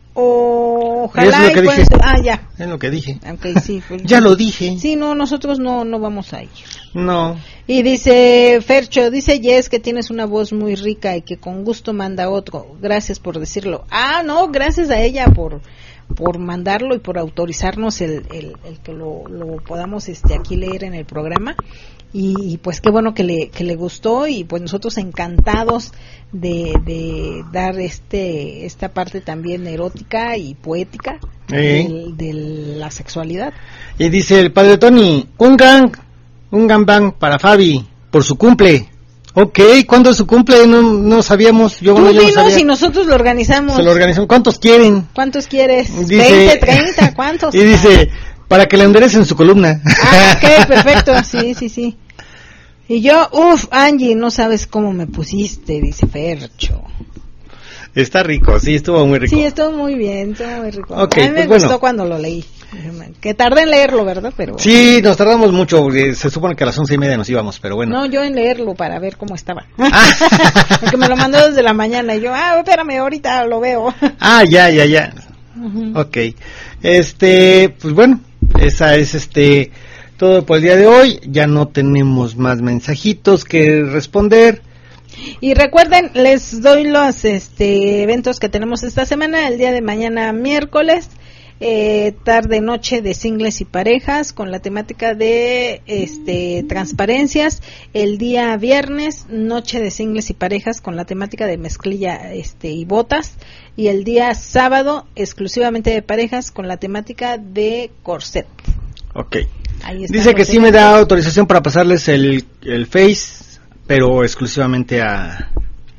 Es ojalá lo que y puedan dije. su- ah, ya. Es lo que dije. Okay, sí, pues, Ya lo dije. Sí, no, nosotros no no vamos a ir. No. Y dice Fercho, dice Jess que tienes una voz muy rica y que con gusto manda otro. Gracias por decirlo. Ah, no, gracias a ella por por mandarlo y por autorizarnos el, el, el que lo, lo podamos este aquí leer en el programa. Y, y pues qué bueno que le que le gustó y pues nosotros encantados de, de dar este esta parte también erótica y poética Eh. del- de la sexualidad. Y dice el padre Tony, un gang, un gangbang para Fabi, por su cumple. Ok, ¿cuándo es su cumple? No, no sabíamos, yo, Tú bueno, yo no dinos sabía. y nosotros lo organizamos. Se lo organizamos. ¿Cuántos quieren? ¿Cuántos quieres? Dice- veinte, treinta, ¿cuántos? Y dice, para que le enderecen su columna. Ah, ok, perfecto, sí, sí, sí. Y yo, uff, Angie, no sabes cómo me pusiste, dice Fercho. Está rico, sí, estuvo muy rico. Sí, estuvo muy bien, estuvo muy rico. Ok, a mí me pues gustó bueno. cuando lo leí. Que tardé en leerlo, ¿verdad? Pero Sí, nos tardamos mucho, porque se supone que a las once y media nos íbamos, pero bueno. no, yo en leerlo para ver cómo estaba. Ah. Porque me lo mandó desde la mañana y yo, ah, espérame, ahorita lo veo. Ah, ya, ya, ya. Ujú. Ok. Este, pues bueno, esa es este todo por el día de hoy. Ya no tenemos más mensajitos que responder. Y recuerden, les doy los este eventos que tenemos esta semana. El día de mañana, miércoles, eh, tarde noche de singles y parejas con la temática de este transparencias. El día viernes, noche de singles y parejas con la temática de mezclilla este y botas. Y el día sábado, exclusivamente de parejas con la temática de corset. Ok. Ahí están Dice que los sí me da eventos. autorización para pasarles el, el Face, pero exclusivamente a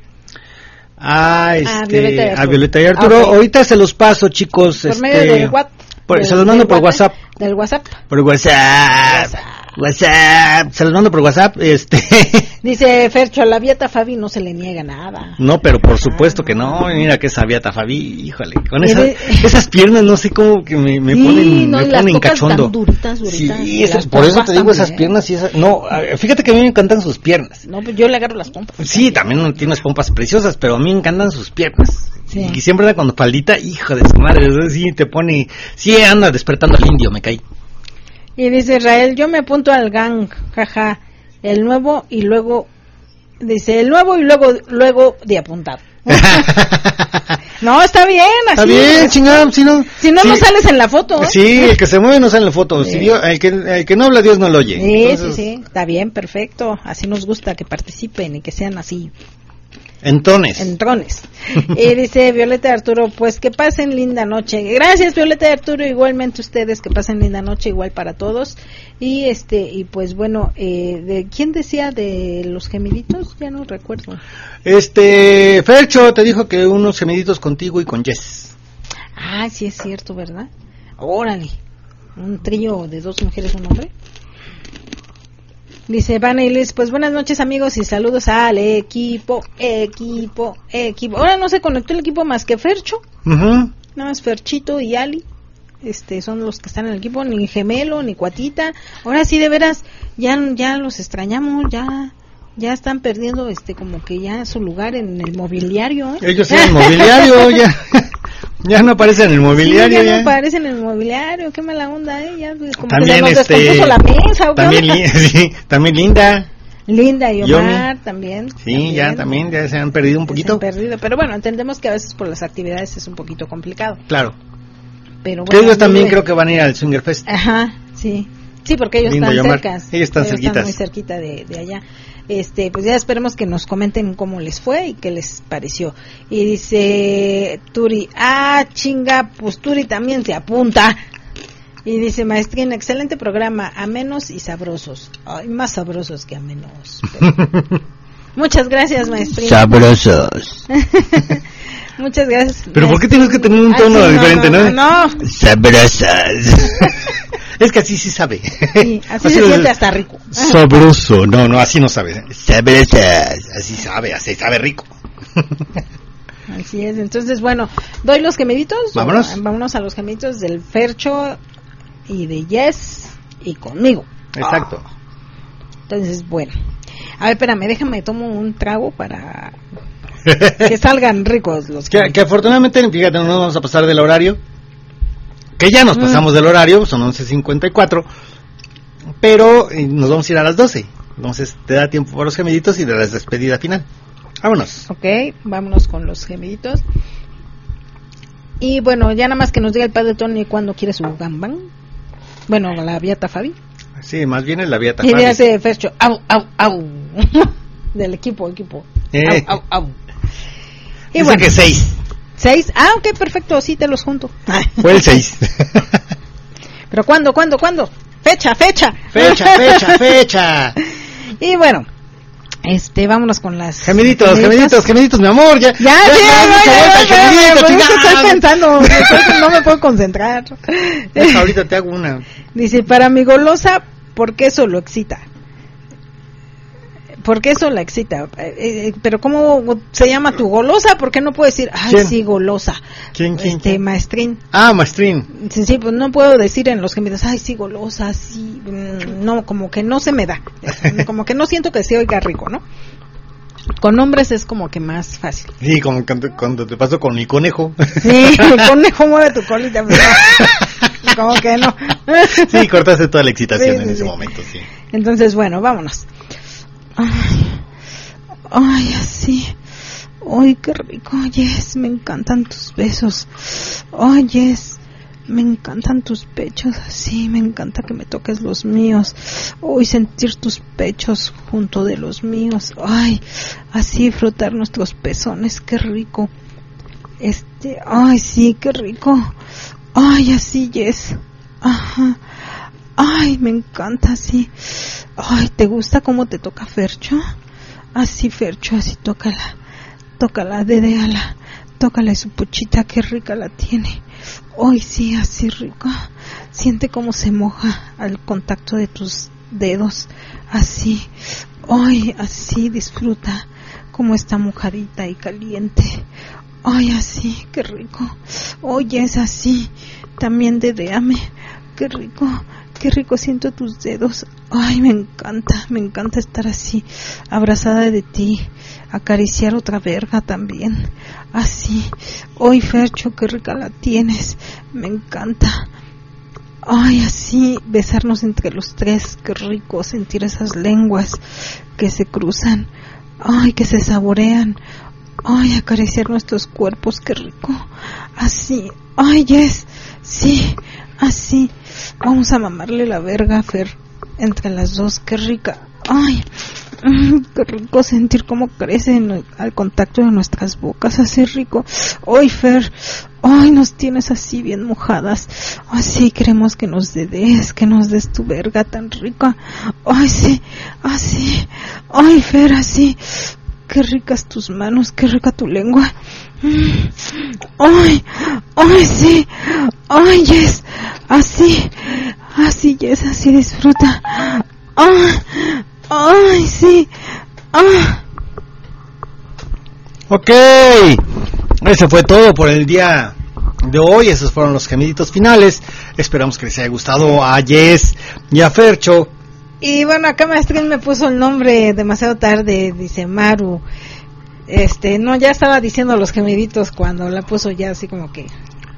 a este Violeta y a Arturo. Violeta y Arturo. Ah, ok. Ahorita se los paso, chicos. Por este, medio del WhatsApp. por- se los mando por WhatsApp. Del WhatsApp. Por WhatsApp. WhatsApp. WhatsApp. Se los mando por WhatsApp. Este. Dice Fercho, a la Vieta Fabi no se le niega nada. No, pero por supuesto que no. Mira que esa Beata Fabi, híjole. Con Mire. esas, esas piernas, no sé cómo que me, me Sí, ponen, no, me y las ponen pompas cachondo. tan duritas, duritas, Sí, y esas- las por eso pompas te digo esas también. piernas y esas. No, a- fíjate que a mí me encantan sus piernas. No, pues yo le agarro las pompas. Sí, también no tiene unas pompas preciosas, pero a mí me encantan sus piernas. Sí. Y siempre anda cuando faldita, hijo de su madre, eso sí te pone, sí anda despertando al indio, me caí. Y dice Israel, yo me apunto al gang, jaja, el nuevo y luego, dice, el nuevo y luego, luego de apuntar. No, está bien, así. Está bien, chingada, si no... Si no, sí, no sales en la foto. ¿eh? Sí, el que se mueve no sale en la foto. Sí. Si Dios, el, que, el que no habla, Dios no lo oye. Sí, Entonces, sí, sí, está bien, perfecto. Así nos gusta que participen y que sean así. Entones. Entrones. Y dice Violeta de Arturo, pues que pasen linda noche. Gracias, Violeta de Arturo, igualmente ustedes, que pasen linda noche, igual para todos. Y este y pues bueno, eh, de ¿quién decía de los gemiditos? Ya no recuerdo. Este, Fercho te dijo que unos gemiditos contigo y con Jess. Ah, sí es cierto, ¿verdad? Órale. Un trío de dos mujeres, un hombre. Dice Vanna y Liz, pues buenas noches amigos y saludos al equipo, equipo, equipo. Ahora no se conectó el equipo más que Fercho, Uh-huh. nada más Ferchito y Ali, este son los que están en el equipo, ni Gemelo, ni Cuatita. Ahora sí de veras, ya, ya los extrañamos, ya, ya están perdiendo este como que ya su lugar en el mobiliario. ¿eh? Ellos en el mobiliario, ya, ya no aparecen en el mobiliario. Sí, ya, ya no aparecen en el mobiliario, qué mala onda, ¿eh? Ya, como también que se nos este, descompuso la mesa. ¿o qué también, onda? sí, también Linda. Linda y Omar Yomi. también. Sí, también. ya también, ya se han perdido un Se poquito. han perdido, pero bueno, entendemos que a veces por las actividades es un poquito complicado. Claro. Pero Que bueno, ellos también muy creo que van a ir al Swinger Fest. Ajá, sí. Sí, porque ellos Linda y están Omar. cerca. Ellos están cerquitas. muy cerquita de, de allá. Este, pues ya esperemos que nos comenten cómo les fue y qué les pareció. Y dice Turi, ah, chinga, pues Turi también se apunta. Y dice Maestrín, excelente programa, amenos y sabrosos. Ay, más sabrosos que amenos. Pero... Muchas gracias, Maestrín. Sabrosos. Muchas gracias. Pero ¿por qué tienes que tener un tono Ay, sí, diferente, no? No, no. Sabrosas. Es que así sí sabe. Sí, así se siente hasta rico. Sabroso. No, no, así no sabe. Sabrosas. Así sabe, así sabe rico. Así es. Entonces, bueno, doy los gemiditos. Vámonos. O, vámonos a los gemiditos del Fercho y de Jess y conmigo. Exacto. Entonces, bueno. A ver, espérame, déjame, tomo un trago para que salgan ricos los Que, que afortunadamente, fíjate, no nos vamos a pasar del horario. Que ya nos pasamos mm. del horario, son once cincuenta y cuatro. Pero eh, nos vamos a ir a las doce. Entonces te da tiempo para los gemiditos y de la despedida final. Vámonos. Ok, vámonos con los gemiditos. Y bueno, ya nada más que nos diga el padre Tony cuándo quiere su gambán. Bueno, la Beata Fabi. Sí, más bien es la Beata Fabi. Y Fabi. hace Fercho, au, au, au. Del equipo, equipo. Eh. Au, au, au. Y dice bueno, que seis. ¿Seis? Ah, ok, perfecto, sí te los junto. Fue el seis. ¿Pero cuándo, cuándo, cuándo? Fecha, fecha. Fecha, fecha, fecha. Y bueno, este, vámonos con las... Gemiditos, gemiditos, gemiditos, gemiditos, mi amor. Ya, ya, ya, ya, ya, ya, ya, ya, ya estoy pensando, no me puedo concentrar. Deja, ahorita te hago una. Dice, para mi golosa, ¿por qué eso lo excita? Porque eso la excita, eh, eh, pero ¿cómo se llama tu golosa? ¿Por qué no puedo decir, ay, ¿Quién? sí, golosa? ¿Quién, quién? Este, quién? Maestrín. Ah, Maestrín. Sí, sí, pues no puedo decir en los gemidos, ay, sí, golosa, sí, no, como que no se me da, como que no siento que se oiga rico, ¿no? Con hombres es como que más fácil. Sí, como cuando, cuando te pasó con el conejo. Sí, el conejo mueve tu colita, pero no, como que no. Sí, cortaste toda la excitación sí, en sí, ese sí. momento, sí. Entonces, bueno, vámonos. Ay, ay, así. Ay, qué rico. Yes, me encantan tus besos. Ay, yes, me encantan tus pechos. Así, me encanta que me toques los míos. Ay, sentir tus pechos junto de los míos. Ay, así frotar nuestros pezones. Qué rico. Este, ay, sí, qué rico. Ay, así, yes. Ajá. Ay, me encanta así. Ay, ¿te gusta cómo te toca Fercho? Así, Fercho, así, tócala. Tócala, dedeala. Tócale su puchita, qué rica la tiene. Ay, sí, así rica. Siente cómo se moja al contacto de tus dedos. Así. Ay, así, disfruta cómo está mojadita y caliente. Ay, así, qué rico. Oye, es así. También dedeame. Qué rico. Qué rico siento tus dedos. Ay, me encanta, me encanta estar así, abrazada de ti, acariciar otra verga también, así. Ay, Fercho, qué rica la tienes, me encanta. Ay, así, besarnos entre los tres, qué rico sentir esas lenguas que se cruzan, ay, que se saborean. Ay, acariciar nuestros cuerpos, qué rico. Así. Ay, yes. Sí, así. Vamos a mamarle la verga, Fer. Entre las dos, qué rica. Ay, mm, qué rico sentir cómo crece en, al contacto de nuestras bocas. Así rico. Ay, Fer. Ay, nos tienes así bien mojadas. Así queremos que nos des, que nos des tu verga tan rica. Ay, sí, así. Ay, Fer, así. Qué ricas tus manos, qué rica tu lengua. Ay, ay, sí. Ay, yes. Así, así, yes, así disfruta. Ay, ay, sí. Ah. Ok, ese fue todo por el día de hoy. Esos fueron los gemiditos finales. Esperamos que les haya gustado a Jess y a Fercho. Y bueno, acá Maestrín me puso el nombre demasiado tarde, dice Maru. Este, no, ya estaba diciendo los gemiditos cuando la puso ya así como que...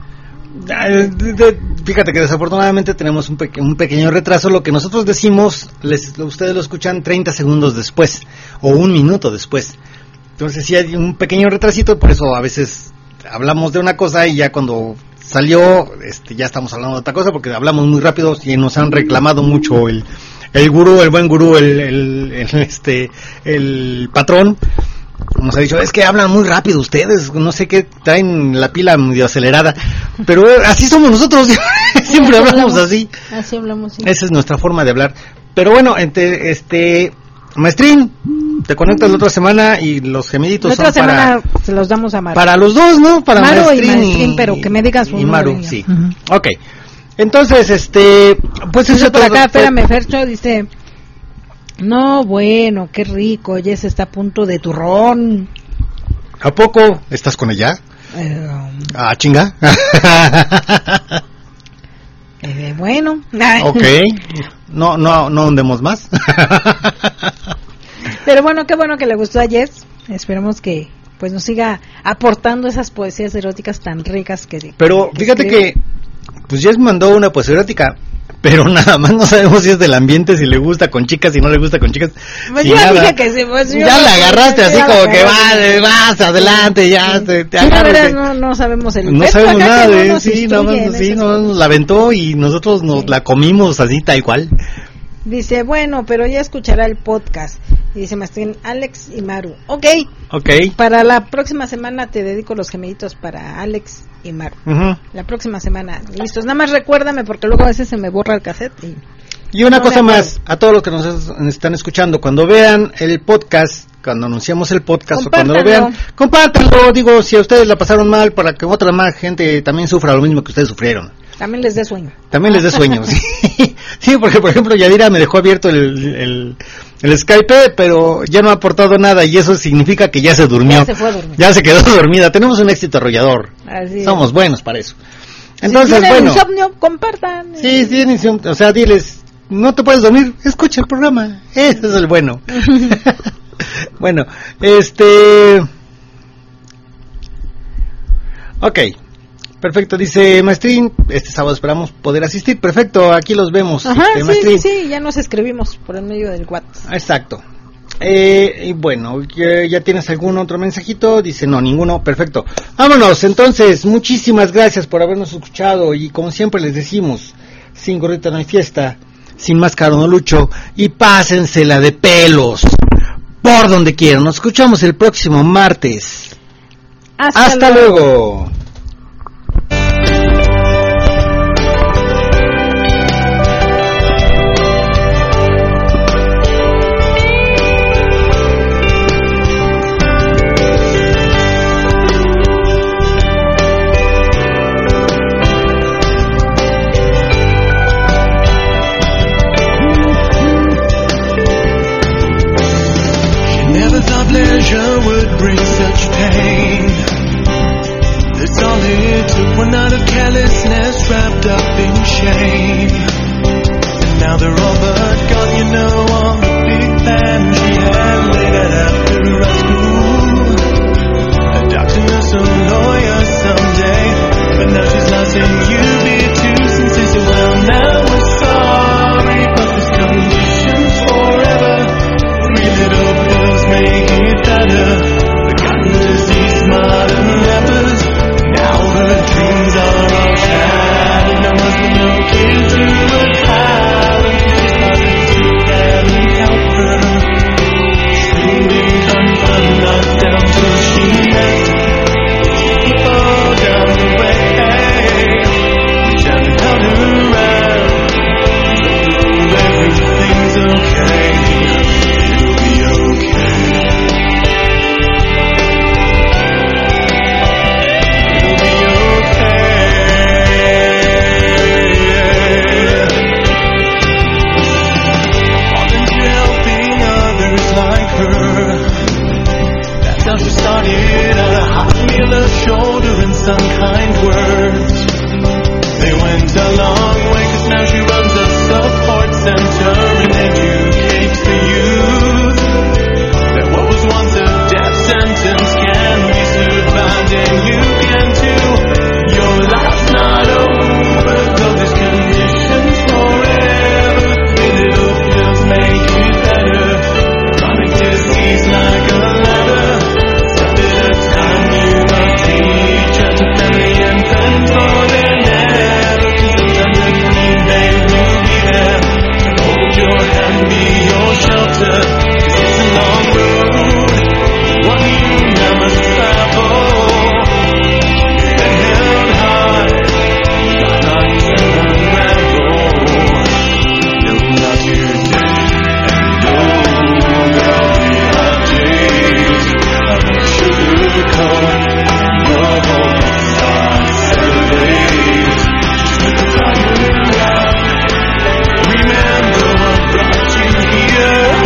Fíjate que desafortunadamente tenemos un, peque- un pequeño retraso. Lo que nosotros decimos, les, ustedes lo escuchan treinta segundos después o un minuto después. Entonces sí hay un pequeño retrasito, por eso a veces hablamos de una cosa y ya cuando salió, este, ya estamos hablando de otra cosa porque hablamos muy rápido y nos han reclamado mucho el... El gurú, el buen gurú, el, el, el, este, el patrón, nos ha dicho, es que hablan muy rápido ustedes, no sé qué, traen la pila medio acelerada, pero así somos nosotros, siempre así hablamos, hablamos así. Así hablamos, sí. Esa es nuestra forma de hablar. Pero bueno, entre, este, Maestrín, te conectas la otra semana y los gemiditos la otra son semana para... se los damos a Maru. Para los dos, ¿no? Para Maru Maestrín y Maestrín, pero que me digas su y nombre. Maru, sí. Uh-huh. Ok. Entonces, este, pues Dice eso por todo- acá, espérame, Fercho, dice... No, bueno, qué rico, Jess está a punto de turrón. ¿A poco estás con ella? Eh, Ah, chinga. eh, bueno. Ok. No, no, no hundemos más. Pero bueno, qué bueno que le gustó a Jess. Esperemos que pues nos siga aportando esas poesías eróticas tan ricas que... Pero que fíjate escribe. que, pues Jess mandó una poesía erótica, pero nada más no sabemos si es del ambiente, si le gusta con chicas, si no le gusta con chicas. Pues si yo nada. dije que sí, pues yo ya no- la agarraste así ya la como que agarré. vas, vas, adelante, ya, Sí. te, te Sí, la agarras verdad, de- no, no sabemos el No efecto sabemos acá nada que no de nos sí, nada instruye más, en sí, esas no, cosas. nos la aventó y nosotros nos Sí. la comimos así, tal cual. Dice, bueno, pero ya escuchará el podcast. Y dice Mastín, Alex y Maru. Ok, Ok. para la próxima semana te dedico los gemiditos para Alex y Maru. Ujú. La próxima semana, listos. Nada más recuérdame porque luego a veces se me borra el cassette. Y... Y una No cosa me acuerdo. más, a todos los que nos es- están escuchando, cuando vean el podcast, cuando anunciamos el podcast o cuando lo vean, Compártanlo. compártanlo, digo, si a ustedes la pasaron mal, para que otra más gente también sufra lo mismo que ustedes sufrieron. También les dé sueño. También les dé sueño, sí. Sí, porque por ejemplo Yadira me dejó abierto el, el, el Skype, pero ya no ha aportado nada y eso significa que ya se durmió. Ya se fue a dormir. Ya se quedó dormida. Tenemos un éxito arrollador. Así es. Somos buenos para eso. Si Entonces, tienen bueno. insomnio, compartan. Sí, sí, tienen insomnio. O sea, diles, no te puedes dormir, escucha el programa. Ese es el bueno. Bueno, este... Ok. Perfecto, dice Maestrín, este sábado esperamos poder asistir. Perfecto, aquí los vemos. Ajá, este, sí, Maestrín. sí, sí, ya nos escribimos por el medio del WhatsApp. Exacto. Eh, y bueno, ¿ya, ¿ya tienes algún otro mensajito? Dice, no, ninguno. Perfecto. Vámonos, entonces, muchísimas gracias por habernos escuchado. Y como siempre les decimos, sin gorrita no hay fiesta, sin máscara no lucho. Y pásensela de pelos por donde quieran. Nos escuchamos el próximo martes. Hasta, Hasta luego.